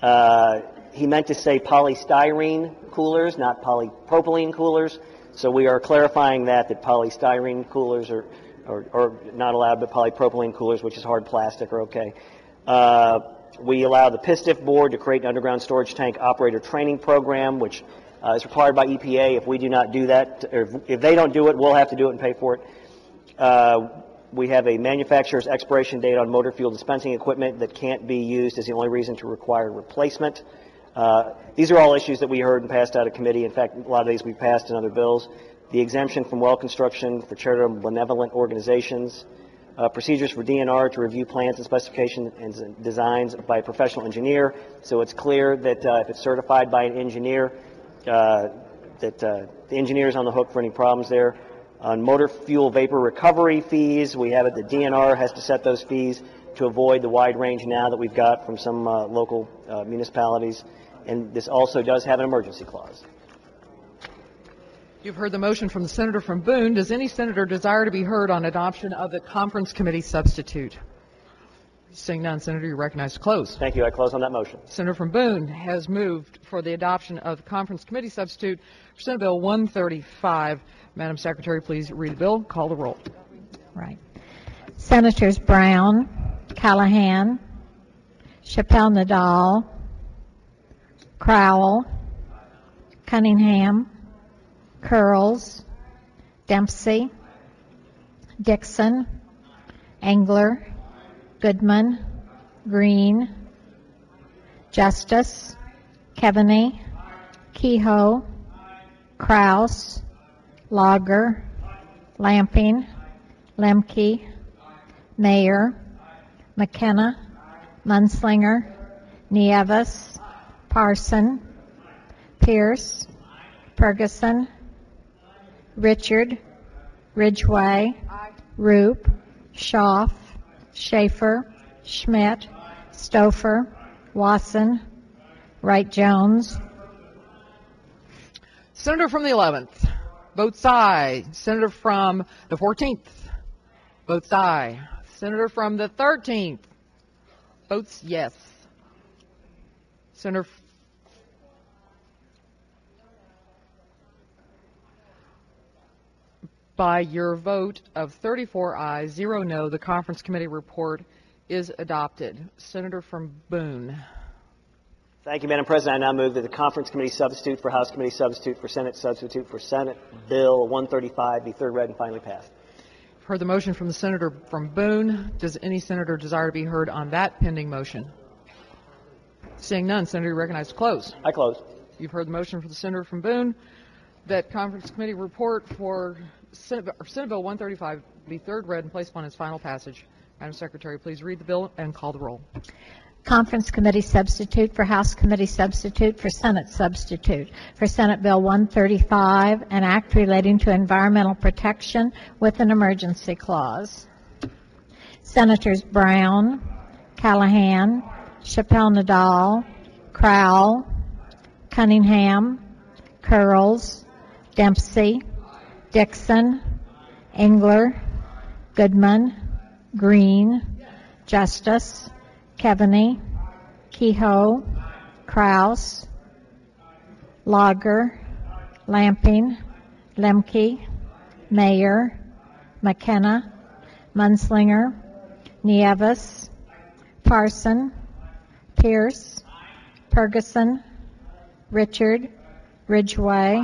He meant to say polystyrene coolers, not polypropylene coolers. So we are clarifying that polystyrene coolers are not allowed, but polypropylene coolers, which is hard plastic, are okay. We allow the PISTIF board to create an underground storage tank operator training program, which is required by EPA. If we do not do that, or if they don't do it, we'll have to do it and pay for it. We have a manufacturer's expiration date on motor fuel dispensing equipment that can't be used as the only reason to require replacement. These are all issues that we heard and passed out of committee. In fact, a lot of these we passed in other bills. The exemption from well construction for charitable benevolent organizations. Procedures for DNR to review plans and specifications and designs by a professional engineer. So it's clear that if it's certified by an engineer, that the engineer is on the hook for any problems there. On motor fuel vapor recovery fees, we have it that DNR has to set those fees to avoid the wide range now that we've got from some local municipalities. And this also does have an emergency clause. You've heard the motion from the senator from Boone. Does any senator desire to be heard on adoption of the conference committee substitute? Seeing none, Senator, you're recognized to close. Thank you. I close on that motion. Senator from Boone has moved for the adoption of the conference committee substitute for Senate Bill 135. Madam Secretary, please read the bill. Call the roll. Right. Senators Brown, Callahan, Chappelle Nadal, Crowell, Cunningham, Curls, Dempsey, Dixon, Engler, Goodman, Green, Justice, Keaveney, Kehoe, Kraus, Lager, Lamping, Lemke, Mayer, McKenna, Munslinger, Nieves, Parson, Pierce, Ferguson, Richard, Ridgway, Roop, Schaaf, Schaefer, Schmidt, Stouffer, Wasson, Wright-Jones. Senator from the 11th, votes aye. Senator from the 14th, votes aye. Senator from the 13th, votes yes. Senator by your vote of 34 ayes, 0 no, the conference committee report is adopted. Senator from Boone. Thank you, Madam President. I now move that the conference committee substitute for House committee substitute for Senate Bill 135 be third read and finally passed. Heard the motion from the senator from Boone. Does any senator desire to be heard on that pending motion? Seeing none, Senator, you recognized to close. I close. You've heard the motion from the senator from Boone that conference committee report for Senate Bill 135 be third read and placed upon its final passage. Madam Secretary, please read the bill and call the roll. Conference committee substitute for House committee substitute for Senate substitute for Senate Bill 135, an act relating to environmental protection with an emergency clause. Senators Brown, Callahan, Chappelle Nadal, Crowell, Cunningham, Curls, Dempsey, Dixon, Engler, Goodman, Green, Justice, Keaveney, Kehoe, Kraus, Lager, Lamping, Lemke, Mayer, McKenna, Munslinger, Nieves, Parson, Pierce, Ferguson, Richard, Ridgway,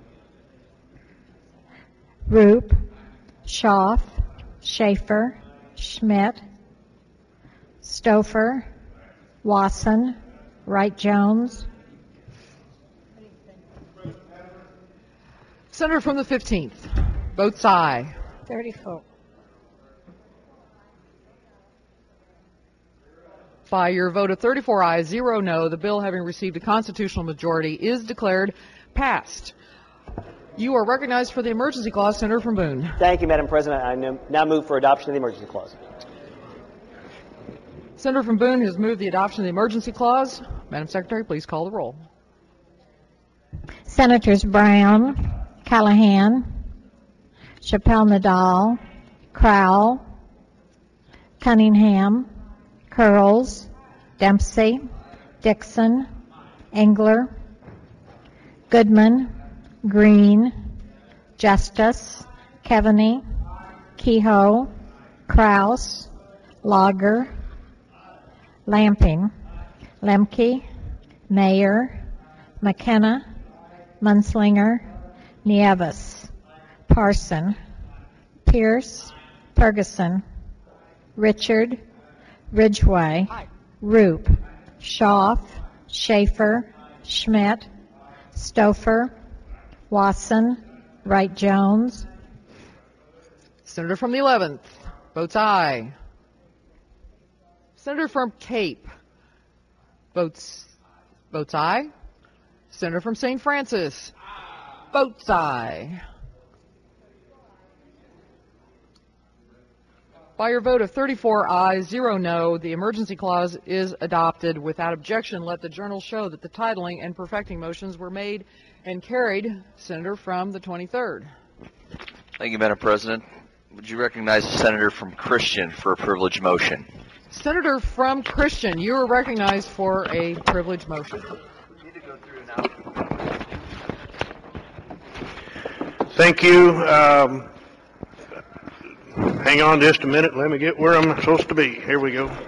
Roop, Schaaf, Schaefer, Schmidt, Stouffer, Wasson, Wright-Jones. Senator from the 15th, votes aye. 34. By your vote of 34 ayes, 0 no, the bill having received a constitutional majority is declared passed. You are recognized for the emergency clause, Senator from Boone. Thank you, Madam President. I now move for adoption of the emergency clause. Senator from Boone has moved the adoption of the emergency clause. Madam Secretary, please call the roll. Senators Brown, Callahan, Chappelle Nadal, Crowell, Cunningham, Curls, Dempsey, Dixon, Engler, Goodman, Green, Justice, Keaveney, Kehoe, Kraus, Lager, Lamping, Lemke, Mayer, McKenna, Munslinger, Nieves, Parson, Pierce, Ferguson, Richard, Ridgway, Roop, Schaaf, Schaefer, Schmidt, Stouffer, Watson, Wright-Jones. Senator from the 11th votes aye. Senator from Cape votes aye. Senator from St. Francis votes aye. By your vote of 34 ayes, 0 no, the emergency clause is adopted. Without objection, let the journal show that the titling and perfecting motions were made and carried. Senator from the 23rd. Thank you, Madam President. Would you recognize the senator from Christian for a privilege motion? Senator from Christian, you are recognized for a privilege motion. Thank you. Hang on just a minute. Let me get where I'm supposed to be. Here we go.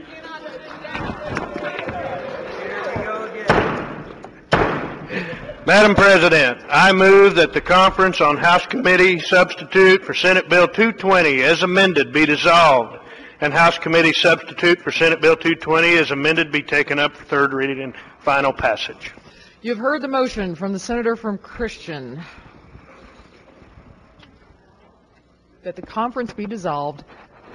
Madam President, I move that the Conference on House Committee Substitute for Senate Bill 220 as amended be dissolved, and House Committee Substitute for Senate Bill 220 as amended be taken up for third reading and final passage. You've heard the motion from the senator from Christian that the conference be dissolved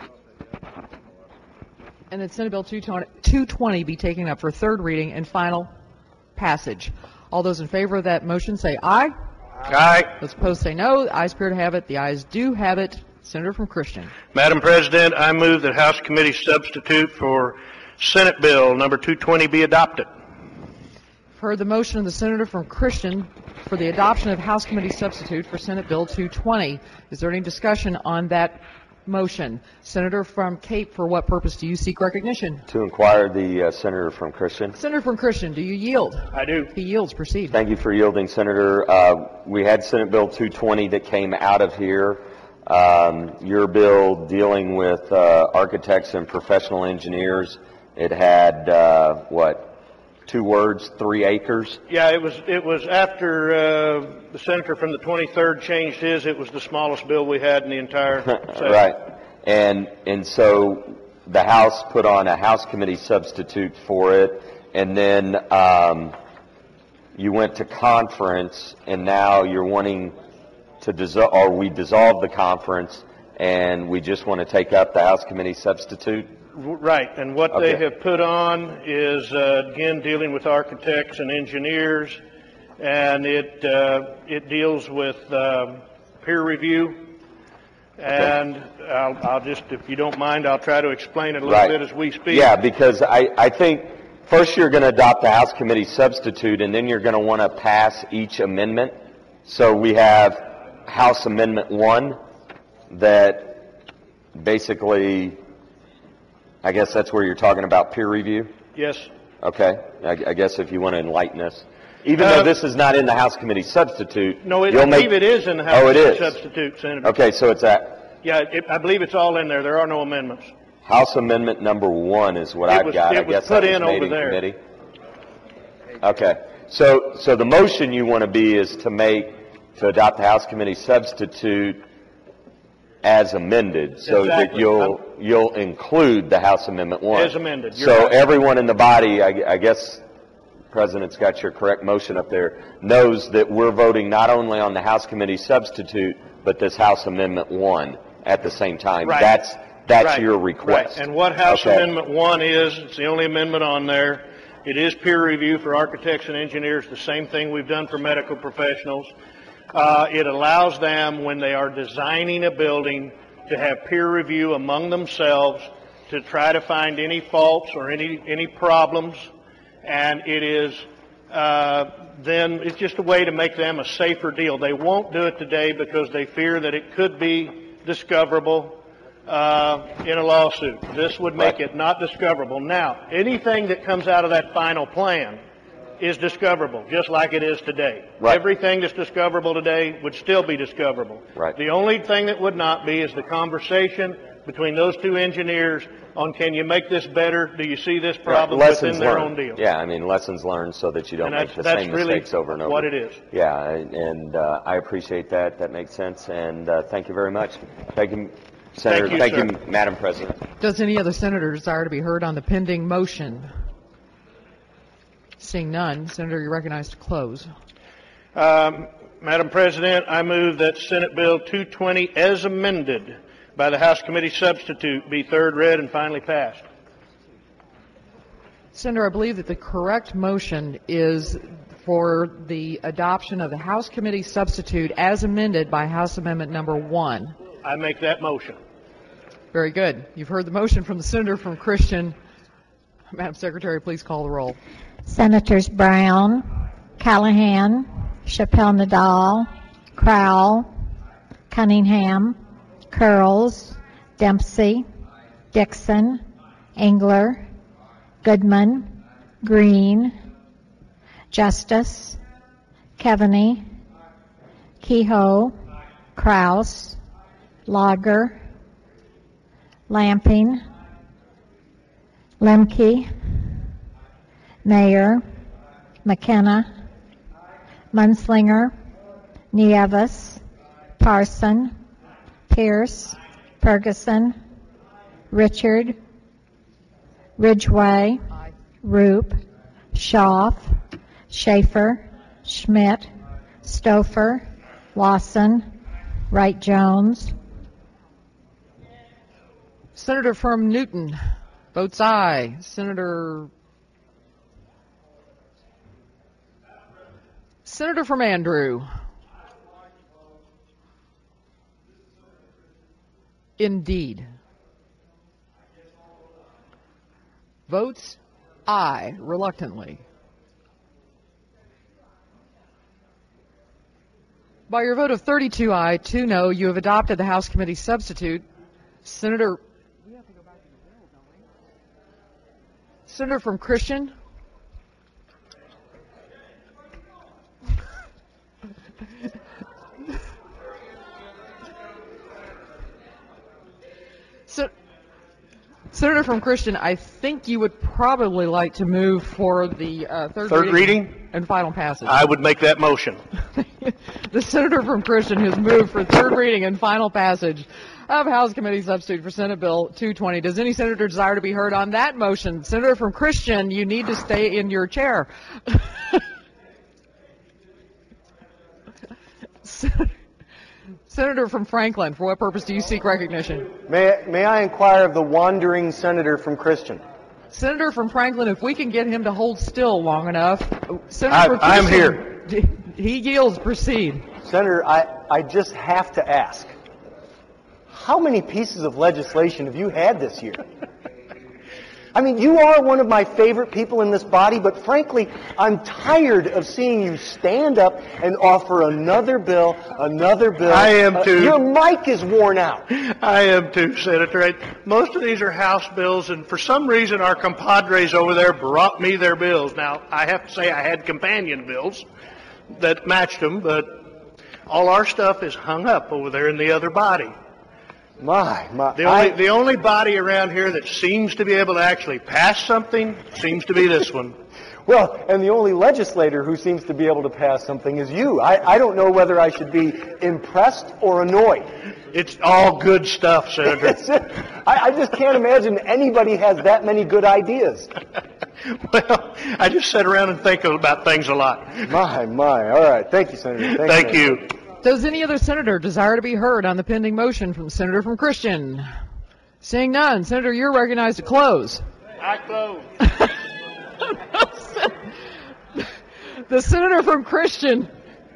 and that Senate Bill 220 be taken up for third reading and final passage. All those in favor of that motion say aye. Aye. Those opposed say no. The ayes appear to have it. The ayes do have it. Senator from Christian. Madam President, I move that House Committee Substitute for Senate Bill number 220 be adopted. Heard the motion of the senator from Christian for the adoption of House Committee Substitute for Senate Bill 220. Is there any discussion on that motion? Senator from Cape, for what purpose do you seek recognition? To inquire the senator from Christian. Senator from Christian, do you yield? I do. He yields. Proceed. Thank you for yielding, Senator. We had Senate Bill 220 that came out of here. Your bill dealing with architects and professional engineers. It had, 2 words, 3 acres? Yeah, it was after the senator from the 23rd changed his. It was the smallest bill we had in the entire session. Right. And so the House put on a House Committee substitute for it, and then you went to conference, and now you're wanting to dissolve, or we dissolved the conference, and we just want to take up the House Committee substitute? Right, and what Okay. they have put on is, again, dealing with architects and engineers, and it deals with peer review. And I'll just, if you don't mind, I'll try to explain it a little bit as we speak. Yeah, because I think first you're going to adopt the House Committee substitute, and then you're going to want to pass each amendment. So we have House Amendment 1 that basically, I guess that's where you're talking about peer review? Yes. Okay. I guess if you want to enlighten us. Even though this is not in the House Committee substitute. No, I believe it is in the House Committee substitute, Senator. Okay, so it's at Yeah, I believe it's all in there. There are no amendments. House Amendment number 1 is what I've got. I guess put that was in made over in there. committee. Okay. So the motion you want to be is to adopt the House Committee substitute as amended, so Exactly. that you'll include the House Amendment 1. As amended. You're So right. everyone in the body, I guess, President's got your correct motion up there, knows that we're voting not only on the House Committee substitute, but this House Amendment 1 at the same time. Right. That's Right. your request. Right. And what House Okay. Amendment 1 is, it's the only amendment on there. It is peer review for architects and engineers, the same thing we've done for medical professionals. It allows them, when they are designing a building, to have peer review among themselves to try to find any faults or any problems. And it is then it's just a way to make them a safer deal. They won't do it today because they fear that it could be discoverable in a lawsuit. This would make it not discoverable. Now, anything that comes out of that final plan is discoverable, just like it is today. Right. Everything that's discoverable today would still be discoverable. Right. The only thing that would not be is the conversation between those two engineers on can you make this better? Do you see this problem Lessons within their learned. own deal? Yeah, I mean, lessons learned so that you don't And make the that's same really mistakes over and over. what it is. Yeah, and I appreciate that. That makes sense, and thank you very much. Thank you, Senator. Thank you, you, sir. Madam President. Does any other senator desire to be heard on the pending motion? Seeing none, Senator, you're recognized to close. Madam President, I move that Senate Bill 220 as amended by the House Committee Substitute be third read and finally passed. Senator, I believe that the correct motion is for the adoption of the House Committee Substitute as amended by House Amendment number 1. I make that motion. Very good. You've heard the motion from the Senator from Christian. Madam Secretary, please call the roll. Senators Brown, Callahan, Chappelle Nadal, Crowell, Cunningham, Curls, Dempsey, Dixon, Engler, Goodman, Green, Justice, Keaveney, Kehoe, Kraus, Lager, Lamping, Lemke, Mayer, McKenna, Munslinger, Nieves, Parson, Pierce, Ferguson, Richard, Ridgway, Roop, Schaaf, Schaefer, Schmidt, Stouffer, Lawson, Wright-Jones. Senator from Newton votes aye. Senator from Andrew. Indeed. Votes aye, reluctantly. By your vote of 32 aye, 2 no, you have adopted the House Committee Substitute. Senator from Christian. Senator from Christian, I think you would probably like to move for the third reading and final passage. I would make that motion. The Senator from Christian has moved for third reading and final passage of House Committee Substitute for Senate Bill 220. Does any senator desire to be heard on that motion? Senator from Christian, you need to stay in your chair. Senator from Franklin, for what purpose do you seek recognition? May I inquire of the wandering senator from Christian? Senator from Franklin, if we can get him to hold still long enough. Senator from I'm Christian, here. He yields. Proceed. Senator, I just have to ask, how many pieces of legislation have you had this year? I mean, you are one of my favorite people in this body, but frankly, I'm tired of seeing you stand up and offer another bill. I am too. Your mic is worn out. I am too, Senator. Most of these are House bills, and for some reason our compadres over there brought me their bills. Now, I have to say I had companion bills that matched them, but all our stuff is hung up over there in the other body. The only body around here that seems to be able to actually pass something seems to be this one. Well, and the only legislator who seems to be able to pass something is you. I don't know whether I should be impressed or annoyed. It's all good stuff, Senator. I just can't imagine anybody has that many good ideas. Well, I just sit around and think about things a lot. My. All right. Thank you, Senator. Thank you. Does any other senator desire to be heard on the pending motion from Senator from Christian? Seeing none, Senator, you're recognized to close. I close. The Senator from Christian.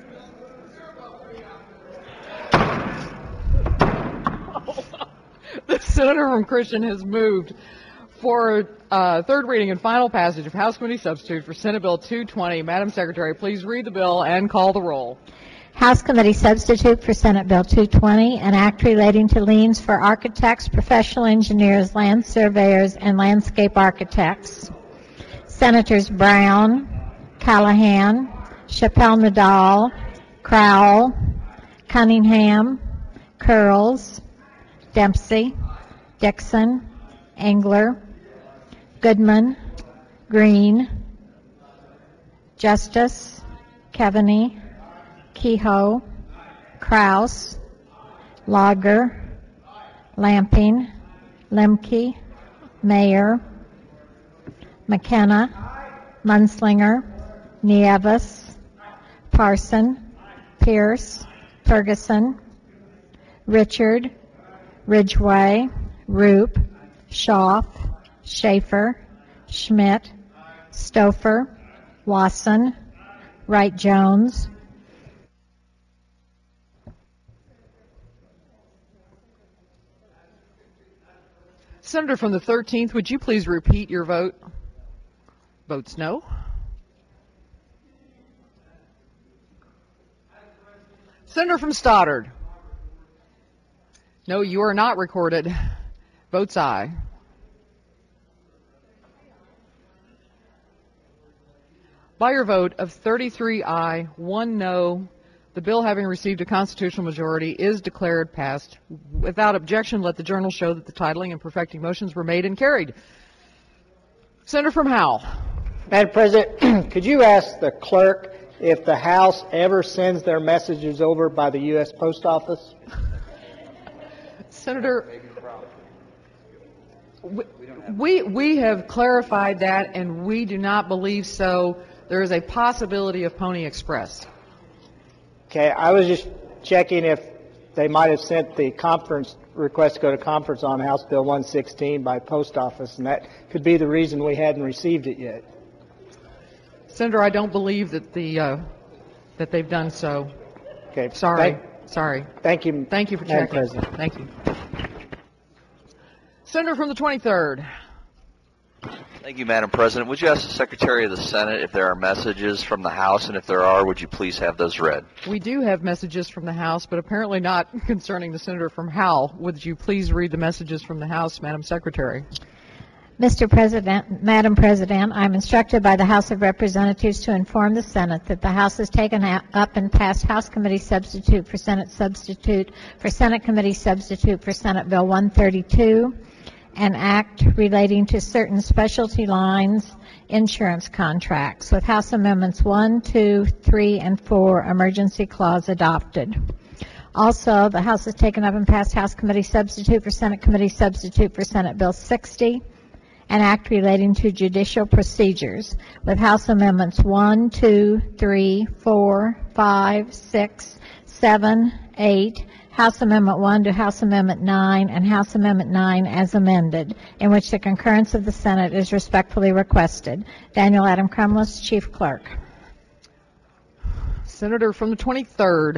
The Senator from Christian has moved for third reading and final passage of House Committee Substitute for Senate Bill 220. Madam Secretary, please read the bill and call the roll. House Committee Substitute for Senate Bill 220, an act relating to liens for architects, professional engineers, land surveyors, and landscape architects. Senators Brown, Callahan, Chappelle Nadal, Crowell, Cunningham, Curls, Dempsey, Dixon, Engler, Goodman, Green, Justice, Keaveney, Kehoe, Kraus, Lager, Lamping, Lemke, Mayer, McKenna, Munslinger, Nieves, Parson, Pierce, Ferguson, Richard, Ridgway, Roop, Schaaf, Schaefer, Schmidt, Stouffer, Wasson, Wright-Jones, Senator from the 13th, would you please repeat your vote? Votes no. Senator from Stoddard. No, you are not recorded. Votes aye. By your vote of 33 aye, 1 no, the bill, having received a constitutional majority, is declared passed. Without objection, let the journal show that the titling and perfecting motions were made and carried. Senator from Howell. Madam President, could you ask the clerk if the House ever sends their messages over by the U.S. Post Office? Senator, we have clarified that, and we do not believe so. There is a possibility of Pony Express. Okay, I was just checking if they might have sent the conference request to go to conference on House Bill 116 by post office, and that could be the reason we hadn't received it yet. Senator, I don't believe that that they've done so. Okay, sorry. Thank you. Thank you for Madam checking. President. Thank you. Senator from the 23rd. Thank you, Madam President. Would you ask the Secretary of the Senate if there are messages from the House, and if there are, would you please have those read? We do have messages from the House, but apparently not concerning the Senator from Howell. Would you please read the messages from the House, Madam Secretary? Mr. President, Madam President, I'm instructed by the House of Representatives to inform the Senate that the House has taken up and passed House Committee Substitute for Senate Substitute for Senate Committee Substitute for Senate Bill 132, an act relating to certain specialty lines insurance contracts, with House Amendments 1, 2, 3, and 4 emergency clause adopted. Also, the House has taken up and passed House Committee Substitute for Senate Committee Substitute for Senate Bill 60, an act relating to judicial procedures, with House Amendments 1, 2, 3, 4, 5, 6, 7, 8, House Amendment 1 to House Amendment 9, and House Amendment 9 as amended, in which the concurrence of the Senate is respectfully requested. Daniel Adam Crumless, Chief Clerk. Senator from the 23rd.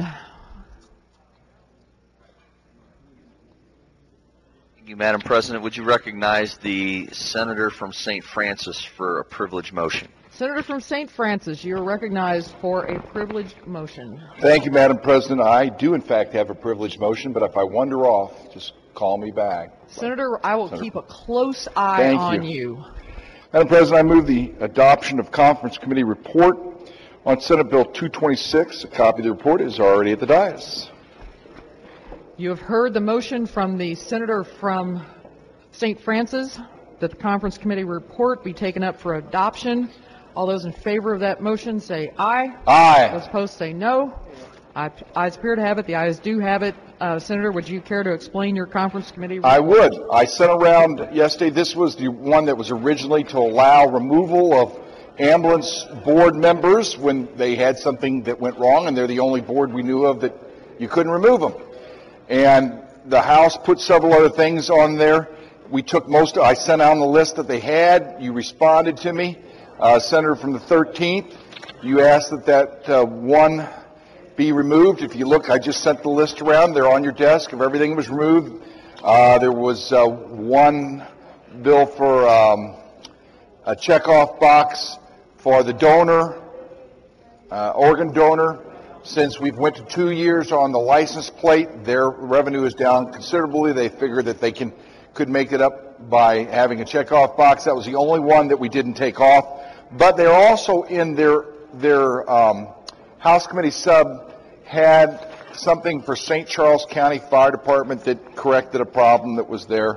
Thank you, Madam President. Would you recognize the Senator from St. Francis for a privilege motion? Senator from St. Francis, you are recognized for a privileged motion. Thank you, Madam President. I do, in fact, have a privileged motion, but if I wander off, just call me back. Senator, I will keep a close eye on you. Madam President, I move the adoption of Conference Committee report on Senate Bill 226. A copy of the report is already at the dais. You have heard the motion from the Senator from St. Francis that the Conference Committee report be taken up for adoption. All those in favor of that motion say aye. Aye. Those opposed say no. Ayes appear to have it. The ayes do have it. Senator, would you care to explain your Conference Committee report? I would. I sent around yesterday. This was the one that was originally to allow removal of ambulance board members when they had something that went wrong, and they're the only board we knew of that you couldn't remove them. And the House put several other things on there. We took most. I sent out the list that they had. You responded to me. Senator from the 13th, you asked that one be removed. If you look, I just sent the list around. They're on your desk of everything that was removed. There was one bill for a checkoff box for the donor, organ donor. Since we've went to 2 years on the license plate, their revenue is down considerably. They figured that they could make it up by having a checkoff box. That was the only one that we didn't take off. But they're also in their House Committee sub had something for St. Charles County Fire Department that corrected a problem that was there.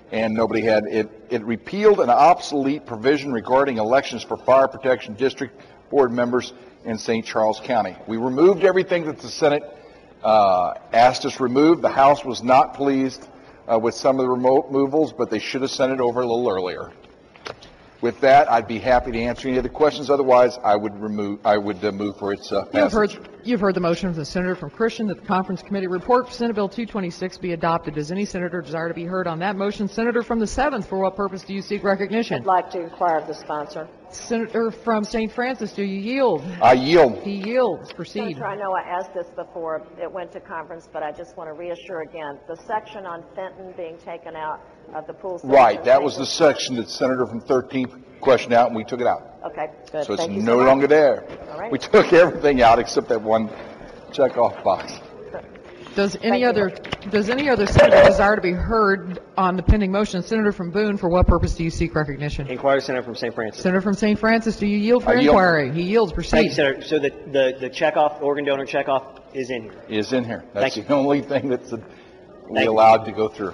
and nobody had it. It repealed an obsolete provision regarding elections for fire protection district board members in St. Charles County. We removed everything that the Senate asked us removed. The House was not pleased with some of the removals, but they should have sent it over a little earlier. With that, I'd be happy to answer any other questions. Otherwise, I would move for its passage. You've heard the motion of the senator from Christian that the conference committee report for Senate Bill 226 be adopted. Does any senator desire to be heard on that motion? Senator from the 7th, for what purpose do you seek recognition? I'd like to inquire of the sponsor. Senator from St. Francis, do you yield? I yield. He yields. Proceed. Senator, I know I asked this before. It went to conference, but I just want to reassure again. The section on Fenton being taken out of the pool station. Right. That was the section that Senator from 13th questioned out, and we took it out. Okay, good. So it's Thank you no so much. longer there. All right. We took everything out except that one check-off box. Does any other senator desire to be heard on the pending motion? Senator from Boone, for what purpose do you seek recognition? Inquiry, Senator from St. Francis. Senator from St. Francis, do you yield for I yield. inquiry? He yields. Proceed. Thank you, Senator. So the checkoff, organ donor checkoff, is in here. Is in here. That's Thank the only thing that's allowed to go through.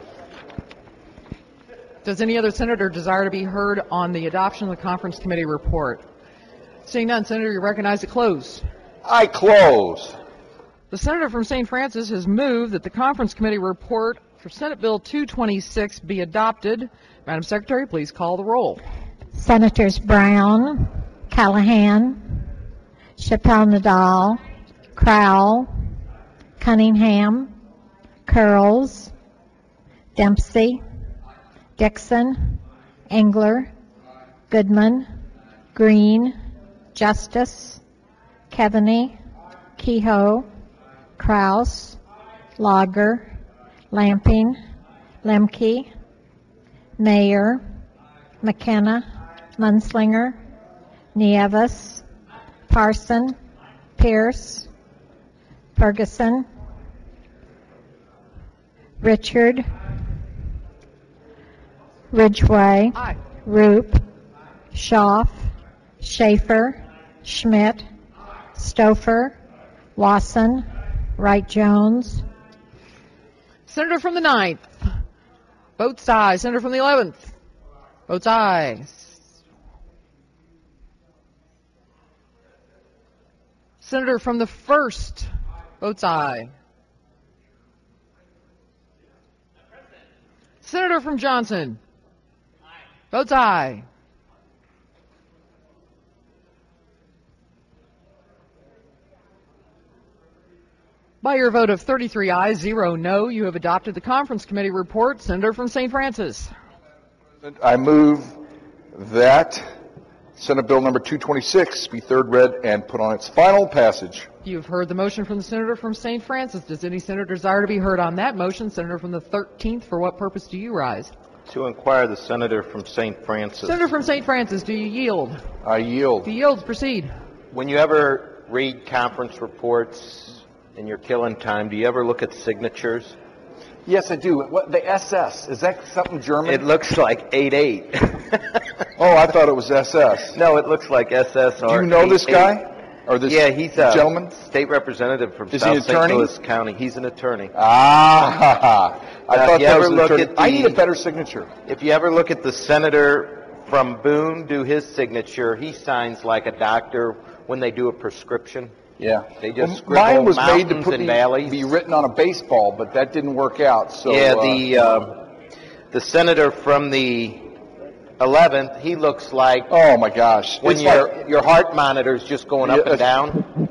Does any other senator desire to be heard on the adoption of the conference committee report? Seeing none, Senator, you recognize to close. I close. The senator from St. Francis has moved that the conference committee report for Senate Bill 226 be adopted. Madam Secretary, please call the roll. Senators Brown, Callahan, Chappelle-Nadal, Crowell, Cunningham, Curls, Dempsey, Dixon, Engler, Goodman, Green, Justice, Keaveney, Kehoe, Kraus, Lager, Lamping, Lemke, Mayer, McKenna, Munslinger, Nieves, Parson, Pierce, Ferguson, Richard, Ridgway, Roop, Schaaf, Schaefer, Schmidt, Stouffer, Wasson, Wright-Jones. Senator from the 9th, votes aye. Senator from the 11th, votes aye. Senator from the 1st, votes aye. Senator from Johnson, votes aye. By your vote of 33 ayes, 0 no, you have adopted the conference committee report. Senator from St. Francis. I move that Senate Bill number 226 be third read and put on its final passage. You've heard the motion from the senator from St. Francis. Does any senator desire to be heard on that motion? Senator from the 13th, for what purpose do you rise? To inquire the senator from St. Francis. Senator from St. Francis, do you yield? I yield. He yields. Proceed. When you ever read conference reports in your killing time, do you ever look at signatures? Yes, I do. What, the SS, is that something German? It looks like 88. Oh, I thought it was SS. No, it looks like SS. Do you know this guy? Or this yeah, he's a gentleman? State representative from Is he an South St. attorney? Louis County. He's an attorney. Ah, I thought that was an attorney. I need a the- better signature. If you ever look at the senator from Boone do his signature, he signs like a doctor when they do a prescription. Yeah. They just Well, scribble mine was made to mountains put and valleys. be written on a baseball, but that didn't work out. So The senator from the 11th, he looks like oh my gosh, when It's your heart monitor's just going up Yeah. and down.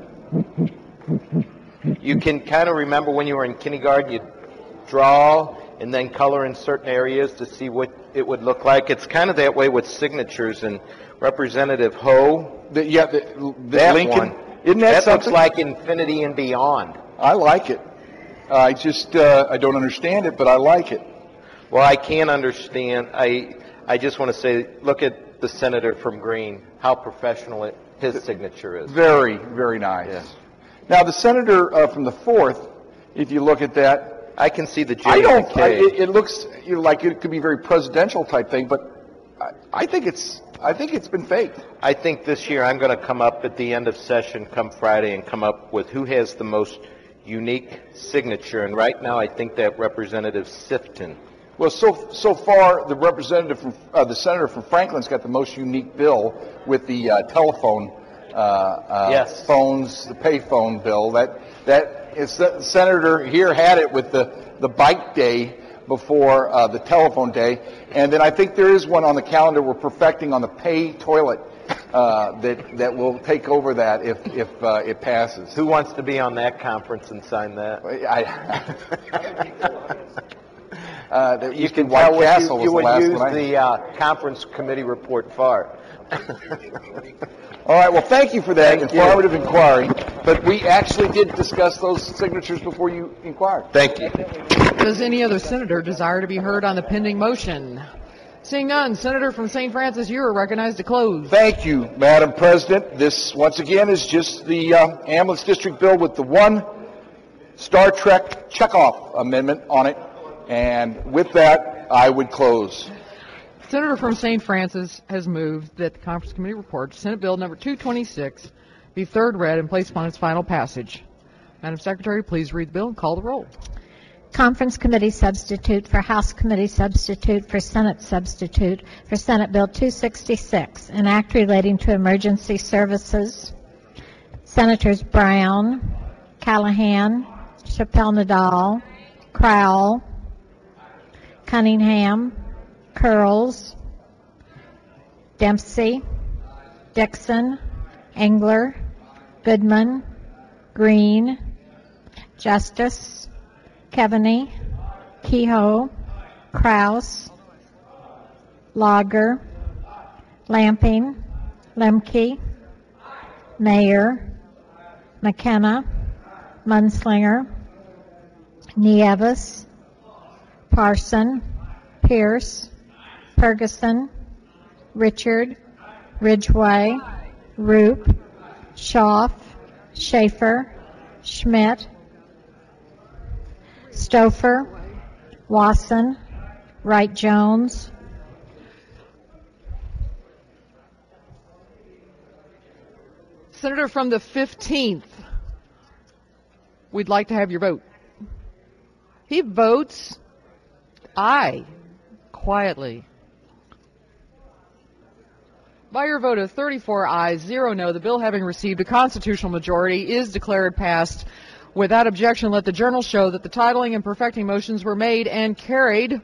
You can kind of remember when you were in kindergarten, you'd draw and then color in certain areas to see what it would look like. It's kind of that way with signatures. And Representative Ho, that Lincoln, one. Isn't that looks something? like infinity and beyond. I like it. I just I don't understand it, but I like it. Well, I can't understand. I just want to say, look at the senator from Greene, how professional his signature is. Very, very nice. Yes. Now the senator from the 4th, if you look at that, I can see the J I and don't. the K. It looks like it could be very presidential type thing, but I think it's been faked. I think this year I'm going to come up at the end of session come Friday and come up with who has the most unique signature. And right now I think that Representative Sifton Well, so far, the representative from the senator from Franklin's got the most unique bill with the telephone Yes. phones, the payphone bill. That is, the senator here had it with the bike day before the telephone day, and then I think there is one on the calendar we're perfecting on the pay toilet that will take over that if it passes. Who wants to be on that conference and sign that? You can White tell what Castle you was the would last use one the conference committee report for. All right, well, thank you for that informative inquiry, but we actually did discuss those signatures before you inquired. Thank you. Does any other senator desire to be heard on the pending motion? Seeing none, Senator from St. Francis, you are recognized to close. Thank you, Madam President. This, once again, is just the ambulance district bill with the one Star Trek checkoff amendment on it, and with that, I would close. Senator from St. Francis has moved that the Conference Committee report, Senate Bill number 226, be third read and placed upon its final passage. Madam Secretary, please read the bill and call the roll. Conference Committee substitute for House Committee substitute for Senate substitute for Senate Bill 266, an act relating to emergency services. Senators Brown, Callahan, Chappelle-Nadal, Crowell, Cunningham, Curls, Dempsey, Dixon, Engler, Goodman, Green, Justice, Keaveney, Kehoe, Kraus, Lager, Lamping, Lemke, Mayer, McKenna, Munslinger, Nieves, Parson, Pierce, Ferguson, Richard, Ridgway, Roop, Schaaf, Schaefer, Schmidt, Stouffer, Wasson, Wright-Jones, Senator from the 15th, we'd like to have your vote. He votes aye, quietly. By your vote of 34 ayes, 0 no, the bill having received a constitutional majority is declared passed. Without objection, let the journal show that the titling and perfecting motions were made and carried.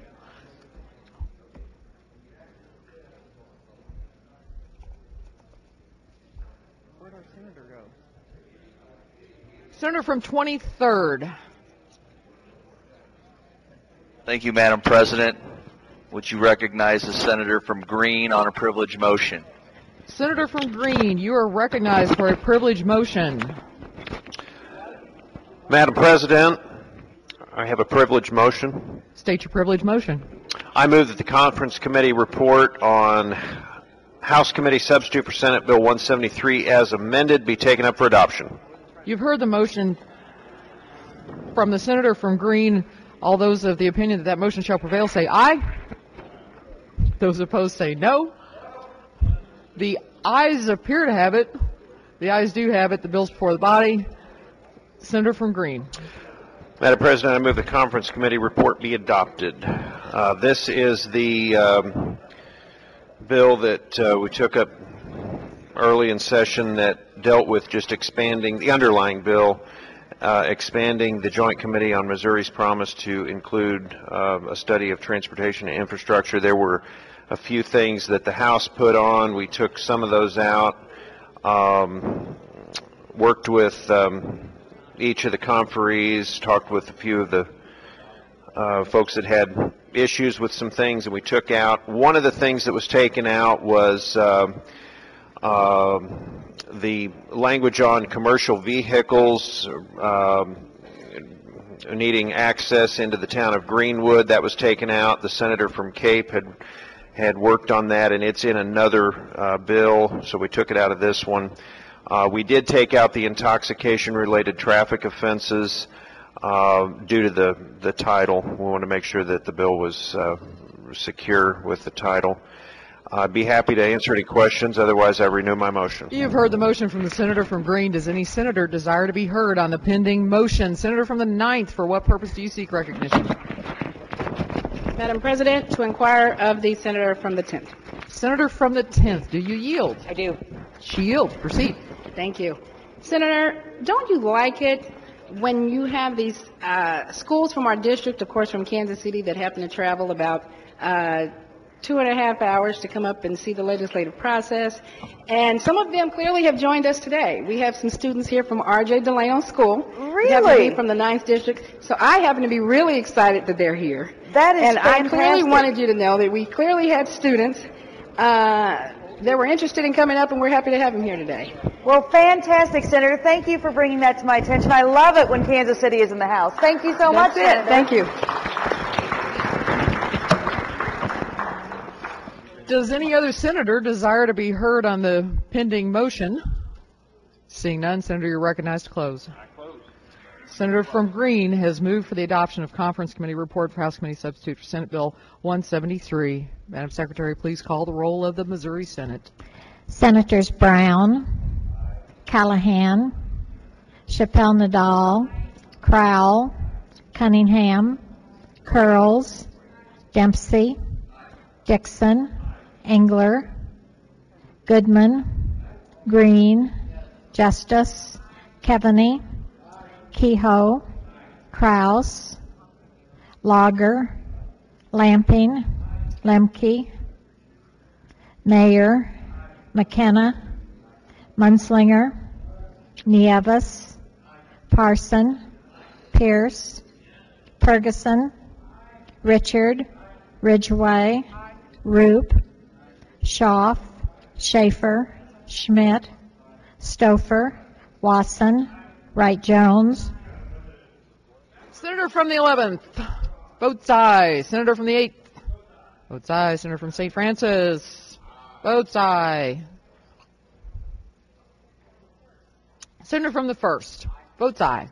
Where'd our senator go? Senator from 23rd. Thank you, Madam President. Would you recognize the senator from Green on a privilege motion? Senator from Green, you are recognized for a privilege motion. Madam President, I have a privilege motion. State your privilege motion. I move that the Conference Committee report on House Committee substitute for Senate Bill 173 as amended be taken up for adoption. You've heard the motion from the senator from Green. All those of the opinion that that motion shall prevail say aye. Those opposed say no. The ayes appear to have it. The ayes do have it. The bill's before the body. Senator from Green. Madam President, I move the Conference Committee report be adopted. This is the bill that we took up early in session that dealt with just expanding the underlying bill, expanding the Joint Committee on Missouri's promise to include a study of transportation and infrastructure. There were a few things that the House put on. We took some of those out, worked with each of the conferees, talked with a few of the folks that had issues with some things that we took out. One of the things that was taken out was the language on commercial vehicles needing access into the town of Greenwood. That was taken out. The senator from Cape had worked on that, and it's in another bill, so we took it out of this one. We did take out the intoxication-related traffic offenses due to the title. We want to make sure that the bill was secure with the title. I'd be happy to answer any questions. Otherwise, I renew my motion. You've heard the motion from the senator from Green. Does any senator desire to be heard on the pending motion? Senator from the 9th, for what purpose do you seek recognition? Madam President, to inquire of the senator from the 10th. Senator from the 10th, do you yield? I do. She yields. Proceed. Thank you. Senator, don't you like it when you have these schools from our district, of course from Kansas City, that happen to travel about 2.5 hours to come up and see the legislative process, and some of them clearly have joined us today. We have some students here from R.J. DeLeon School. Really? We happen to be from the 9th District, so I happen to be really excited that they're here. That is and fantastic. I clearly wanted you to know that we clearly had students that were interested in coming up, and we're happy to have them here today. Well, fantastic, Senator. Thank you for bringing that to my attention. I love it when Kansas City is in the House. Thank you so much, Senator. Thank you. Does any other senator desire to be heard on the pending motion? Seeing none, Senator, you're recognized to close. Senator from Green has moved for the adoption of Conference Committee report for House Committee substitute for Senate Bill 173. Madam Secretary, please call the roll of the Missouri Senate. Senators Brown, Callahan, Chappelle Nadal, Crowell, Cunningham, Curls, Dempsey, Dixon, Engler, Goodman, Green, Justice, Keaveney, Kehoe, Kraus, Lager, Lamping, Lemke, Mayer, McKenna, Munslinger, Nieves, Parson, Pierce, Ferguson, Richard, Ridgway, Roop, Schaaf, Schaefer, Schmidt, Stouffer, Watson, Wright-Jones. Senator from the 11th, votes aye. Senator from the 8th, votes aye. Senator from St. Francis, votes aye. Senator from the 1st, votes aye.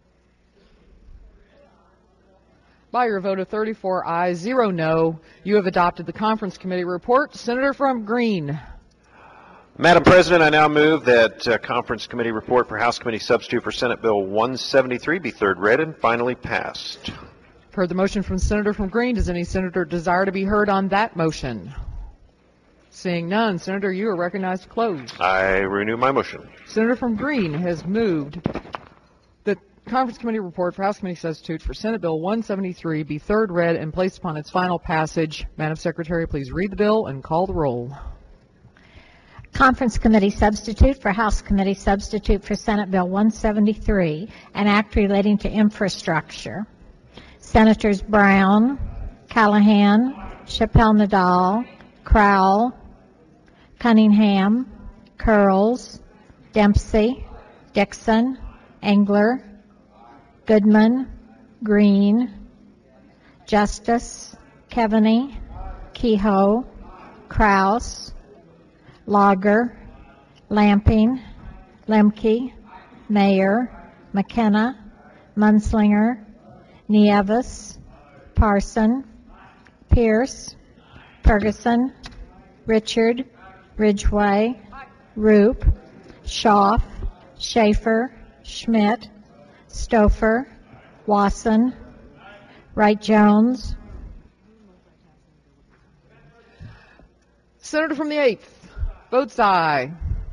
By your vote of 34 ayes, 0 no, you have adopted the Conference Committee report. Senator from Green. Madam President, I now move that Conference Committee report for House Committee substitute for Senate Bill 173 be third read and finally passed. Heard the motion from Senator from Green. Does any senator desire to be heard on that motion? Seeing none, Senator, you are recognized to close. I renew my motion. Senator from Green has moved that Conference Committee report for House Committee substitute for Senate Bill 173 be third read and placed upon its final passage. Madam Secretary, please read the bill and call the roll. Conference Committee substitute for House Committee substitute for Senate Bill 173, an act relating to infrastructure. Senators Brown, Callahan, Chappelle Nadal, Crowell, Cunningham, Curls, Dempsey, Dixon, Engler, Goodman, Green, Justice, Keaveney, Kehoe, Kraus, Lager, Lamping, Lemke, Mayer, McKenna, Munslinger, Nieves, Parson, Pierce, Ferguson, Richard, Ridgway, Roop, Schaaf, Schaefer, Schmidt, Stouffer, Watson, Wright-Jones. Senator from the 8th, votes aye.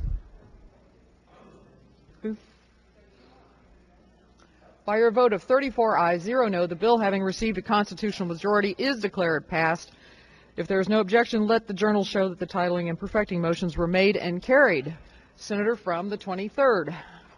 By your vote of 34 ayes, 0 no, the bill having received a constitutional majority is declared passed. If there is no objection, let the journal show that the titling and perfecting motions were made and carried. Senator from the 23rd.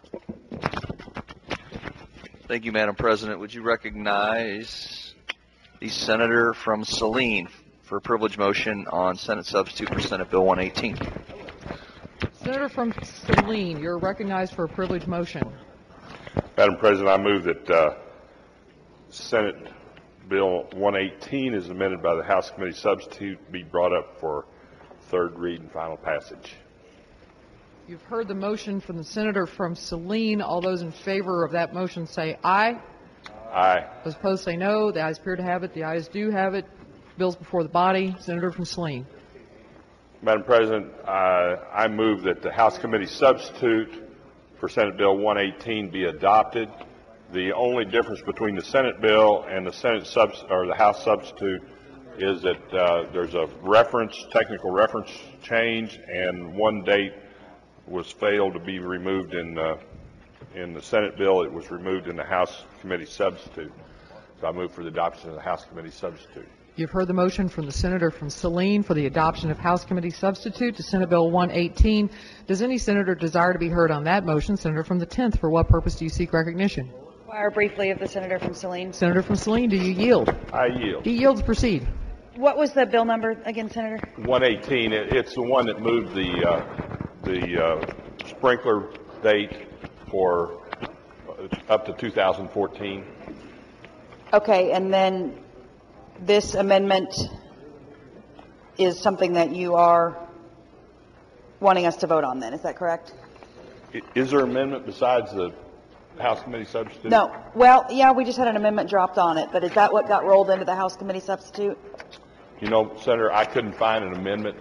Thank you, Madam President. Would you recognize the senator from Saline for a privilege motion on Senate substitute for Senate Bill 118? Senator from Saline, you're recognized for a privilege motion. Madam President, I move that Senate Bill 118 is amended by the House Committee substitute be brought up for third read and final passage. You've heard the motion from the senator from Saline. All those in favor of that motion say aye. Aye. Those opposed say no. The ayes appear to have it. The ayes do have it. Bill's before the body. Senator from Saline. Madam President, I move that the House Committee substitute for Senate Bill 118 be adopted. The only difference between the Senate bill and the the House substitute is that there's a technical reference change, and one date was failed to be removed in the Senate bill. It was removed in the House committee substitute. So I move for the adoption of the House committee substitute. You've heard the motion from the senator from Saline for the adoption of House Committee Substitute to Senate Bill 118. Does any senator desire to be heard on that motion? Senator from the 10th, for what purpose do you seek recognition? Inquire briefly of the senator from Saline. Senator from Saline, do you yield? I yield. He yields. Proceed. What was the bill number again, Senator? 118. It's the one that moved the sprinkler date for up to 2014. Okay, and then this amendment is something that you are wanting us to vote on then, is that correct? Is there an amendment besides the House committee substitute? No. Well, yeah, we just had an amendment dropped on it, but is that what got rolled into the House committee substitute? You know, Senator, I couldn't find an amendment.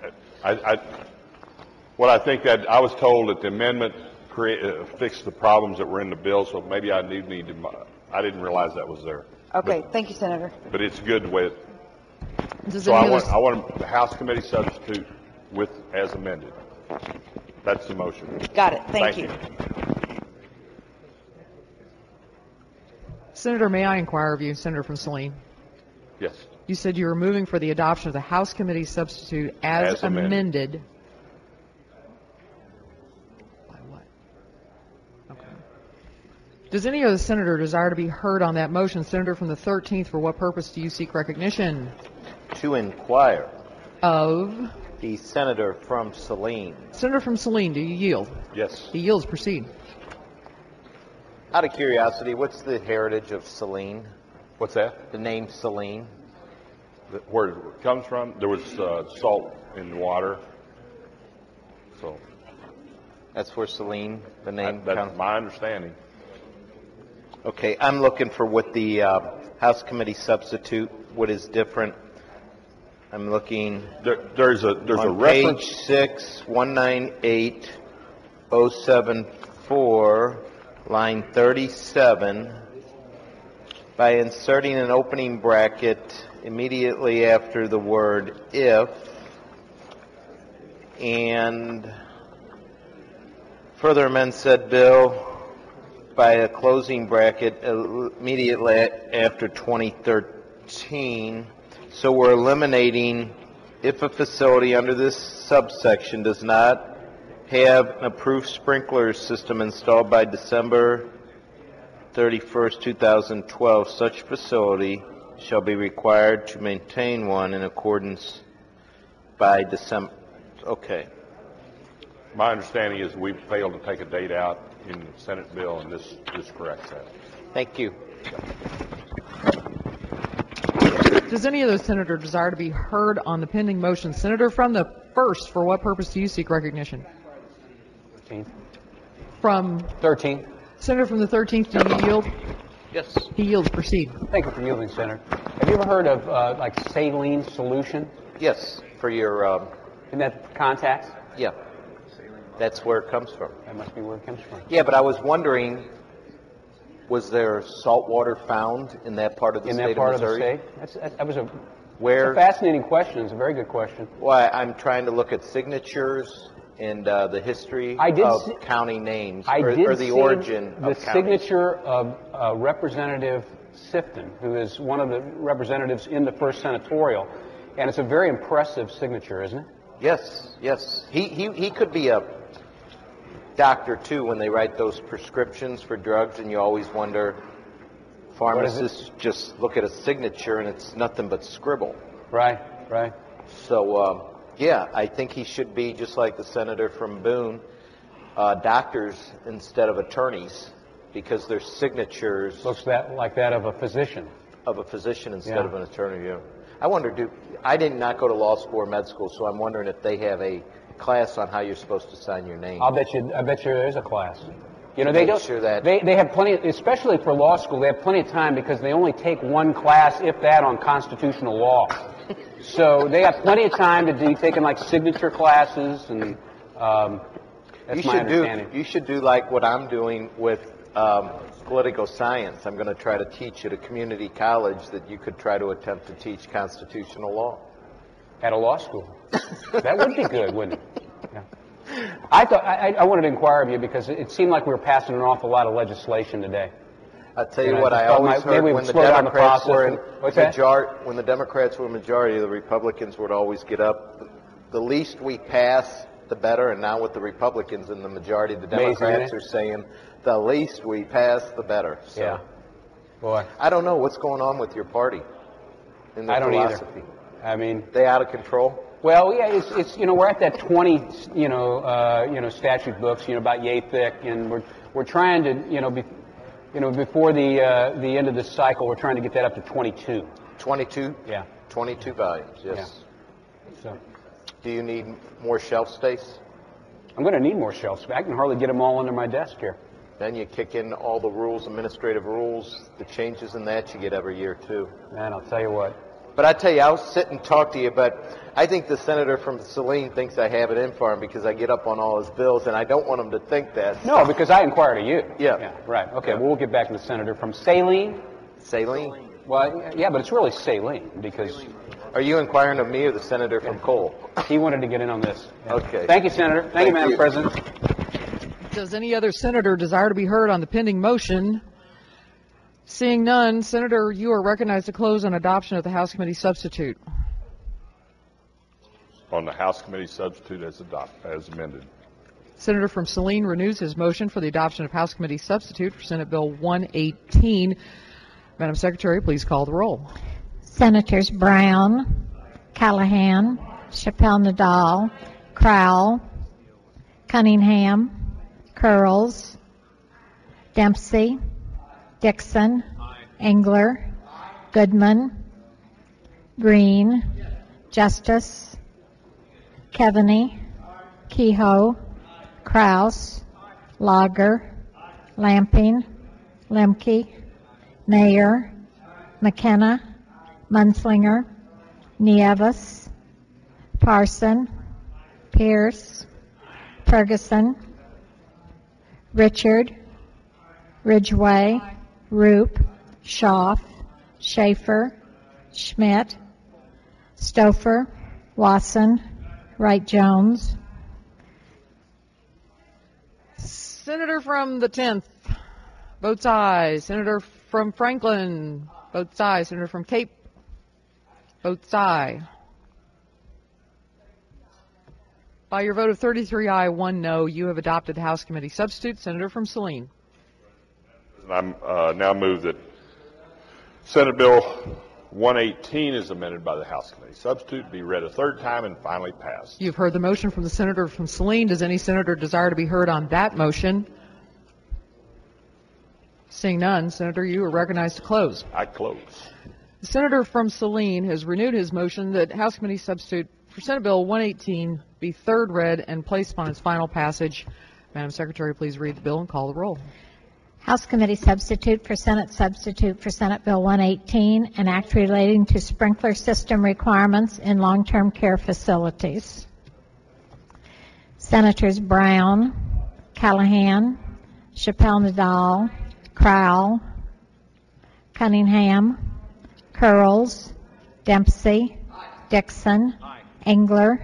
What I think that I was told that the amendment fixed the problems that were in the bill, so maybe I need to. I didn't realize that was there. Okay, thank you, Senator. But it's good the way so I want the House committee substitute with as amended. That's the motion. Got it. Thank you. Senator, may I inquire of you, Senator from Saline? Yes. You said you were moving for the adoption of the House committee substitute as amended. By what? Okay. Does any other senator desire to be heard on that motion? Senator from the 13th, for what purpose do you seek recognition? To inquire of the senator from Saline. Senator from Saline, do you yield? Yes. He yields. Proceed. Out of curiosity, what's the heritage of Saline? What's that? The name Saline. Where it comes from? There was salt in the water. So that's where Saline, the name that's comes. My understanding. Okay, I'm looking for what the House committee substitute, what is different. I'm looking. There's a reference. Page 6, 198074, line 37. By inserting an opening bracket immediately after the word if, and further amend said bill by a closing bracket immediately after 2013. So we're eliminating if a facility under this subsection does not have an approved sprinkler system installed by December 31st, 2012, such facility shall be required to maintain one in accordance by December. Okay. My understanding is we failed to take a date out in the Senate bill, and this corrects that. Thank you. Does any other senator desire to be heard on the pending motion? Senator from the 1st, for what purpose do you seek recognition? 13th. From 13th. Senator from the 13th, do you yield? Yes. He yields. Proceed. Thank you for yielding, Senator. Have you ever heard of like saline solution? Yes. For your in that contacts? Yeah. That's where it comes from. That must be where it comes from. Yeah, but I was wondering, was there salt water found in that part of the state of Missouri? In that part of the state? That was a fascinating question. It's a very good question. Well, I'm trying to look at signatures and the history of county names, or the origin of the signature of Representative Sifton, who is one of the representatives in the first senatorial, and it's a very impressive signature, isn't it? Yes, yes. He could be a doctor too when they write those prescriptions for drugs, and you always wonder, pharmacists just look at a signature and it's nothing but scribble. Right, right. So yeah, I think he should be, just like the senator from Boone, doctors instead of attorneys, because their signatures looks like that of a physician. Of a physician instead of an attorney. Yeah. I wonder, I did not go to law school or med school, so I'm wondering if they have a class on how you're supposed to sign your name. I bet you there is a class. You know, they don't. Sure that they have plenty, especially for law school. They have plenty of time because they only take one class, if that, on constitutional law. So they have plenty of time to be taking like signature classes, and that's my understanding. You should do like what I'm doing with political science. I'm going to try to teach at a community college that you could try to attempt to teach constitutional law. At a law school. That would be good, wouldn't it? Yeah. I wanted to inquire of you because it seemed like we were passing an awful lot of legislation today. I'll tell you what, I always heard when the Democrats were majority, the Republicans would always get up. The least we pass, the better, and now with the Republicans in the majority, the Democrats are saying the least we pass, the better. So, yeah. Boy. I don't know what's going on with your party in the philosophy. Either. I mean, they out of control? Well, yeah, it's we're at that 20 statute books about yay thick, and we're trying to before the end of this cycle, we're trying to get that up to 22. 22? Yeah. 22 volumes. Yes. Yeah. So. Do you need more shelf space? I'm going to need more shelf space. I can hardly get them all under my desk here. Then you kick in all the rules, administrative rules, the changes in that you get every year too. Man, I'll tell you what. But I tell you, I'll sit and talk to you, but I think the senator from Saline thinks I have it in for him because I get up on all his bills, and I don't want him to think that. No, because I inquired of you. Yeah. Right. Okay, well, we'll get back to the senator from Saline. Saline? Well, yeah, but it's really Saline because... Are you inquiring of me or the senator from Cole? He wanted to get in on this. Yeah. Okay. Thank you, Senator. Thank you, Madam President. Does any other senator desire to be heard on the pending motion? Seeing none, Senator, you are recognized to close on adoption of the House Committee substitute. On the House Committee substitute as amended. Senator from Saline renews his motion for the adoption of House Committee substitute for Senate Bill 118. Madam Secretary, please call the roll. Senators Brown, Callahan, Chappelle-Nadal, Crowell, Cunningham, Curls, Dempsey, Dixon, Engler, Goodman, Green, Justice, Keaveney, Kehoe, Kraus, Lager, Lamping, Lemke, Mayer, McKenna, Munslinger, Nieves, Parson, Pierce, Ferguson, Richard, Ridgway, Roop, Schaaf, Schaefer, Schmidt, Stouffer, Wasson, Wright-Jones. Senator from the 10th, votes aye. Senator from Franklin, votes aye. Senator from Cape, votes aye. By your vote of 33 aye, 1 no, you have adopted the House Committee substitute. Senator from Saline. I'm now move that Senate Bill 118 is amended by the House Committee substitute, be read a third time and finally passed. You've heard the motion from the senator from Saline. Does any senator desire to be heard on that motion? Seeing none, Senator, you are recognized to close. I close. The senator from Saline has renewed his motion that House Committee substitute for Senate Bill 118 be third read and placed upon its final passage. Madam Secretary, please read the bill and call the roll. House Committee substitute for Senate Bill 118, an act relating to sprinkler system requirements in long-term care facilities. Senators Brown, Callahan, Chappelle-Nadal, Crowell, Cunningham, Curls, Dempsey, Dixon, Engler,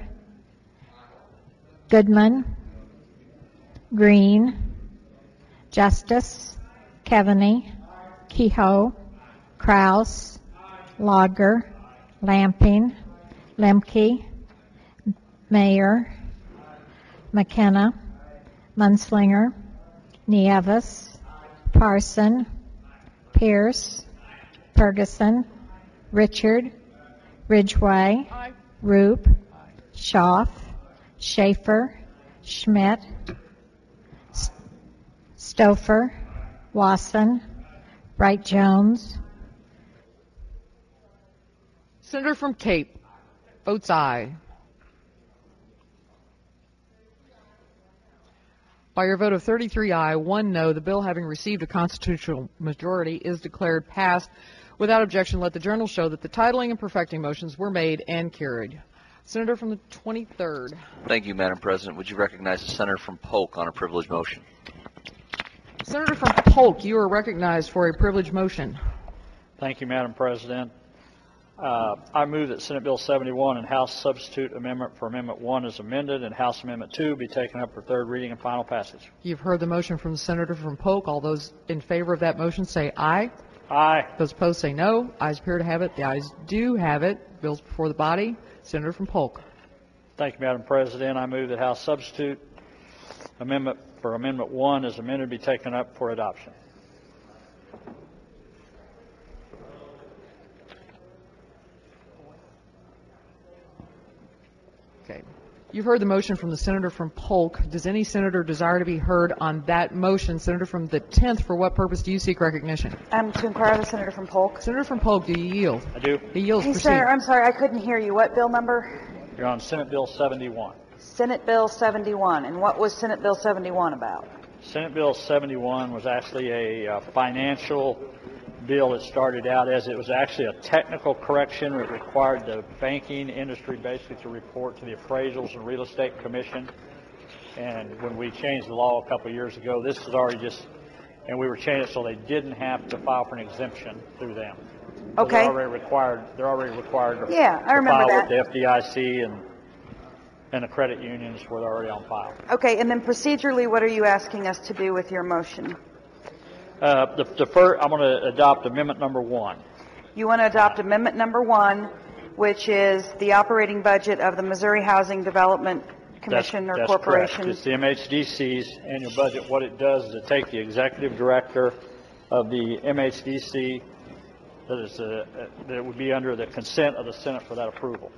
Goodman, Green, Justice, Keaveney, Kehoe, Kraus, Lager, Lamping, Lemke, Mayer, McKenna, Munslinger, Nieves, Parson, Pierce, Ferguson, Richard, Ridgway, Roop, Schaaf, Schaefer, Schmidt, Stouffer, Wasson, Wright-Jones. Senator from Cape, votes aye. By your vote of 33 aye, 1 no, the bill having received a constitutional majority is declared passed. Without objection, let the journal show that the titling and perfecting motions were made and carried. Senator from the 23rd. Thank you, Madam President. Would you recognize the senator from Polk on a privileged motion? Senator from Polk, you are recognized for a privileged motion. Thank you, Madam President. I move that Senate Bill 71 and House Substitute Amendment for Amendment 1 is amended and House Amendment 2 be taken up for third reading and final passage. You've heard the motion from the Senator from Polk. All those in favor of that motion say aye. Aye. Those opposed say no. Ayes appear to have it. The ayes do have it. Bill's before the body. Senator from Polk. Thank you, Madam President. I move that House Substitute Amendment for Amendment 1 is amended be taken up for adoption. Okay. You've heard the motion from the Senator from Polk. Does any senator desire to be heard on that motion? Senator from the 10th, for what purpose do you seek recognition? To inquire the Senator from Polk. Senator from Polk, do you yield? I do. He yields. Hey, Proceed. Senator, I'm sorry, I couldn't hear you. What bill number? You're on Senate Bill 71. Senate Bill 71. And what was Senate Bill 71 about? Senate Bill 71 was actually a financial bill. It started out as it was actually a technical correction. It required the banking industry basically to report to the Appraisals and Real Estate Commission. And when we changed the law a couple of years ago, this is already just, and we were changing it so they didn't have to file for an exemption through them. So Okay. They're already required to, Yeah, I remember file that. with the FDIC and the credit unions were already on file. Okay, and then procedurally, what are you asking us to do with your motion? The first, I'm going to adopt amendment number 1. You want to adopt amendment number 1, which is the operating budget of the Missouri Housing Development Commission or That's corporation. correct. It's the MHDC's annual budget. What it does is it takes the executive director of the MHDC that would be under the consent of the Senate for that approval.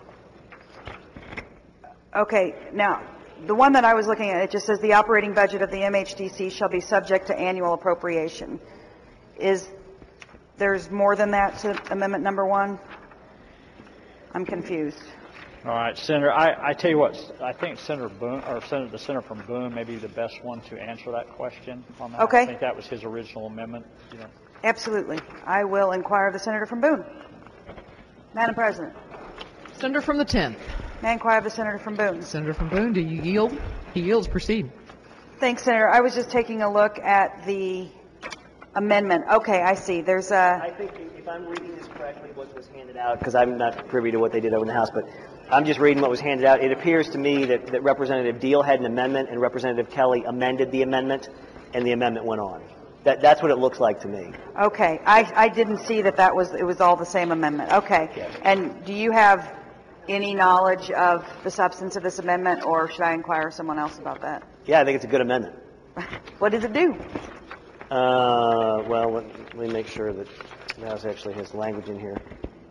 Okay, now, the one that I was looking at, it just says the operating budget of the MHDC shall be subject to annual appropriation. There's more than that to amendment number 1? I'm confused. All right, Senator, I tell you what, I think Senator Boone, or the Senator from Boone may be the best one to answer that question on that. Okay. I think that was his original amendment. You know. Absolutely. I will inquire of the Senator from Boone. Madam President. Senator from the 10th. May I inquire of the Senator from Boone? Senator from Boone, do you yield? He yields. Proceed. Thanks, Senator. I was just taking a look at the amendment. Okay, I see. There's a... I think if I'm reading this correctly, what was handed out, because I'm not privy to what they did over in the House, but I'm just reading what was handed out. It appears to me that Representative Deal had an amendment and Representative Kelly amended the amendment, and the amendment went on. That's what it looks like to me. Okay. I didn't see that it was all the same amendment. Okay. Yes. And do you have any knowledge of the substance of this amendment, or should I inquire of someone else about that? Yeah, I think it's a good amendment. What does it do? Well, let me make sure that that actually has language in here.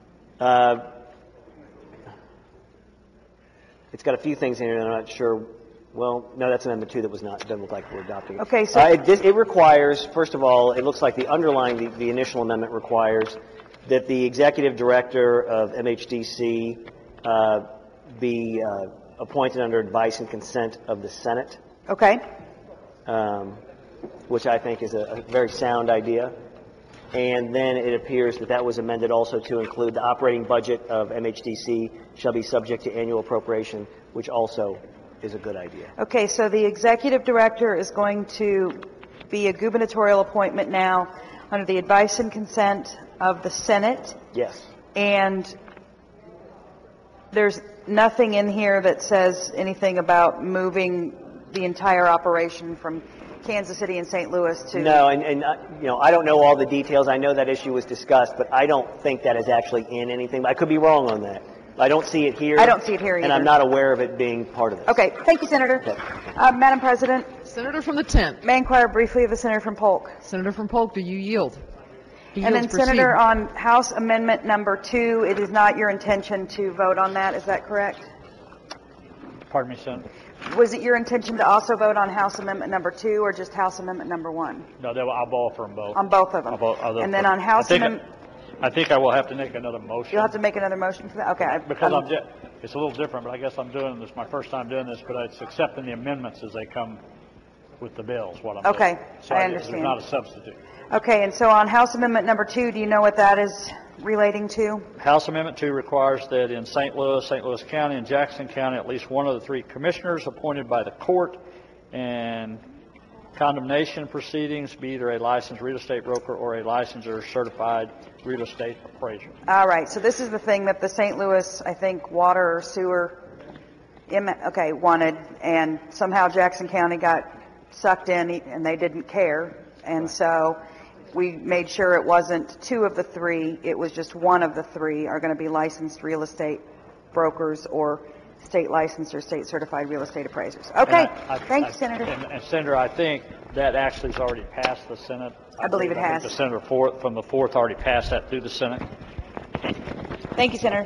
It's got a few things in here that I'm not sure. Well, no, that's amendment 2 that was not. It doesn't look like we're adopting it. Okay, so it requires, first of all, it looks like the underlying, the initial amendment requires that the executive director of MHDC be appointed under advice and consent of the Senate. Okay. Which I think is a very sound idea. And then it appears that was amended also to include the operating budget of MHDC shall be subject to annual appropriation, which also is a good idea. Okay, so the executive director is going to be a gubernatorial appointment now under the advice and consent of the Senate. Yes. And there's nothing in here that says anything about moving the entire operation from Kansas City and St. Louis to... No, and I don't know all the details. I know that issue was discussed, but I don't think that is actually in anything. I could be wrong on that. I don't see it here. I don't see it here either. And I'm not aware of it being part of this. Okay, thank you, Senator. Madam President. Senator from the 10th. May I inquire briefly of the Senator from Polk? Senator from Polk, do you yield? He And yields. then, Senator, Proceed. on House Amendment number 2, it is not your intention to vote on that, is that correct? Pardon me, Senator. Was it your intention to also vote on House Amendment number 2 or just House Amendment number 1? No, I'll vote for them both. On both of them. And then on House Amendment... I think I will have to make another motion. You'll have to make another motion for that? Okay. Because it's a little different, but I guess I'm doing this, my first time doing this, but it's accepting the amendments as they come with the bills, what I'm Okay, doing. So I understand. There's not a substitute. Okay, and so on House Amendment number 2, do you know what that is relating to? House Amendment 2 requires that in St. Louis County, and Jackson County, at least one of the 3 commissioners appointed by the court and condemnation proceedings be either a licensed real estate broker or a licensed or certified real estate appraiser. All right, so this is the thing that the St. Louis, I think, water or sewer, wanted, and somehow Jackson County got sucked in and they didn't care. And so we made sure it wasn't two of the three, it was just one of the three are going to be licensed real estate brokers or state licensed or state certified real estate appraisers. Okay, thank you, Senator. And Senator, I think that actually has already passed the Senate. I believe it has. The Senator from the 4th already passed that through the Senate. Thank you, Senator.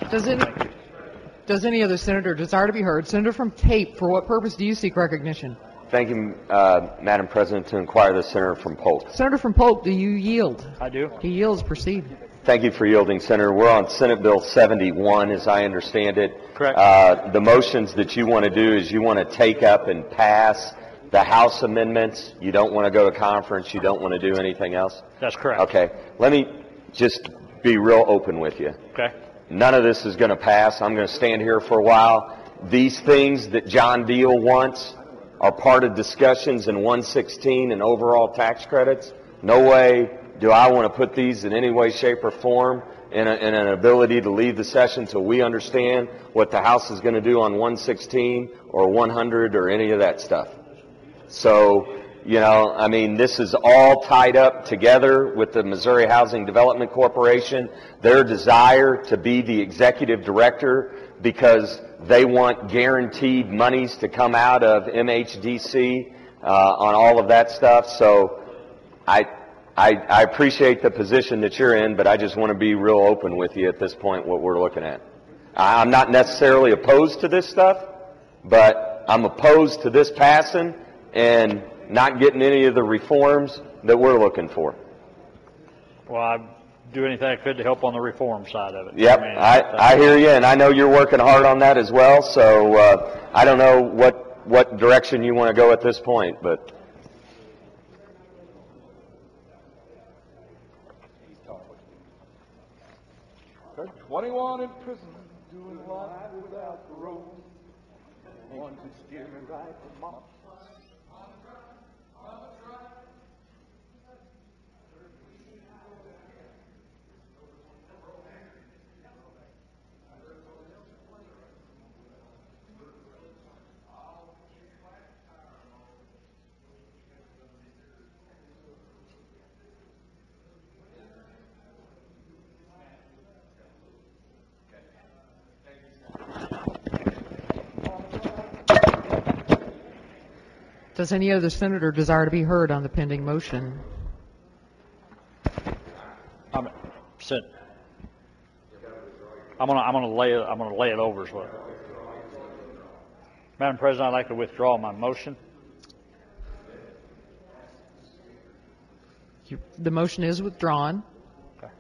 Does any other senator desire to be heard? Senator from Cape, for what purpose do you seek recognition? Thank you, Madam President, to inquire the Senator from Polk. Senator from Polk, do you yield? I do. He yields. Proceed. Thank you for yielding, Senator. We're on Senate Bill 71, as I understand it. Correct. The motions that you want to do is you want to take up and pass the House amendments. You don't want to go to conference. You don't want to do anything else? That's correct. Okay. Let me just be real open with you. Okay. None of this is going to pass. I'm going to stand here for a while. These things that John Deal wants are part of discussions in 116 and overall tax credits. No way do I want to put these in any way, shape, or form in an ability to leave the session until we understand what the House is going to do on 116 or 100 or any of that stuff. So, this is all tied up together with the Missouri Housing Development Corporation, their desire to be the executive director because they want guaranteed monies to come out of MHDC on all of that stuff. So I appreciate the position that you're in, but I just want to be real open with you at this point what we're looking at. I'm not necessarily opposed to this stuff, but I'm opposed to this passing and not getting any of the reforms that we're looking for. Well, I'd do anything I could to help on the reform side of it. Yep, I hear you, and I know you're working hard on that as well, so I don't know what direction you want to go at this point, but... 21 in prison, doing life without parole. One could steer me right from mama. Does any other senator desire to be heard on the pending motion? I'm going to lay it over as well. Madam President, I'd like to withdraw my motion. The motion is withdrawn. Okay.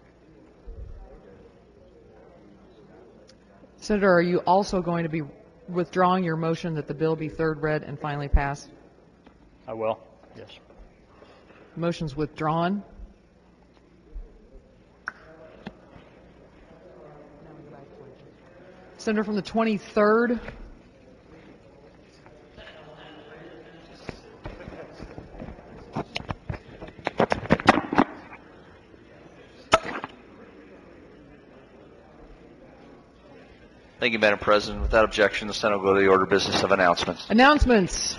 Senator, are you also going to be withdrawing your motion that the bill be third read and finally passed? I will, yes. Motion's withdrawn. Senator from the 23rd. Thank you, Madam President. Without objection, the Senate will go to the order of business of announcements. Announcements.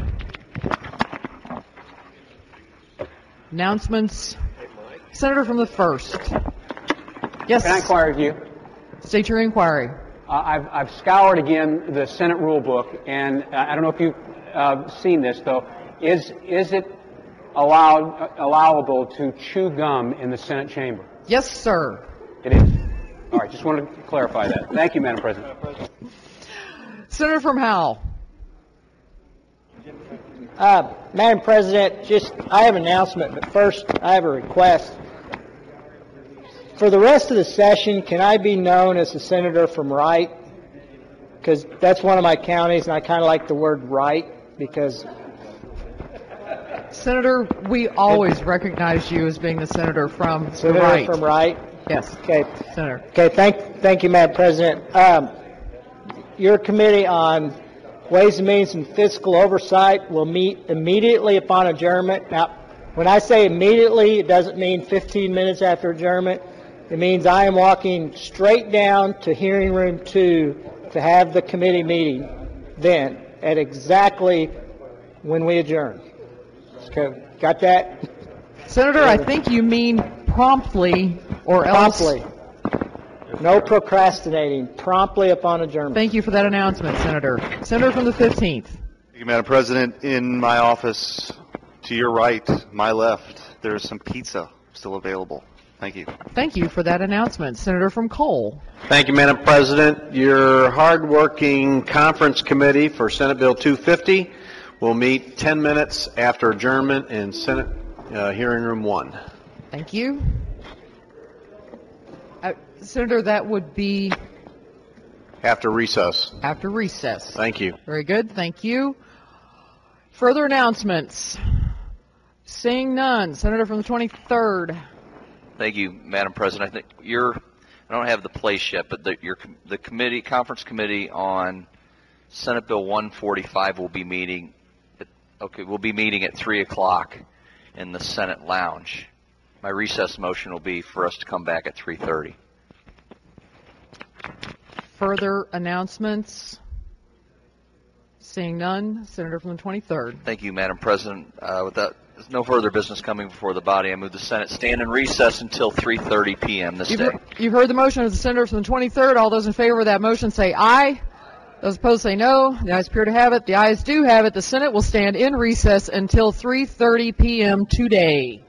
Announcements. Senator from the 1st. Yes. Can I inquire of you? State your inquiry. I've scoured again the Senate rule book, and I don't know if you've seen this, though. Is it allowable to chew gum in the Senate chamber? Yes, sir. It is. All right, just wanted to clarify that. Thank you, Madam President. Senator from Howell. Madam President, I have an announcement, but first I have a request. For the rest of the session, can I be known as the senator from Wright? Because that's one of my counties, and I kind of like the word Wright because... Senator, we always recognize you as being the senator from Wright. Senator from Wright? Yes. Okay. Senator. Okay, thank you, Madam President. Your committee on Ways and Means and Fiscal Oversight will meet immediately upon adjournment. Now, when I say immediately, it doesn't mean 15 minutes after adjournment. It means I am walking straight down to hearing room 2 to have the committee meeting then, at exactly when we adjourn. Okay, got that? Senator, I think you mean promptly or else. Promptly. No procrastinating. Promptly upon adjournment. Thank you for that announcement, Senator. Senator from the 15th. Thank you, Madam President. In my office, to your right, my left, there's some pizza still available. Thank you. Thank you for that announcement. Senator from Cole. Thank you, Madam President. Your hardworking conference committee for Senate Bill 250 will meet 10 minutes after adjournment in Senate hearing room 1. Thank you. Senator, that would be after recess. After recess. Thank you. Very good. Thank you. Further announcements. Seeing none. Senator from the 23rd. Thank you, Madam President. I think I don't have the place yet, but the committee, conference committee on Senate Bill 145 will be meeting. We'll be meeting at 3:00 in the Senate lounge. My recess motion will be for us to come back at 3:30. Further announcements. Seeing none. Senator from the 23rd. Thank you, Madam President. Without no further business coming before the body, I move the Senate stand in recess until 3:30 p.m. this day. You've heard the motion of the Senator from the 23rd. All those in favor of that motion say aye. Those opposed say no. The ayes appear to have it. The ayes do have it. The Senate will stand in recess until 3:30 p.m. today.